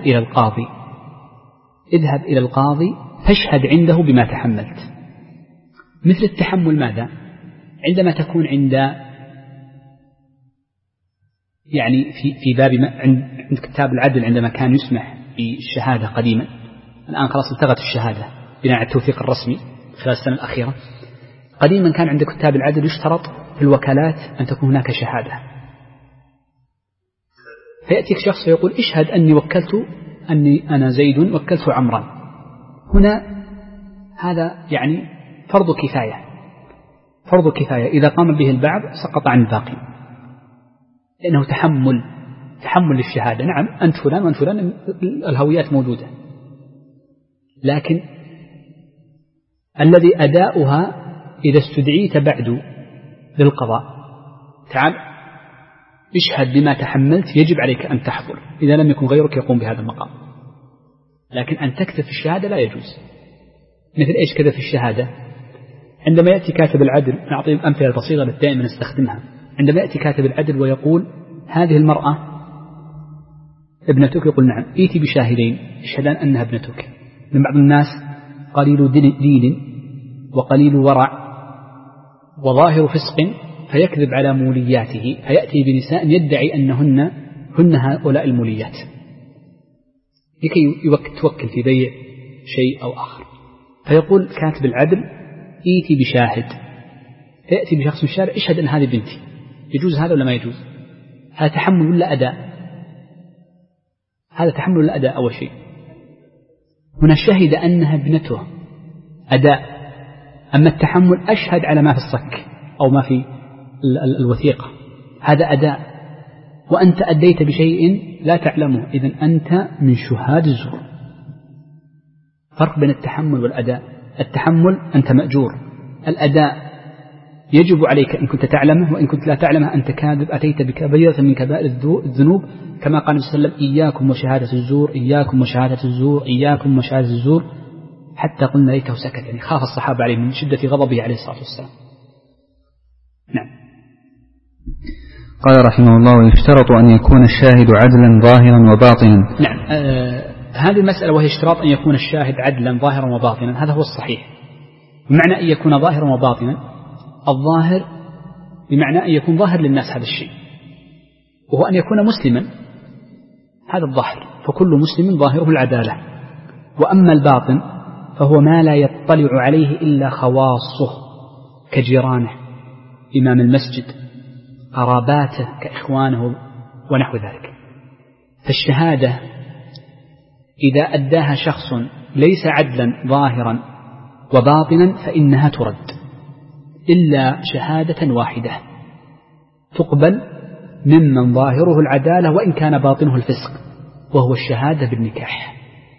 إلى القاضي فاشهد عنده بما تحملت. مثل التحمل ماذا؟ عندما تكون عند يعني في باب عند كتاب العدل، عندما كان يسمح بالشهادة قديما، الآن خلاص التغت الشهادة بناء على التوثيق الرسمي خلال السنة الأخيرة. قديما كان عند كتاب العدل يشترط في الوكالات أن تكون هناك شهادة، فيأتيك شخص ويقول اشهد أني أنا زيد وكلت عمرا. هنا هذا يعني فرض كفاية، إذا قام به البعض سقط عن الباقي، لأنه تحمل للشهادة. نعم أنت فلان وأنت فلان، الهويات موجودة، لكن الذي أداؤها إذا استدعيت بعد للقضاء تعال اشهد بما تحملت، يجب عليك أن تحضر إذا لم يكن غيرك يقوم بهذا المقام. لكن أن تكتب في الشهادة لا يجوز. مثل إيش كذا في الشهادة؟ عندما يأتي كاتب العدل، نعطي أمثلة بسيطة دائما نستخدمها. عندما يأتي كاتب العدل ويقول هذه المرأة ابنتك، يقول نعم، ائتي بشاهدين يشهدان أنها ابنتك. من بعض الناس قليل دين وقليل ورع وظاهر فسق، فيكذب على مولياته، فيأتي بنساء يدعي أنهن هؤلاء الموليات، لكي توكل في بيع شيء أو آخر. فيقول كاتب العدل ائتي بشاهد، فيأتي بشخص من الشارع اشهد أن هذه بنتي. يجوز هذا ولا ما يجوز؟ هذا تحمل ولا أداء؟ أول شيء هنا شهد أنها ابنته، أداء. أما التحمل أشهد على ما في الصك أو ما في الوثيقة، هذا أداء. وأنت أديت بشيء لا تعلمه، إذن أنت من شهاد الزور. فرق بين التحمل والأداء. التحمل أنت مأجور، الأداء يجب عليك إن كنت تعلمه، وإن كنت لا تعلمه أنت كاذب، أتيت بكبيرة من كبائر الذنوب، كما قال النبي صلى الله عليه وسلم: إياكم وشهادة الزور، إياكم وشهادة الزور، إياكم وشهادة الزور، حتى قلنا ليته سكت، يعني خاف الصحابة عليه من شدة غضبه عليه الصلاة والسلام. نعم. قال رحمه الله: ويشترط أن يكون الشاهد عدلا ظاهرا وباطنا. نعم، هذه المسألة وهي اشتراط أن يكون الشاهد عدلا ظاهرا وباطنا، هذا هو الصحيح. بمعنى أن يكون ظاهرا وباطنا، الظاهر بمعنى أن يكون ظاهر للناس هذا الشيء، وهو أن يكون مسلما، هذا الظاهر، فكل مسلم ظاهره العدالة. وأما الباطن فهو ما لا يطلع عليه إلا خواصه كجيرانه، إمام المسجد، قراباته كإخوانه ونحو ذلك. فالشهادة إذا أداها شخص ليس عدلا ظاهرا وباطنا فإنها ترد، إلا شهادة واحدة تقبل ممن ظاهره العدالة وإن كان باطنه الفسق، وهو الشهادة بالنكاح.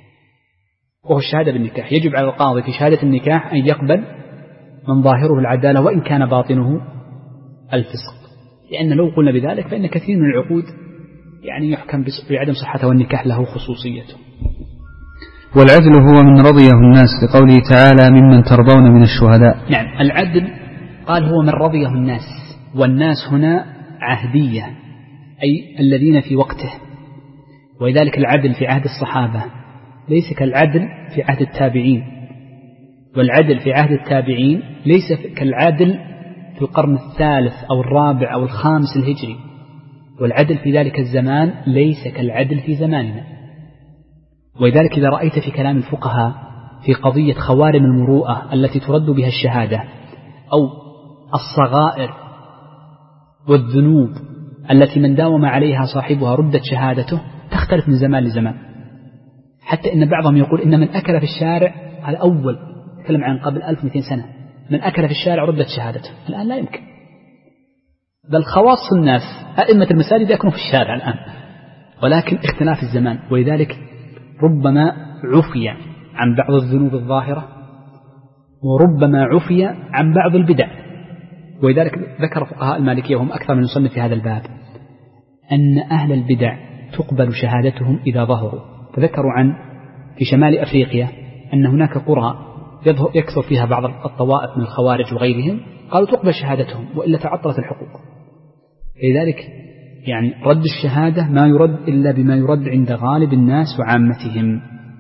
يجب على القاضي في شهادة النكاح أن يقبل من ظاهره العدالة وإن كان باطنه الفسق، لأن لو قلنا بذلك فإن كثير من العقود يعني يحكم بعدم صحته، والنكاح له خصوصيته. والعدل هو من رضيه الناس، لقوله تعالى: ممن ترضون من الشهداء. نعم، العدل قال هو من رضيه الناس، والناس هنا عهدية، أي الذين في وقته، ولذلك العدل في عهد الصحابة ليس كالعدل في عهد التابعين، والعدل في عهد التابعين ليس كالعدل في القرن الثالث أو الرابع أو الخامس الهجري، والعدل في ذلك الزمان ليس كالعدل في زماننا. ولذلك إذا رأيت في كلام الفقهاء في قضية خوارم المروءة التي ترد بها الشهادة، أو الصغائر والذنوب التي من داوم عليها صاحبها ردت شهادته، تختلف من زمان لزمان، حتى إن بعضهم يقول إن من أكل في الشارع، هذا أول تكلم عن قبل 1200 سنة، من أكل في الشارع ردت شهادته. الآن لا يمكن، بل خواص الناس أئمة المساجد يكونوا في الشارع الآن، ولكن اختلاف الزمان. ولذلك ربما عفي عن بعض الذنوب الظاهرة، وربما عفي عن بعض البدع. ولذلك ذكر فقهاء المالكية وهم أكثر من يصنف في هذا الباب أن أهل البدع تقبل شهادتهم إذا ظهروا. فذكروا عن في شمال أفريقيا أن هناك قرى يكثر فيها بعض الطوائف من الخوارج وغيرهم، قالوا تقبل شهادتهم وإلا تعطلت الحقوق. لذلك يعني رد الشهادة ما يرد إلا بما يرد عند غالب الناس وعامتهم.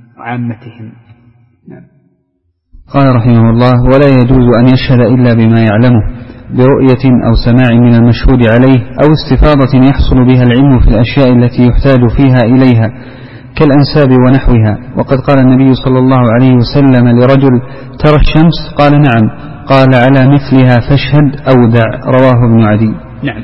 نعم. قال رحمه الله: ولا يجوز أن يشهد إلا بما يعلمه برؤية أو سماع من المشهود عليه، أو استفاضة يحصل بها العلم في الأشياء التي يحتاج فيها إليها كالأنساب ونحوها. وقد قال النبي صلى الله عليه وسلم لرجل: ترى الشمس؟ قال: نعم. قال: على مثلها فاشهد أو دع. رواه ابن عدي. نعم.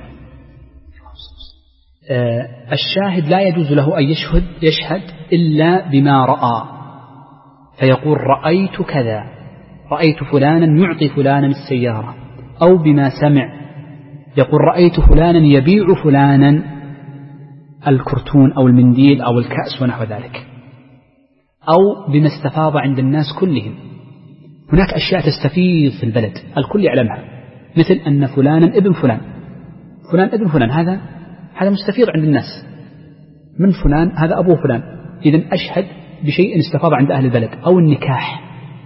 الشاهد لا يجوز له أن يشهد إلا بما رأى، فيقول: رأيت كذا، رأيت فلانا يعطي فلانا السيارة، أو بما سمع يقول: رأيت فلانا يبيع فلانا الكرتون أو المنديل أو الكأس ونحو ذلك، أو بما استفاض عند الناس كلهم. هناك أشياء تستفيض في البلد الكل يعلمها، مثل أن فلانا ابن فلان، فلان ابن فلان، هذا مستفيض عند الناس، من فلان هذا أبو فلان. إذن أشهد بشيء استفاض عند أهل البلد. أو النكاح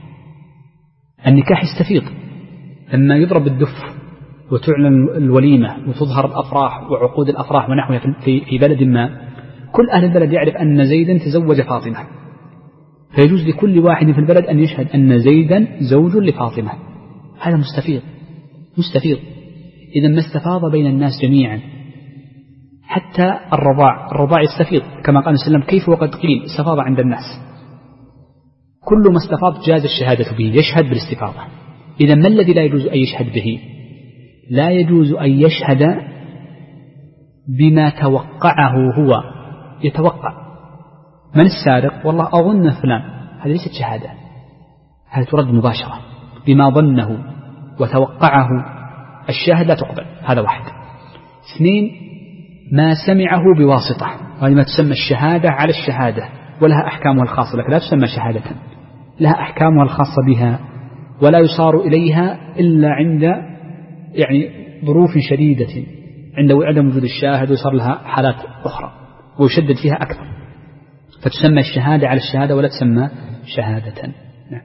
يستفيض لما يضرب الدف وتعلن الوليمة وتظهر الأفراح وعقود الأفراح ونحوها في بلد ما، كل أهل البلد يعرف أن زيدا تزوج فاطمة، فيجوز لكل واحد في البلد أن يشهد أن زيدا زوج لفاطمة. هذا مستفيض. إذن ما استفاض بين الناس جميعا، حتى الرضاع يستفيض، كما قال صلى الله عليه وسلم: كيف وقد قيل استفاض عند الناس. كل ما استفاض جاز الشهادة به، يشهد بالاستفاضة. إذا ما الذي لا يجوز أن يشهد به؟ لا يجوز أن يشهد بما توقعه هو، يتوقع من السارق، والله أظن فلان، هذه ليست شهادة، هذه ترد مباشرة. بما ظنه وتوقعه الشاهد لا تقبل. هذا واحد. 2، ما سمعه بواسطة، هذه ما تسمى الشهادة على الشهادة، ولها أحكامها الخاصة، لكن لا تسمى شهادة، لها أحكامها الخاصة بها، ولا يصار إليها إلا عند يعني ظروف شديدة، عند عدم وجود الشاهد، ويصار لها حالات أخرى ويشدد فيها أكثر، فتسمى الشهادة على الشهادة ولا تسمى شهادة. نعم.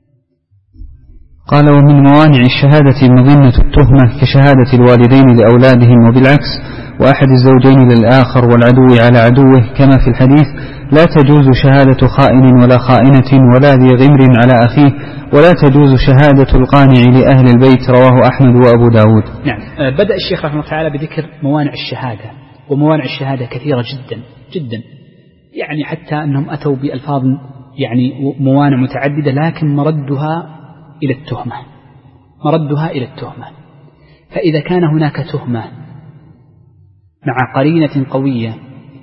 قال: ومن موانع الشهادة مظنة التهمة كشهادة الوالدين لأولادهم، وبالعكس، وأحد الزوجين للآخر والعدو على عدوه، كما في الحديث: لا تجوز شهادة خائن ولا خائنة ولا ذي غمر على أخيه، ولا تجوز شهادة القانع لأهل البيت، رواه أحمد وأبو داود. نعم. بدأ الشيخ رحمه الله تعالى بذكر موانع الشهادة، وموانع الشهادة كثيرة جدا جدا، يعني حتى أنهم أتوا بألفاظ يعني موانع متعددة، لكن مردها إلى التهمة، مردها إلى التهمة. فإذا كان هناك تهمة مع قرينة قوية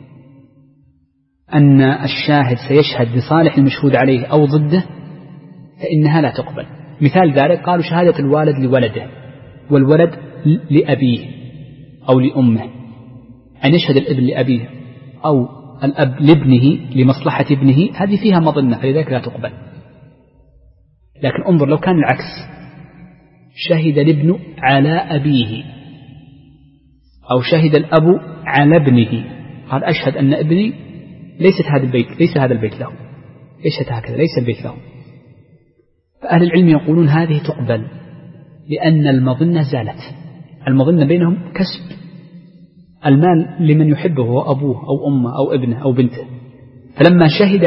أن الشاهد سيشهد لصالح المشهود عليه أو ضده، فإنها لا تقبل. مثال ذلك قالوا شهادة الوالد لولده والولد لأبيه أو لأمه، أن يشهد الابن لأبيه أو الأب لابنه لمصلحة ابنه، هذه فيها مظنة، فلذلك لا تقبل. لكن انظر لو كان العكس، شهد الابن على أبيه أو شهد الأب على ابنه، قال أشهد أن ابني ليس هذا البيت له، يشهد هكذا ليس البيت له، فأهل العلم يقولون هذه تقبل، لأن المظنة زالت، المظنة بينهم كسب المال لمن يحبه هو أبوه أو أمه أو ابنه أو بنته، فلما شهد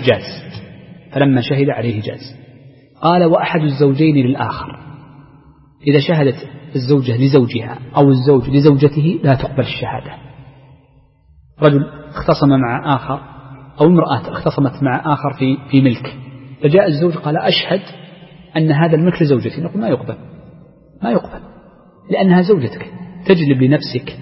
عليه جاز. قال: وأحد الزوجين للآخر، إذا شهدت الزوجة لزوجها أو الزوج لزوجته لا تقبل الشهادة. رجل اختصم مع آخر أو امرأة اختصمت مع آخر في ملك، فجاء الزوج قال: أشهد أن هذا الملك لزوجتي، نقول ما يقبل، لأنها زوجتك، تجلب لنفسك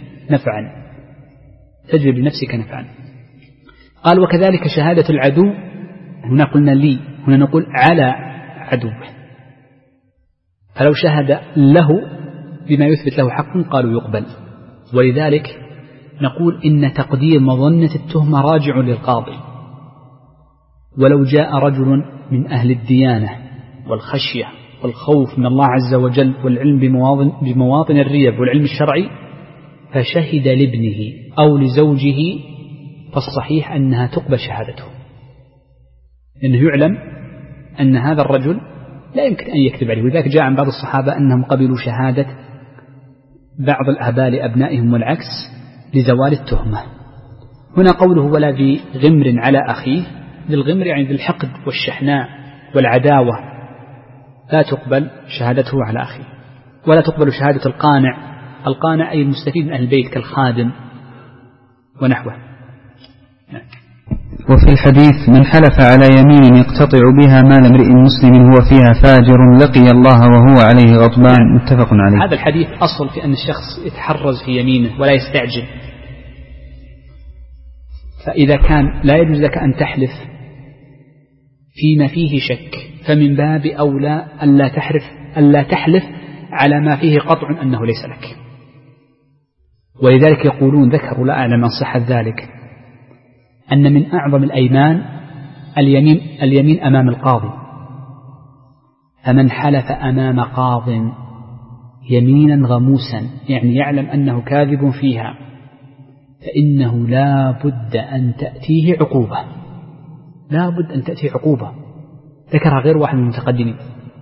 نفعا. قال: وكذلك شهادة العدو، هنا قلنا لي، هنا نقول على عدوه، فلو شهد له بما يثبت له حق قالوا يقبل. ولذلك نقول إن تقدير مظنة التهمة راجع للقاضي، ولو جاء رجل من أهل الديانة والخشية والخوف من الله عز وجل والعلم بمواطن الريب والعلم الشرعي فشهد لابنه أو لزوجه، فالصحيح أنها تقبل شهادته، لأنه يعلم أن هذا الرجل لا يمكن أن يكذب عليه. ولذلك جاء عن بعض الصحابة أنهم قبلوا شهادة بعض الآباء لأبنائهم والعكس لزوال التهمة. هنا قوله: ولا ذي غمر على أخيه، بالغمر يعني بالحقد والشحناء والعداوة، لا تقبل شهادته على أخيه. ولا تقبل شهادة القانع أي المستفيد من أهل البيت كالخادم ونحوه. وفي الحديث: من حلف على يمين يقتطع بها مال امرئ مسلم هو فيها فاجر لقي الله وهو عليه غضبان، متفق عليه. هذا الحديث أصل في أن الشخص يتحرز في يمينه ولا يستعجل، فإذا كان لا يجوز لك أن تحلف فيما فيه شك، فمن باب أولى ألا تحلف على ما فيه قطع أنه ليس لك. ولذلك يقولون، ذكروا لا أعلم عن صحة ذلك، أن من أعظم الأيمان اليمين أمام القاضي، فمن حلف أمام قاض يمينا غموسا يعني يعلم أنه كاذب فيها، فإنه لا بد أن تأتيه عقوبة، ذكرها غير واحد من المتقدمين.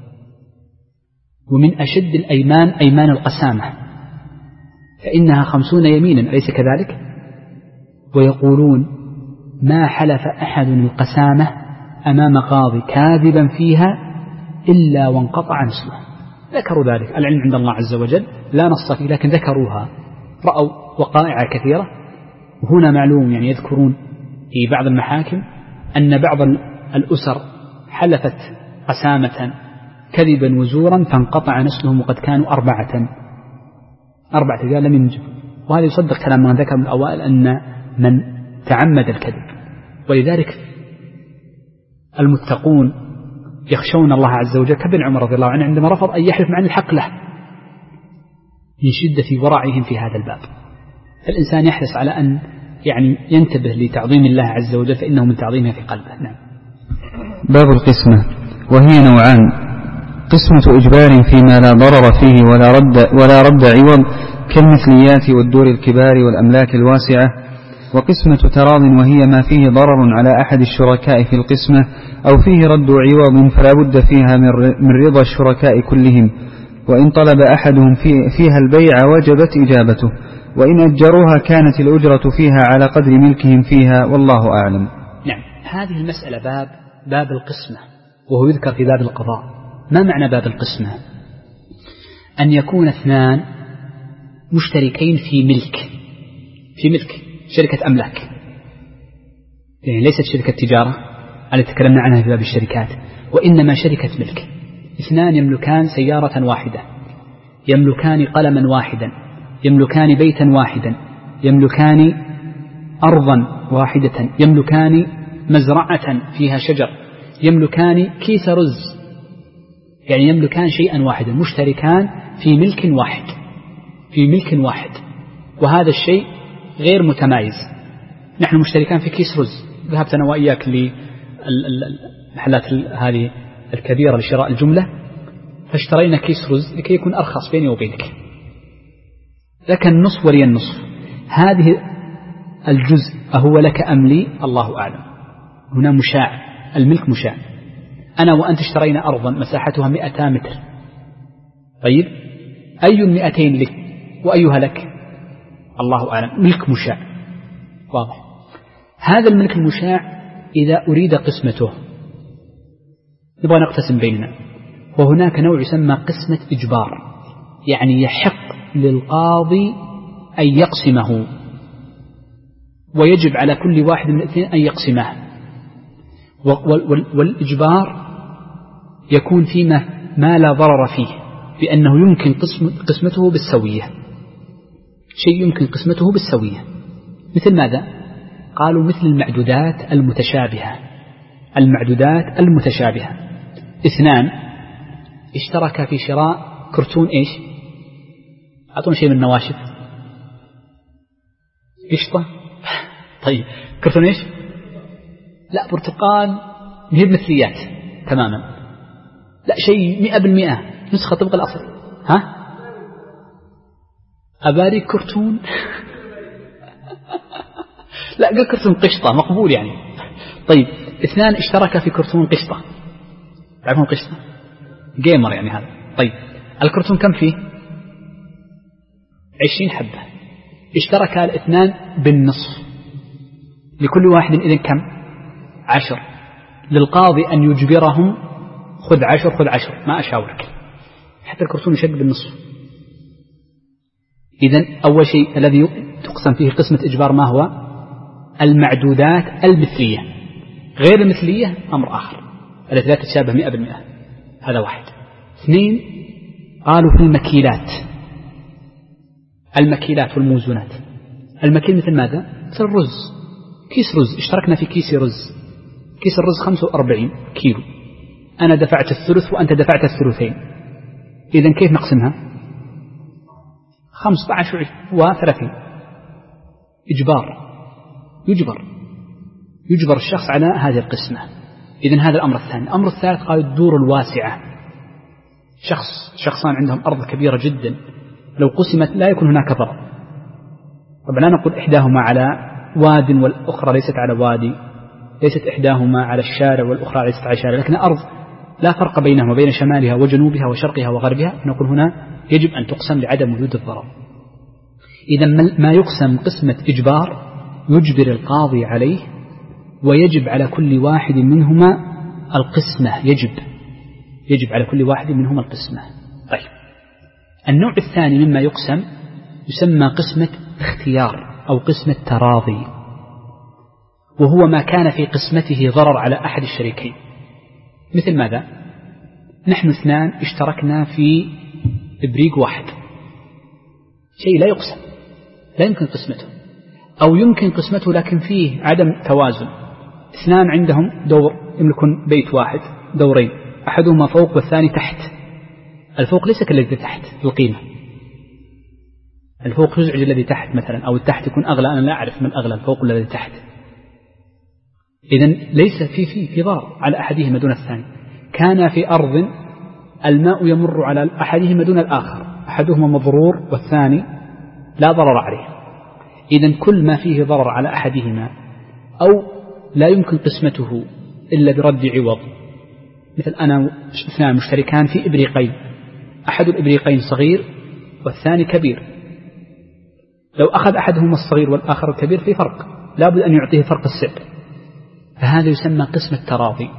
ومن أشد الأيمان أيمان القسامة، فإنها 50 يمينا، أليس كذلك؟ ويقولون: ما حلف أحد القسامة أمام قاضي كاذبا فيها إلا وانقطع نسله. ذكروا ذلك، العلم عند الله عز وجل لا نص فيه، لكن ذكروها، رأوا وقائع كثيرة. وهنا معلوم يعني يذكرون في بعض المحاكم أن بعض الأسر حلفت قسامة كذبا وزورا فانقطع نسلهم، وقد كانوا 4 رجال لم ينجب. وهذا يصدق كلام من ذكر من الأوائل أن من تعمد الكذب. ولذلك المتقون يخشون الله عز وجل، كابن عمر رضي الله عنه عندما رفض أن يحلف مع الحق له من شدة ورعهم في هذا الباب. فالإنسان يحرص على أن يعني ينتبه لتعظيم الله عز وجل، فإنه من تعظيمه في قلبه. نعم. باب القسمة، وهي نوعان: قسمة إجبار فيما لا ضرر فيه ولا رد عوض كالمثليات والدور الكبار والأملاك الواسعة، وقسمة تراض وهي ما فيه ضرر على أحد الشركاء في القسمة أو فيه رد عوض فلا بد فيها من رضا الشركاء كلهم، وإن طلب أحدهم فيها البيع وجبت إجابته، وإن أجروها كانت الأجرة فيها على قدر ملكهم فيها، والله أعلم. نعم. هذه المسألة باب القسمة، وهو يذكر في باب القضاء. ما معنى باب القسمة؟ أن يكون اثنان مشتركين في ملك شركة أملاك، يعني ليست شركة تجارة التي تكلمنا عنها في باب الشركات، وإنما شركة ملك. اثنان يملكان سيارة واحدة، يملكان قلما واحدا، يملكان بيتا واحدا، يملكان أرضا واحدة، يملكان مزرعة فيها شجر، يملكان كيس رز، يعني يملكان شيئا واحدا، مشتركان في ملك واحد، وهذا الشيء غير متمايز. نحن مشتركان في كيس رز، ذهبت أنا وإياك للمحلات هذه الكبيرة لشراء الجملة، فاشترينا كيس رز لكي يكون أرخص بيني وبينك، لك النصف ولي النصف. هذه الجزء أهو لك أم لي؟ الله أعلم. هنا مشاع، الملك مشاع. أنا وأنت اشترينا أرضا مساحتها 200 متر، طيب أي 200 لك وأيها لك؟ الله أعلم. ملك مشاع، واضح. هذا الملك المشاع إذا أريد قسمته نبغى نقتسم بيننا، وهناك نوع يسمى قسمة إجبار، يعني يحق للقاضي أن يقسمه، ويجب على كل واحد من الاثنين أن يقسمه. والإجبار يكون فيما ما لا ضرر فيه، بأنه يمكن قسمته بالسوية، شيء يمكن قسمته بالسوية. مثل ماذا؟ قالوا مثل المعدودات المتشابهة. اثنان اشتركا في شراء كرتون إيش؟ أعطون شيء من النواشف. قشطة. طيب كرتون إيش؟ لا برتقال، هي مثليات تماما، لا شيء 100% نسخة طبق الأصل. ها؟ أباري كرتون لا قل كرتون قشطة مقبول يعني. طيب اثنان اشتركا في كرتون قشطة، تعرفون قشطة؟ جيمر يعني هذا. طيب الكرتون كم فيه؟ 20 حبة، اشتركا الاثنان بالنصف، لكل واحد إذن كم؟ 10. للقاضي أن يجبرهم خذ 10 خذ 10، ما أشاورك، حتى الكرتون يشق بالنصف. إذن أول شيء الذي تقسم فيه قسمة إجبار ما هو؟ المعدودات المثلية. غير المثلية أمر آخر، التي لا تتشابه 100%، هذا واحد. اثنين قالوا في المكيلات والموزونات. المكيل مثل ماذا؟ مثل الرز، كيس رز، اشتركنا في كيس رز، كيس الرز 45 كيلو، أنا دفعت الثلث وأنت دفعت الثلثين، إذن كيف نقسمها؟ 15 و30. إجبار، يجبر الشخص على هذه القسمة. إذن هذا الأمر الثاني. الأمر الثالث قالوا الدور الواسعة، شخصان عندهم أرض كبيرة جدا، لو قسمت لا يكون هناك ضرر. طبعا لا نقول إحداهما على واد والأخرى ليست على وادي، ليست إحداهما على الشارع والأخرى ليست على الشارع، لكن أرض لا فرق بينهما، بين شمالها وجنوبها وشرقها وغربها، نقول هنا يجب أن تقسم لعدم وجود الضرر. إذا ما يقسم قسمة إجبار يجبر القاضي عليه، ويجب على كل واحد منهما القسمة، يجب على كل واحد منهما القسمة. طيب النوع الثاني مما يقسم يسمى قسمة اختيار أو قسمة تراضي، وهو ما كان في قسمته ضرر على أحد الشريكين. مثل ماذا؟ نحن اثنان اشتركنا في إبريق واحد، شيء لا يقسم، لا يمكن قسمته، أو يمكن قسمته لكن فيه عدم توازن. اثنان عندهم دور، يملكون بيت واحد، دورين، أحدهما فوق والثاني تحت. الفوق ليس كالذي تحت في القيمة، الفوق يزعج الذي تحت مثلا، أو التحت يكون أغلى، أنا لا أعرف من أغلى الفوق ولا الذي تحت. إذن ليس في ضرر على أحدهما دون الثاني. كان في أرض الماء يمر على أحدهما دون الآخر، أحدهما مضرور والثاني لا ضرر عليه. إذن كل ما فيه ضرر على أحدهما أو لا يمكن قسمته إلا برد عوض، مثل أنا اثنان مشتركان في إبريقين، أحد الإبريقين صغير والثاني كبير، لو أخذ أحدهما الصغير والآخر الكبير في فرق، لا بد أن يعطيه فرق السعر، فهذا يسمى قسم التراضي.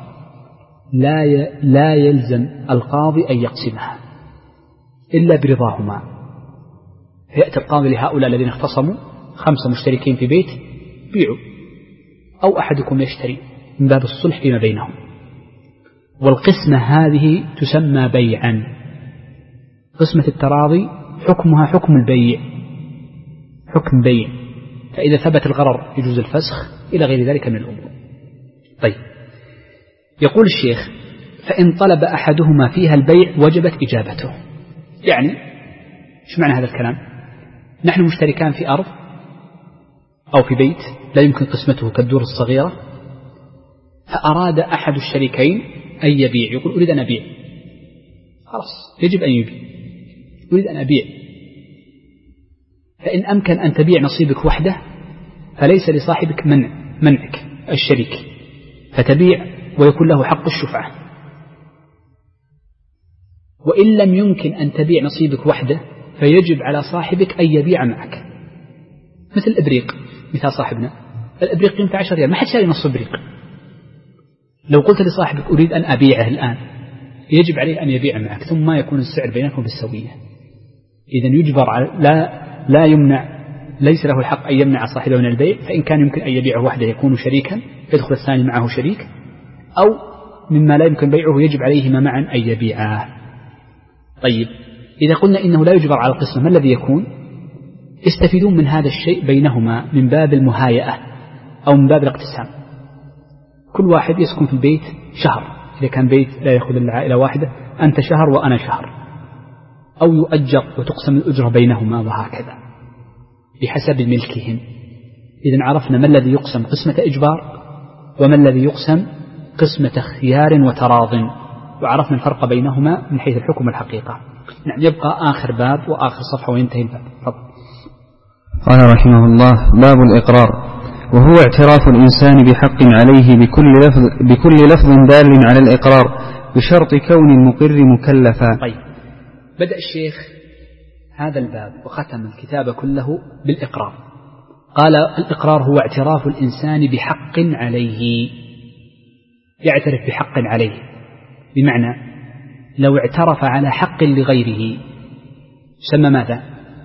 لا يلزم القاضي أن يقسمها إلا برضاهما. فيأتي القاضي لهؤلاء الذين اختصموا 5 مشتركين في بيت، بيعوا، أو أحدكم يشتري من باب الصلح فيما بينهم. والقسمة هذه تسمى بيعا. قسمة التراضي حكمها حكم البيع، حكم بيع، فإذا ثبت الغرر يجوز الفسخ إلى غير ذلك من الأمور. طيب، يقول الشيخ: فإن طلب أحدهما فيها البيع وجبت إجابته. يعني شو معنى هذا الكلام؟ نحن مشتركان في أرض أو في بيت لا يمكن قسمته كالدور الصغيرة، فأراد أحد الشريكين أن يبيع، يقول أريد أن أبيع، خلاص يجب أن يبيع، أريد أن أبيع. فإن أمكن أن تبيع نصيبك وحده فليس لصاحبك منعك الشريك، فتبيع ويكون له حق الشفعة. وإن لم يمكن أن تبيع نصيبك وحده فيجب على صاحبك أن يبيع معك. مثل الإبريق، مثال صاحبنا الإبريق قيمته 10 ريال، ما حد شاري نص إبريق. لو قلت لصاحبك أريد أن أبيعه الآن، يجب عليه أن يبيع معك، ثم ما يكون السعر بينكم بالسوية. إذن يجبر على لا يمنع، ليس له الحق أن يمنع صاحبه من البيع. فإن كان يمكن أن يبيعه وحده يكون شريكا، يدخل الثاني معه شريك، أو مما لا يمكن بيعه يجب عليهما معا أن يبيعاه. طيب، إذا قلنا إنه لا يجبر على القسمة، ما الذي يكون؟ يستفيدون من هذا الشيء بينهما من باب المهايئة أو من باب الاقتسام. كل واحد يسكن في البيت شهر، إذا كان بيت لا يأخذ إلا عائلة واحدة، أنت شهر وأنا شهر، أو يؤجر وتقسم الأجرة بينهما وهكذا بحسب ملكهم. إذن عرفنا ما الذي يقسم قسمة إجبار وما الذي يقسم قسمة خيار وتراض، وعرفنا الفرق بينهما من حيث الحكم والحقيقة. نعم، يبقى آخر باب وآخر صفحة وينتهي الباب. قال رحمه الله: باب الإقرار، وهو اعتراف الإنسان بحق عليه بكل لفظ دال على الإقرار بشرط كون المقر مكلفا. طيب، بدأ الشيخ هذا الباب وختم الكتاب كله بالإقرار. قال: الإقرار هو اعتراف الإنسان بحق عليه، يعترف بحق عليه، بمعنى لو اعترف على حق لغيره سمى ماذا؟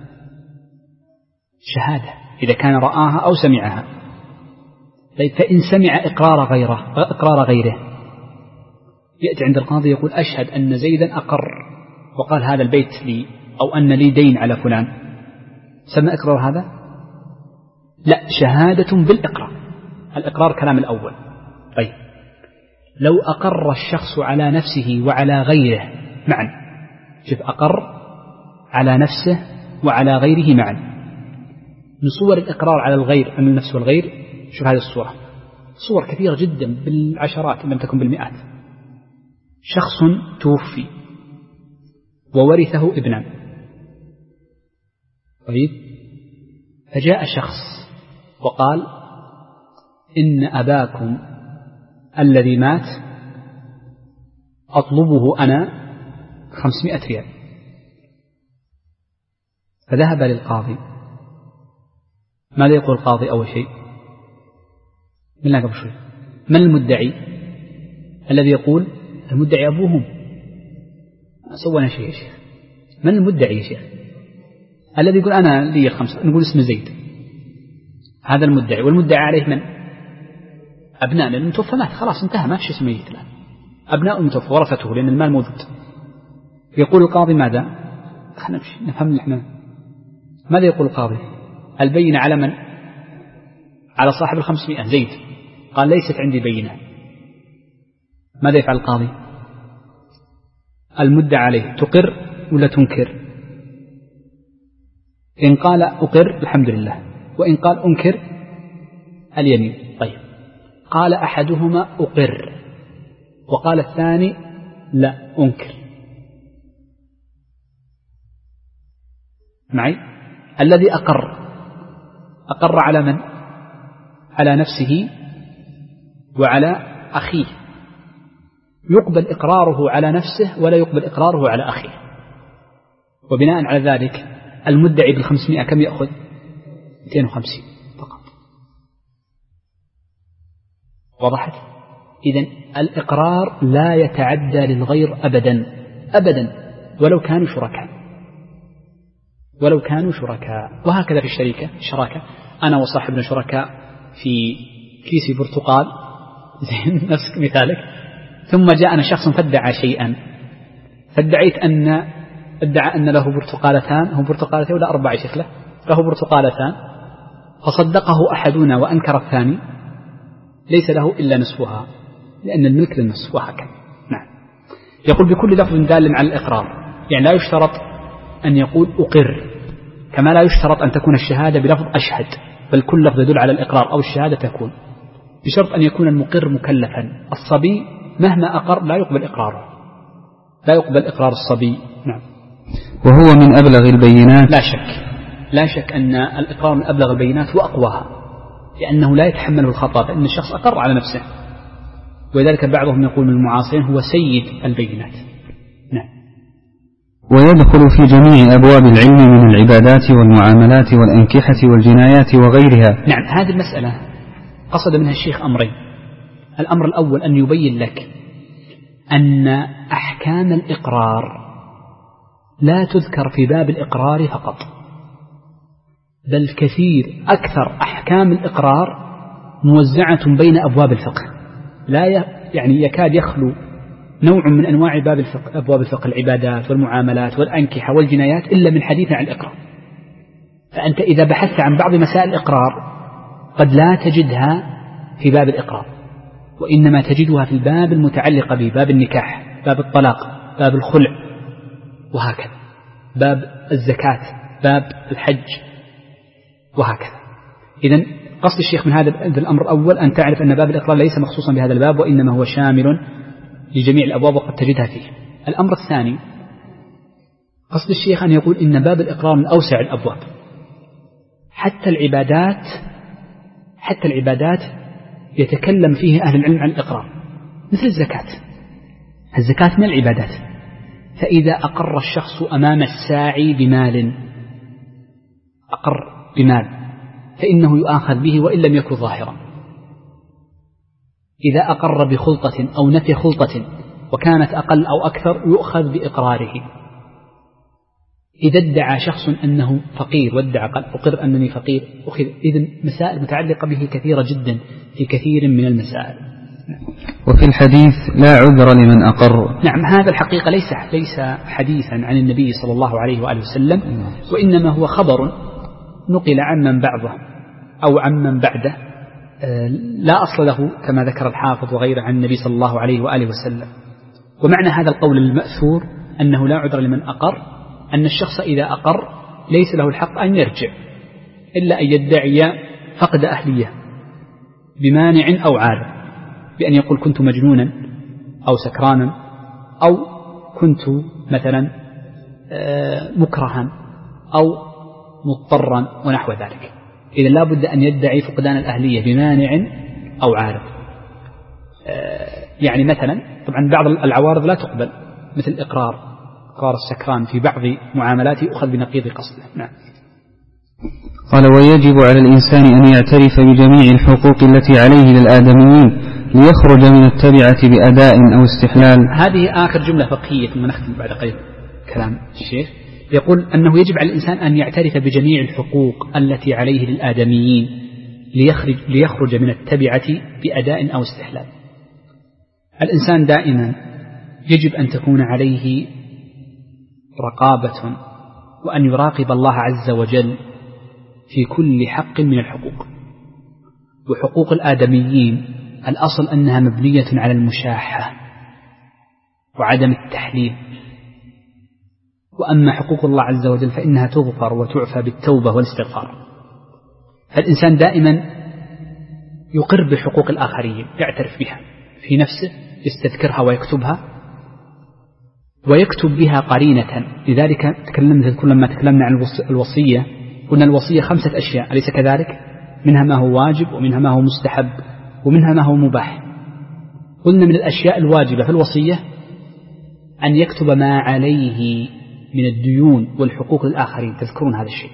شهادة، إذا كان رآها أو سمعها. طيب، فإن سمع إقرار غيره يأتي عند القاضي يقول: أشهد أن زيدا أقر وقال هذا البيت لي، أو أن لي دين على فلان، سمى إقرار هذا؟ لا، شهادة بالإقرار. الإقرار كلام الأول. طيب، لو أقر الشخص على نفسه وعلى غيره معا، شوف، أقر على نفسه وعلى غيره معا. من صور الإقرار على الغير، أن النفس والغير، شوف هذه الصورة، صور كثيرة جدا بالعشرات إن لم تكن بالمئات. شخص توفي وورثه ابنان، طيب، فجاء شخص وقال: إن أباكم الذي مات أطلبه أنا 500 ريال. فذهب للقاضي. ماذا يقول القاضي أول شيء؟ قلنا قبل شوي، من المدعي؟ الذي يقول المدعي أبوهم. سوينا شيء يا شيخ. من المدعي يا شيخ؟ الذي يقول أنا لي 5، نقول اسم زيد، هذا المدعي. والمدعي عليه من؟ أبناء، لأن المتوفى مات، خلاص انتهى، ما في شيء ميت الآن. أبناء المتوفى ورثته لأن المال موجود. يقول القاضي ماذا؟ خلنا نفهم نحن ماذا يقول القاضي. البينة على من؟ على صاحب 500 زيد. قال: ليست عندي بينة. ماذا يفعل القاضي؟ المدعى عليه تقر ولا تنكر؟ إن قال أقر الحمد لله، وإن قال أنكر اليمين. طيب، قال أحدهما أقر وقال الثاني لا أنكر، معي؟ الذي أقر على من؟ على نفسه وعلى أخيه، يقبل إقراره على نفسه ولا يقبل إقراره على أخيه. وبناء على ذلك المدعي بال500 كم يأخذ؟ 250 فقط. وضحت؟ إذن الإقرار لا يتعدى للغير أبدا أبدا، ولو كانوا شركاء. وهكذا في الشراكة، أنا وصاحبنا شركاء في كيس برتقال نفس مثالك، ثم جاءنا شخص فادعى شيئا، فادعيت ادعى أن له برتقالتان، هم برتقالتين ولا 4 شكله، له برتقالتان، فصدقه أحدنا وأنكر الثاني، ليس له إلا نصفها، لأن الملك للنصف. وهكذا. نعم. يقول بكل لفظ دال على الإقرار، يعني لا يشترط أن يقول أقر، كما لا يشترط أن تكون الشهادة بلفظ أشهد، بل كل لفظ يدل على الإقرار أو الشهادة تكون، بشرط أن يكون المقر مكلفا. الصبي مهما أقر لا يقبل إقراره، لا يقبل إقرار الصبي. نعم. وهو من أبلغ البينات. لا شك أن الإقرار من أبلغ البينات وأقواها، لأنه لا يتحمله الخطأ، فإن الشخص أقر على نفسه، ولذلك بعضهم يقول من المعاصرين هو سيد البينات. نعم. ويدخل في جميع أبواب العلم من العبادات والمعاملات والأنكحة والجنايات وغيرها. نعم. هذه المسألة قصد منها الشيخ أمرين. الأمر الأول أن يبين لك أن أحكام الإقرار لا تذكر في باب الإقرار فقط، بل كثير أكثر أحكام الإقرار موزعة بين أبواب الفقه، لا يعني يكاد يخلو نوع من أنواع أبواب الفقه، العبادات والمعاملات والأنكحة والجنايات، إلا من حديث عن الإقرار. فأنت إذا بحثت عن بعض مسائل الإقرار قد لا تجدها في باب الإقرار، وإنما تجدها في الباب المتعلق به، باب النكاح، باب الطلاق، باب الخلع، وهكذا، باب الزكاة، باب الحج، وهكذا. إذن قصد الشيخ من هذا الأمر الأول أن تعرف أن باب الإقرار ليس مخصوصا بهذا الباب، وإنما هو شامل لجميع الأبواب وقد تجدها فيه. الأمر الثاني قصد الشيخ أن يقول إن باب الإقرار من أوسع الأبواب، حتى العبادات يتكلم فيه أهل العلم عن الإقرار، مثل الزكاة من العبادات، فإذا أقر الشخص أمام الساعي بمال، فإنه يؤاخذ به وإن لم يكن ظاهرا. إذا أقر بخلطة أو نفي خلطة وكانت أقل أو أكثر يؤخذ بإقراره. إذا ادعى شخص أنه فقير وادعى قال أقر أنني فقير أخذ. إذن مسائل متعلقة به كثيرة جدا في كثير من المسائل. وفي الحديث لا عذر لمن أقر. نعم. هذا الحقيقة ليس حديثا عن النبي صلى الله عليه وآله وسلم، وإنما هو خبر نقل عمن بعضه أو عمن بعده، لا أصل له كما ذكر الحافظ وغيره عن النبي صلى الله عليه وآله وسلم. ومعنى هذا القول المأثور أنه لا عذر لمن أقر، أن الشخص إذا أقر ليس له الحق أن يرجع إلا أن يدعي فقد أهلية بمانع أو عارض، بأن يقول كنت مجنونا أو سكرانا أو كنت مثلا مكرها أو مضطرا ونحو ذلك. إذا لا بد أن يدعي فقدان الأهلية بمانع أو عارض. يعني مثلا طبعا بعض العوارض لا تقبل، مثل إقرار السكران في بعض معاملاته يؤخذ بنقيض قصده. نعم. قال ويجب على الإنسان أن يعترف بجميع الحقوق التي عليه للآدميين ليخرج من التبعة بأداء أو استحلال. هذه آخر جملة فقهية ثم نختم بعد قليل كلام الشيخ. يقول أنه يجب على الإنسان أن يعترف بجميع الحقوق التي عليه للآدميين ليخرج من التبعة بأداء أو استحلال. الإنسان دائما يجب أن تكون عليه رقابة وأن يراقب الله عز وجل في كل حق من الحقوق. وحقوق الآدميين الأصل أنها مبنية على المشاحة وعدم التحليل، وأما حقوق الله عز وجل فإنها تغفر وتعفى بالتوبة والاستغفار. فالإنسان دائما يقر بحقوق الآخرين، يعترف بها في نفسه، يستذكرها ويكتبها ويكتب بها قرينة. لذلك لما تكلمنا عن الوصية قلنا الوصية 5 أشياء، أليس كذلك؟ منها ما هو واجب، ومنها ما هو مستحب، ومنها ما هو مباح. قلنا من الأشياء الواجبة في الوصية أن يكتب ما عليه من الديون والحقوق للآخرين، تذكرون هذا الشيء.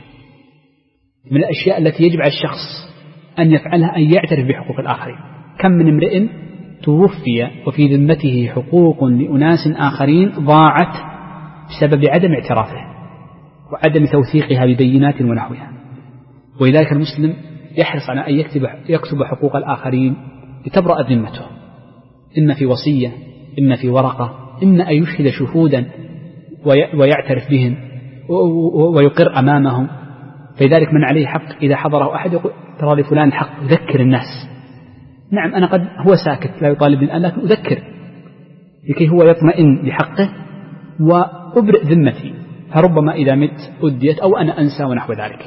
من الأشياء التي يجب على الشخص أن يفعلها أن يعترف بحقوق الآخرين. كم من امرئ توفي وفي ذمته حقوق لأناس آخرين ضاعت بسبب عدم اعترافه وعدم توثيقها ببينات ونحوها. ولذلك المسلم يحرص على أن يكتب حقوق الآخرين لتبرأ ذمته، إما في وصية، إما في ورقة، إما أن يشهد شهودا ويعترف بهم ويقر أمامهم. فلذلك من عليه حق إذا حضره أحد يقول ترى لفلان حق، يذكر الناس. نعم أنا قد هو ساكت لا يطالب بالآن، لكن أذكر لكي هو يطمئن بحقه وأبرئ ذمتي، فربما إذا مت أديت أو أنا أنسى ونحو ذلك.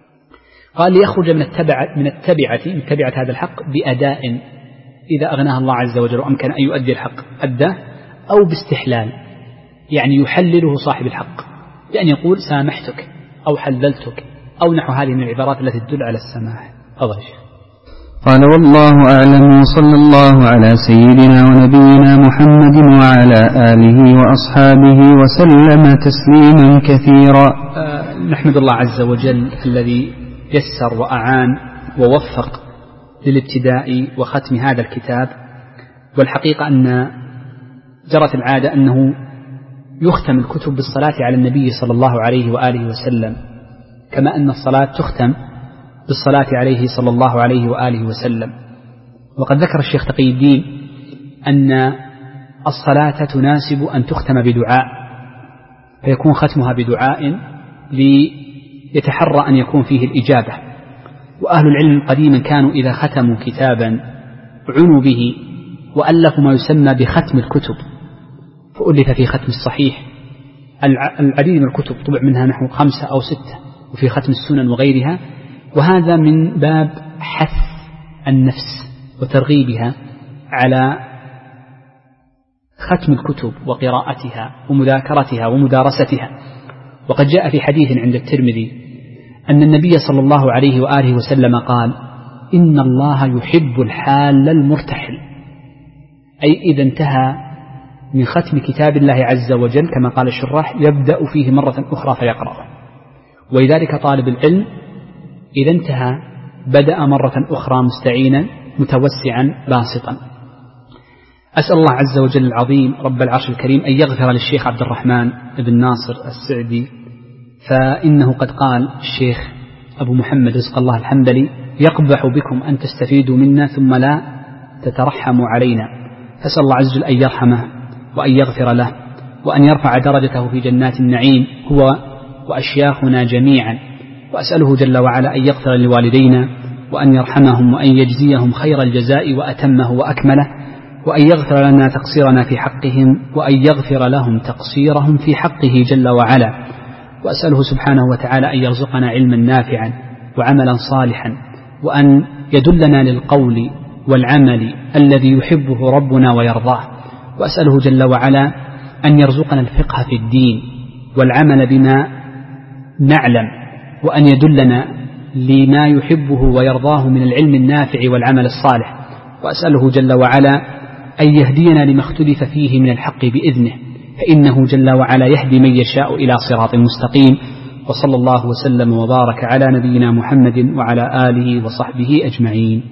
قال ليخرج من تبعة هذا الحق بأداء، إذا أغناه الله عز وجل وأمكن أن يؤدي الحق أداه، أو باستحلال يعني يحلله صاحب الحق بأن يقول سامحتك أو حللتك أو نحو هذه من العبارات التي تدل على السماح. الله شيء. قال والله أعلم، صلى الله على سيدنا ونبينا محمد وعلى آله وأصحابه وسلم تسليما كثيرا. نحمد الله عز وجل الذي يسر وأعان ووفق للابتداء وختم هذا الكتاب. والحقيقة أن جرت العادة أنه يختم الكتب بالصلاة على النبي صلى الله عليه وآله وسلم، كما أن الصلاة تختم بالصلاة عليه صلى الله عليه وآله وسلم. وقد ذكر الشيخ تقي الدين أن الصلاة تناسب أن تختم بدعاء، فيكون ختمها بدعاء ليتحرى أن يكون فيه الإجابة. وأهل العلم قديما كانوا إذا ختموا كتابا عنوا به وألفوا ما يسمى بختم الكتب، فألف في ختم الصحيح العديد من الكتب، طبع منها نحو 5 أو 6، وفي ختم السنن وغيرها. وهذا من باب حث النفس وترغيبها على ختم الكتب وقراءتها ومذاكرتها ومدارستها. وقد جاء في حديث عند الترمذي أن النبي صلى الله عليه وآله وسلم قال: إن الله يحب الحال المرتحل، أي إذا انتهى من ختم كتاب الله عز وجل كما قال الشراح يبدأ فيه مرة أخرى فيقرأ. ولذلك طالب العلم إذا انتهى بدأ مرة أخرى مستعينا متوسعا باسطا. أسأل الله عز وجل العظيم رب العرش الكريم أن يغفر للشيخ عبد الرحمن بن ناصر السعدي، فإنه قد قال الشيخ أبو محمد رزق الله الحنبلي: يقبح بكم أن تستفيدوا منا ثم لا تترحموا علينا. فأسأل الله عز وجل أن يرحمه وأن يغفر له وأن يرفع درجته في جنات النعيم هو وأشياخنا جميعا. وأسأله جل وعلا أن يغفر لوالدينا وأن يرحمهم وأن يجزيهم خير الجزاء وأتمه وأكمله، وأن يغفر لنا تقصيرنا في حقهم وأن يغفر لهم تقصيرهم في حقه جل وعلا. وأسأله سبحانه وتعالى أن يرزقنا علما نافعا وعملا صالحا، وأن يدلنا للقول والعمل الذي يحبه ربنا ويرضاه. وأسأله جل وعلا أن يرزقنا الفقه في الدين والعمل بما نعلم، وأن يدلنا لما يحبه ويرضاه من العلم النافع والعمل الصالح. وأسأله جل وعلا أن يهدينا لما اختلف فيه من الحق بإذنه، فإنه جل وعلا يهدي من يشاء إلى صراط مستقيم. وصلى الله وسلم وبارك على نبينا محمد وعلى آله وصحبه أجمعين.